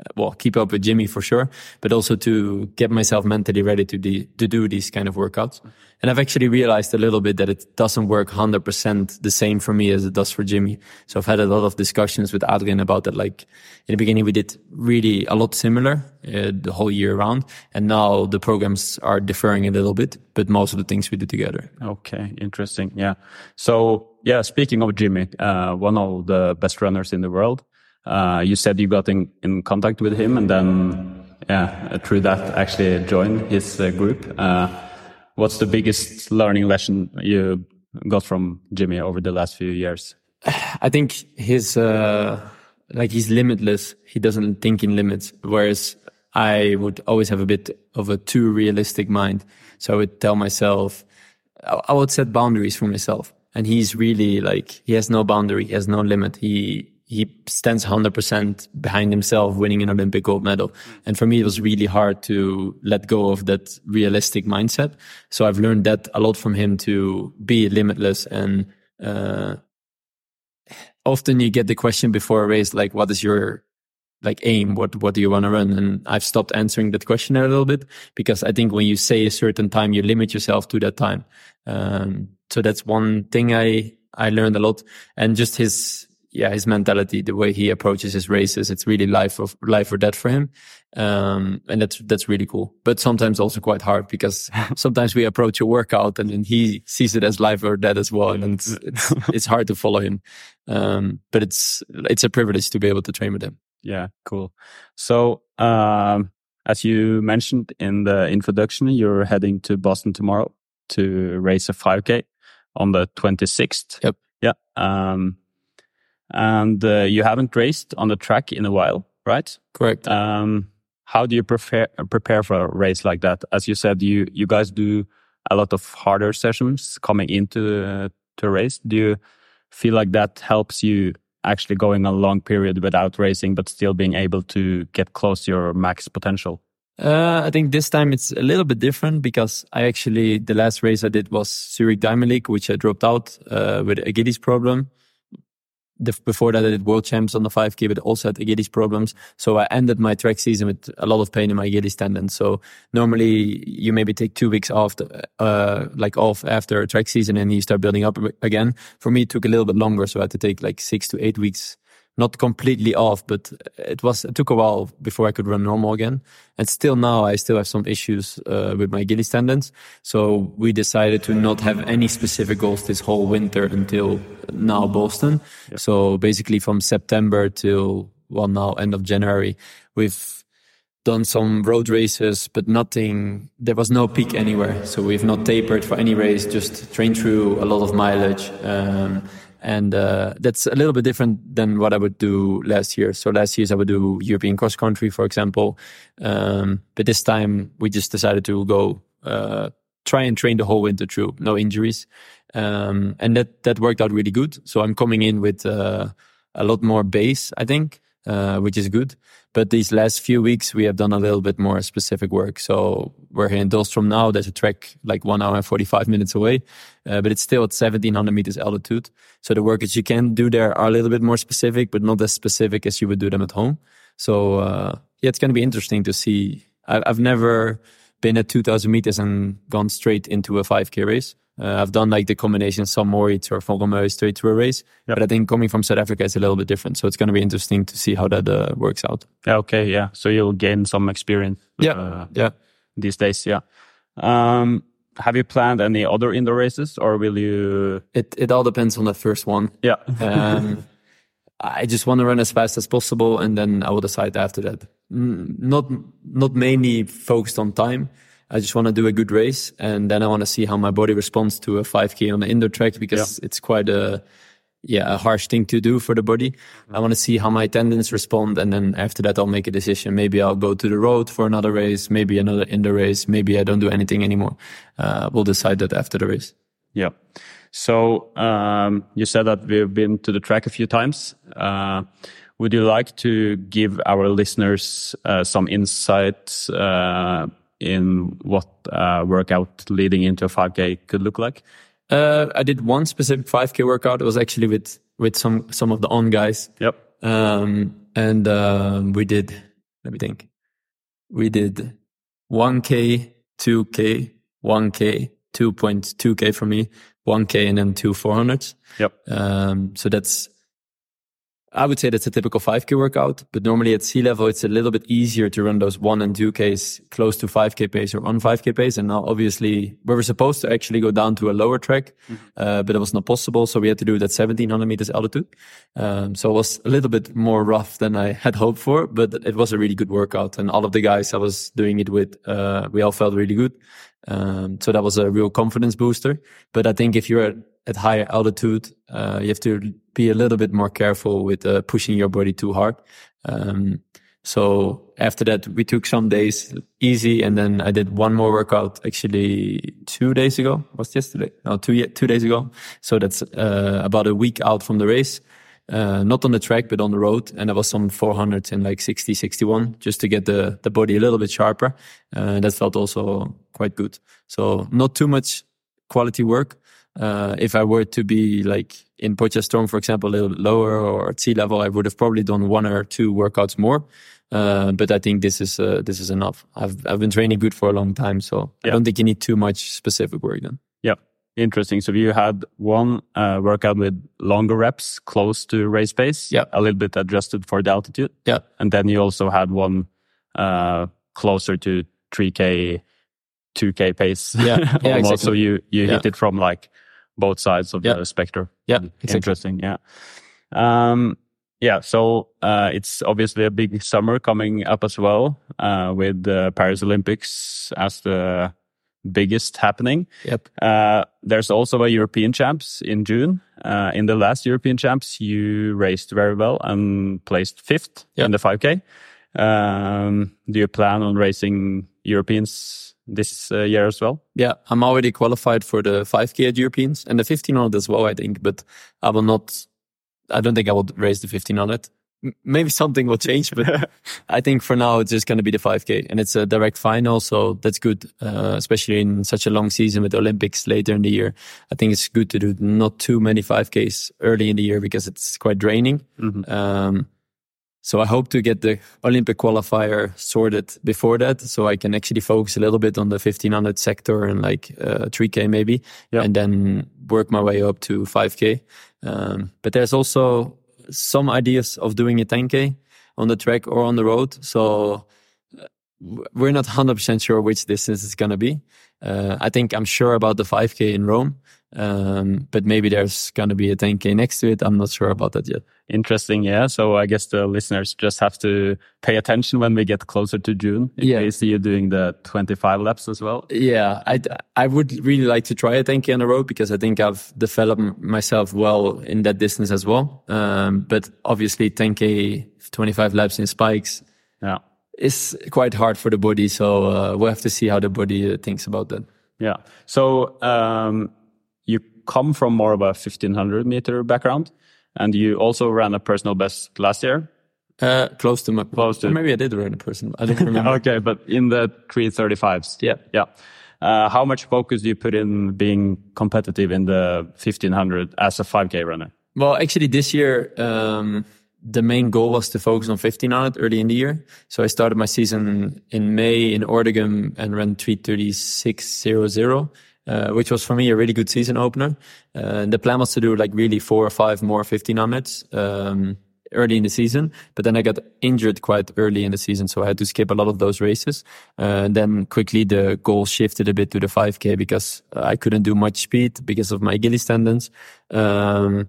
well, keep up with Jimmy for sure, but also to get myself mentally ready to de- to do these kind of workouts. And I've actually realized a little bit that it doesn't work one hundred percent the same for me as it does for Jimmy. So I've had a lot of discussions with Adrian about that. Like in the beginning, we did really a lot similar uh, the whole year round. And now the programs are differing a little bit, but most of the things we do together. Okay, interesting. Yeah. So, yeah, speaking of Jimmy, uh, one of the best runners in the world, uh, you said you got in, in contact with him and then, yeah, through that actually joined his uh, group. Uh, what's the biggest learning lesson you got from Jimmy over the last few years? I think his, uh, like he's limitless. He doesn't think in limits, whereas I would always have a bit of a too realistic mind. So I would tell myself, I would set boundaries for myself. And he's really like, he has no boundary, he has no limit. He, he stands one hundred percent behind himself, winning an Olympic gold medal. And for me, it was really hard to let go of that realistic mindset. So I've learned that a lot from him, to be limitless. And, uh, often you get the question before a race, like, what is your like aim? What, what do you want to run? And I've stopped answering that question a little bit, because I think when you say a certain time, you limit yourself to that time. Um, so that's one thing I, I learned a lot. And just his, yeah, his mentality, the way he approaches his races, it's really life of life or death for him. Um, and that's, that's really cool. But sometimes also quite hard, because sometimes we approach a workout and then he sees it as life or death as well. And it's, it's, it's hard to follow him. Um, but it's, it's a privilege to be able to train with him. Yeah, cool. So, um, as you mentioned in the introduction, you're heading to Boston tomorrow to race a five K on the twenty-sixth. Yep. Yeah. Um, and uh, you haven't raced on the track in a while, right? Correct. Um, how do you prepare prepare for a race like that? As you said, you you guys do a lot of harder sessions coming into uh, to race. Do you feel like that helps you actually going a long period without racing, but still being able to get close to your max potential? Uh, I think this time it's a little bit different, because I actually, the last race I did was Zurich Diamond League, which I dropped out uh, with Achilles problem. The, before that I did World Champs on the five K, but also had Achilles problems. So I ended my track season with a lot of pain in my Achilles tendon. So normally you maybe take two weeks off, uh, like off after a track season, and you start building up again. For me, it took a little bit longer. So I had to take like six to eight weeks, not completely off, but it was, it took a while before I could run normal again. And still now I still have some issues, uh, with my Achilles tendons. So we decided to not have any specific goals this whole winter until now Boston. Yeah. So basically from September till, well, now end of January, we've done some road races, but nothing, there was no peak anywhere. So we've not tapered for any race, just trained through a lot of mileage. Um, And uh, that's a little bit different than what I would do last year. So last year I would do European cross country, for example. Um, but this time we just decided to go uh, try and train the whole winter through, no injuries. Um, and that, that worked out really good. So I'm coming in with uh, a lot more base, I think, uh, which is good. But these last few weeks, we have done a little bit more specific work. So we're here in Dahlstrom now. There's a track like one hour and forty-five minutes away, uh, but it's still at seventeen hundred meters altitude. So the workouts you can do there are a little bit more specific, but not as specific as you would do them at home. So uh, yeah, it's going to be interesting to see. I, I've never been at two thousand meters and gone straight into a five K race. Uh, I've done like the combination Sam Moritz or Volgomøy straight to a race. Yep. But I think coming from South Africa is a little bit different. So it's going to be interesting to see how that uh, works out. Yeah, okay, yeah. So you'll gain some experience yeah. Uh, yeah. these days, yeah. Um, have you planned any other indoor races, or will you... It it all depends on the first one. Yeah. um, I just want to run as fast as possible, and then I will decide after that. Not not mainly focused on time. I just want to do a good race, and then I want to see how my body responds to a five K on the indoor track, because yeah. it's quite a yeah a harsh thing to do for the body. Mm-hmm. I want to see how my tendons respond, and then after that I'll make a decision. Maybe I'll go to the road for another race, maybe another indoor race, maybe I don't do anything anymore. Uh, we'll decide that after the race. Yeah. So um, you said that we've been to the track a few times. Uh, would you like to give our listeners uh, some insights uh, in what uh, workout leading into a five K could look like? Uh, I did one specific five K workout. It was actually with with some some of the on guys. Yep. Um, and um, we did let me think. We did one K, two K, one K, two point two K for me, one K, and then two four hundreds. Yep. Um, so that's, I would say that's a typical five K workout, but normally at sea level, it's a little bit easier to run those one and two Ks close to five K pace or on five K pace. And now obviously we were supposed to actually go down to a lower track, mm-hmm. uh, but it was not possible. So we had to do it at seventeen hundred meters altitude. Um, so it was a little bit more rough than I had hoped for, but it was a really good workout. And all of the guys I was doing it with, uh, we all felt really good. Um, so that was a real confidence booster. But I think if you're at, at higher altitude, uh, you have to be a little bit more careful with uh, pushing your body too hard. Um, so after that, we took some days easy, and then I did one more workout actually two days ago. Was it yesterday? No, two two days ago. So that's uh, about a week out from the race. Uh, not on the track, but on the road. And I was some four hundreds in like sixty, sixty-one, just to get the, the body a little bit sharper. Uh, that felt also quite good. So not too much quality work. Uh, if I were to be like in Potchefstroom, for example, a little bit lower or at sea level, I would have probably done one or two workouts more. Uh, but I think this is, uh, this is enough. I've, I've been training good for a long time, so yeah. I don't think you need too much specific work then. Yeah. Interesting. So you had one uh, workout with longer reps, close to race pace, yeah. a little bit adjusted for the altitude. Yeah. And then you also had one uh, closer to three K, two K pace. Yeah, yeah exactly. So you, you yeah. hit it from like both sides of yeah. the spectrum. Yeah, exactly. Interesting. Yeah. Um, yeah. So uh, it's obviously a big summer coming up as well uh, with the Paris Olympics as the biggest happening. Yep. Uh, there's also a European Champs in June. Uh, in the last European Champs, you raced very well and placed fifth yep. in the five K. Um, do you plan on racing Europeans this uh, year as well? Yeah, I'm already qualified for the five K at Europeans and the fifteen hundred as well, I think. But I will not, I don't think I will race the fifteen hundred. Maybe something will change, but I think for now it's just going to be the five K, and it's a direct final, so that's good, uh, especially in such a long season with the Olympics later in the year. I think it's good to do not too many five Ks early in the year because it's quite draining. Mm-hmm. Um, so I hope to get the Olympic qualifier sorted before that, so I can actually focus a little bit on the fifteen hundred sector and like uh, three K maybe, yep. and then work my way up to five K. Um, but there's also some ideas of doing a ten K on the track or on the road. So we're not one hundred percent sure which distance it's going to be. Uh, I think I'm sure about the five K in Rome, um, but maybe there's going to be a ten K next to it. I'm not sure about that yet. Interesting, yeah. So I guess the listeners just have to pay attention when we get closer to June. If yeah. they see you doing the twenty-five laps as well. Yeah, I, I would really like to try a ten K on the road because I think I've developed myself well in that distance as well. Um, but obviously ten K, twenty-five laps in spikes. Yeah. It's quite hard for the body, so uh, we'll have to see how the body uh, thinks about that. Yeah. So um, you come from more of a fifteen hundred meter background, and you also ran a personal best last year. Uh, close to my close to. Or maybe I did run a personal. I don't remember. Okay, but in the three thirty-fives. Yeah. Yeah. Uh, how much focus do you put in being competitive in the fifteen hundred as a five K runner? Well, actually, this year. Um, The main goal was to focus on fifteen hundred early in the year. So I started my season in May in Ordegem and ran three thirty-six hundred, uh, which was for me a really good season opener. Uh, the plan was to do like really four or five more fifteen hundreds um, early in the season. But then I got injured quite early in the season, so I had to skip a lot of those races. Uh, and then quickly the goal shifted a bit to the five K because I couldn't do much speed because of my Achilles tendons. Um,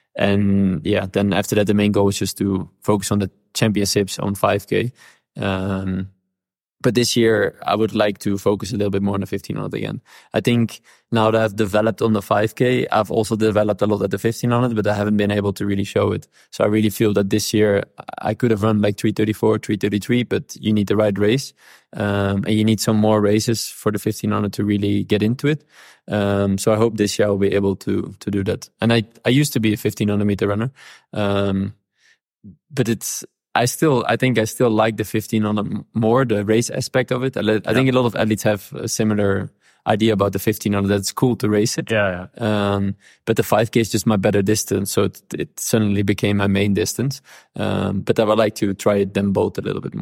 And yeah, then after that, the main goal was just to focus on the championships on five K. Um, but this year, I would like to focus a little bit more on the fifteen hundred again. I think now that I've developed on the five K, I've also developed a lot at the fifteen hundred, but I haven't been able to really show it. So I really feel that this year I could have run like three thirty-four, three thirty-three, but you need the right race. Um, and you need some more races for the fifteen hundred to really get into it. Um, so I hope this year I'll be able to, to do that. And I, I used to be a fifteen hundred meter runner. Um, but it's, I still, I think I still like the fifteen hundred more, the race aspect of it. I, I think a lot of athletes have a similar idea about the fifteen hundred, that it's cool to race it. Yeah, yeah. Um, but the five K is just my better distance. So it, it suddenly became my main distance. Um, but I would like to try them both a little bit more.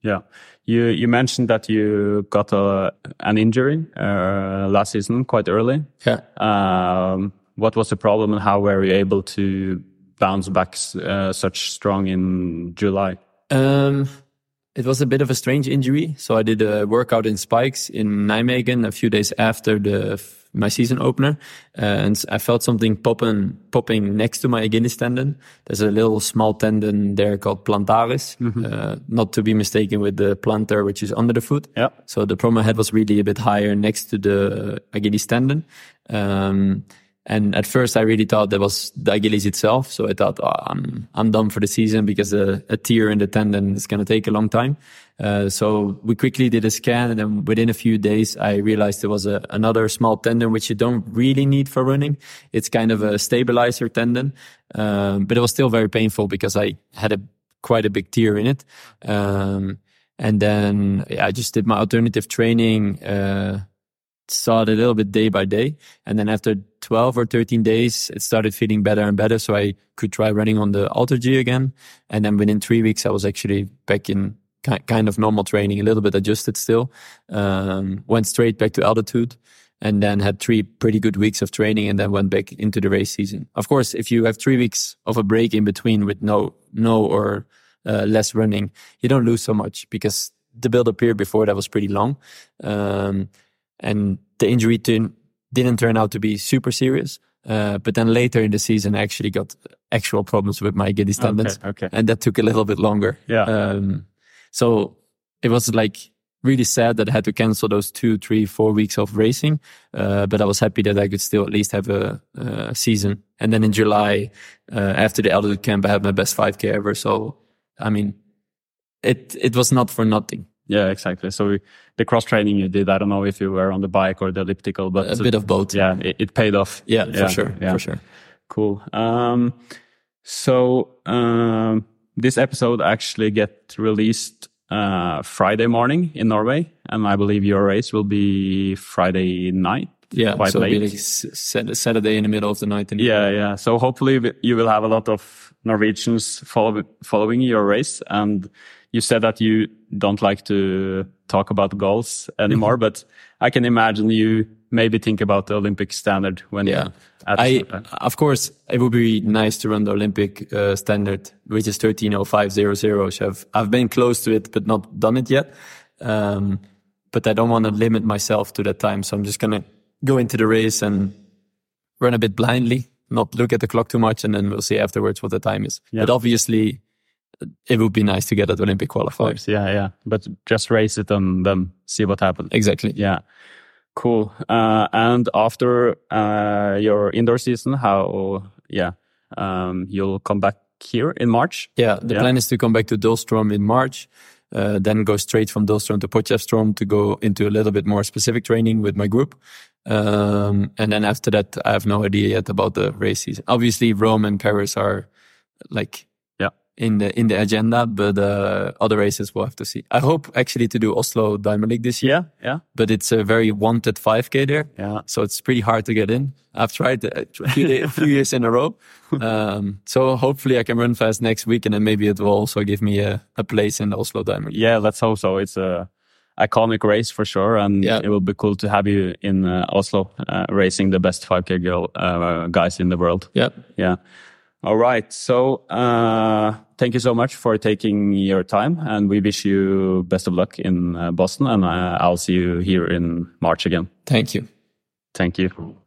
Yeah. You you mentioned that you got a, an injury uh, last season quite early. Yeah. Um, what was the problem and how were you able to bounce back uh, such strong in July? Um, it was a bit of a strange injury. So I did a workout in Spikes in Nijmegen a few days after the my season opener, uh, and I felt something popping popping next to my Achilles tendon. There's a little small tendon there called plantaris, mm-hmm. uh, not to be mistaken with the plantar, which is under the foot. Yeah. So the problem I had was really a bit higher next to the Achilles tendon. Um, And at first, I really thought that was the Achilles itself. So I thought, oh, I'm I'm done for the season because a, a tear in the tendon is going to take a long time. Uh, so we quickly did a scan, and then within a few days, I realized there was a, another small tendon which you don't really need for running. It's kind of a stabilizer tendon, um, but it was still very painful because I had a quite a big tear in it. Um, and then yeah, I just did my alternative training. Uh, saw it a little bit day by day, and then after twelve or thirteen days it started feeling better and better, so I could try running on the AlterG again, and then within three weeks I was actually back in kind of normal training, a little bit adjusted still. Um, went straight back to altitude, and then had three pretty good weeks of training, and then went back into the race season. Of course, if you have three weeks of a break in between with no no or uh, less running, you don't lose so much, because the build-up period before that was pretty long. Um, And the injury t- didn't turn out to be super serious. Uh, but then later in the season, I actually got actual problems with my Achilles tendons. Okay, okay. And that took a little bit longer. Yeah. Um, so it was like really sad that I had to cancel those two, three, four weeks of racing. Uh, but I was happy that I could still at least have a, a season. And then in July, uh, after the altitude camp, I had my best five K ever. So, I mean, it it was not for nothing. Yeah, exactly. So we, the cross training you did, I don't know if you were on the bike or the elliptical, but a bit of both. Yeah, it, it paid off. Yeah, yeah, for sure. Yeah. For sure. Cool. Um, so um, this episode actually get released uh, Friday morning in Norway, and I believe your race will be Friday night. Yeah, quite so late. it'll be like Saturday in the middle of the night. Yeah, yeah. So hopefully you will have a lot of Norwegians follow, following your race. And you said that you don't like to talk about goals anymore, Mm-hmm. but I can imagine you maybe think about the Olympic standard when Yeah, you're at I of course it would be nice to run the Olympic uh, standard, which is thirteen oh five oh oh. So I've I've been close to it, but not done it yet. Um, but I don't want to limit myself to that time, so I'm just gonna go into the race and run a bit blindly, not look at the clock too much, and then we'll see afterwards what the time is. Yeah. But obviously, it would be nice to get at Olympic qualifiers. Yeah, yeah. But just race it and then see what happens. Exactly. Yeah. Cool. Uh, and after uh, your indoor season, how, yeah, um, you'll come back here in March? Yeah, the Yeah. plan is to come back to Dulstrom in March, uh, then go straight from Dulstrom to Potchefstroom to go into a little bit more specific training with my group. Um, and then after that, I have no idea yet about the race season. Obviously, Rome and Paris are like yeah in the in the agenda, but uh, other races we'll have to see. I hope actually to do Oslo Diamond League this year. Yeah, yeah. But it's a very wanted five K there. Yeah. So it's pretty hard to get in. I've tried a few, day, a few years in a row. Um, so hopefully I can run fast next week, and then maybe it will also give me a, a place in the Oslo Diamond League. Yeah, let's hope so. It's a iconic race for sure, and Yeah. it will be cool to have you in uh, Oslo uh, racing the best five K girl uh, guys in the world. Yeah. Yeah. All right. So uh, thank you so much for taking your time, and we wish you best of luck in uh, Boston, and uh, I'll see you here in March again. Thank you. Thank you.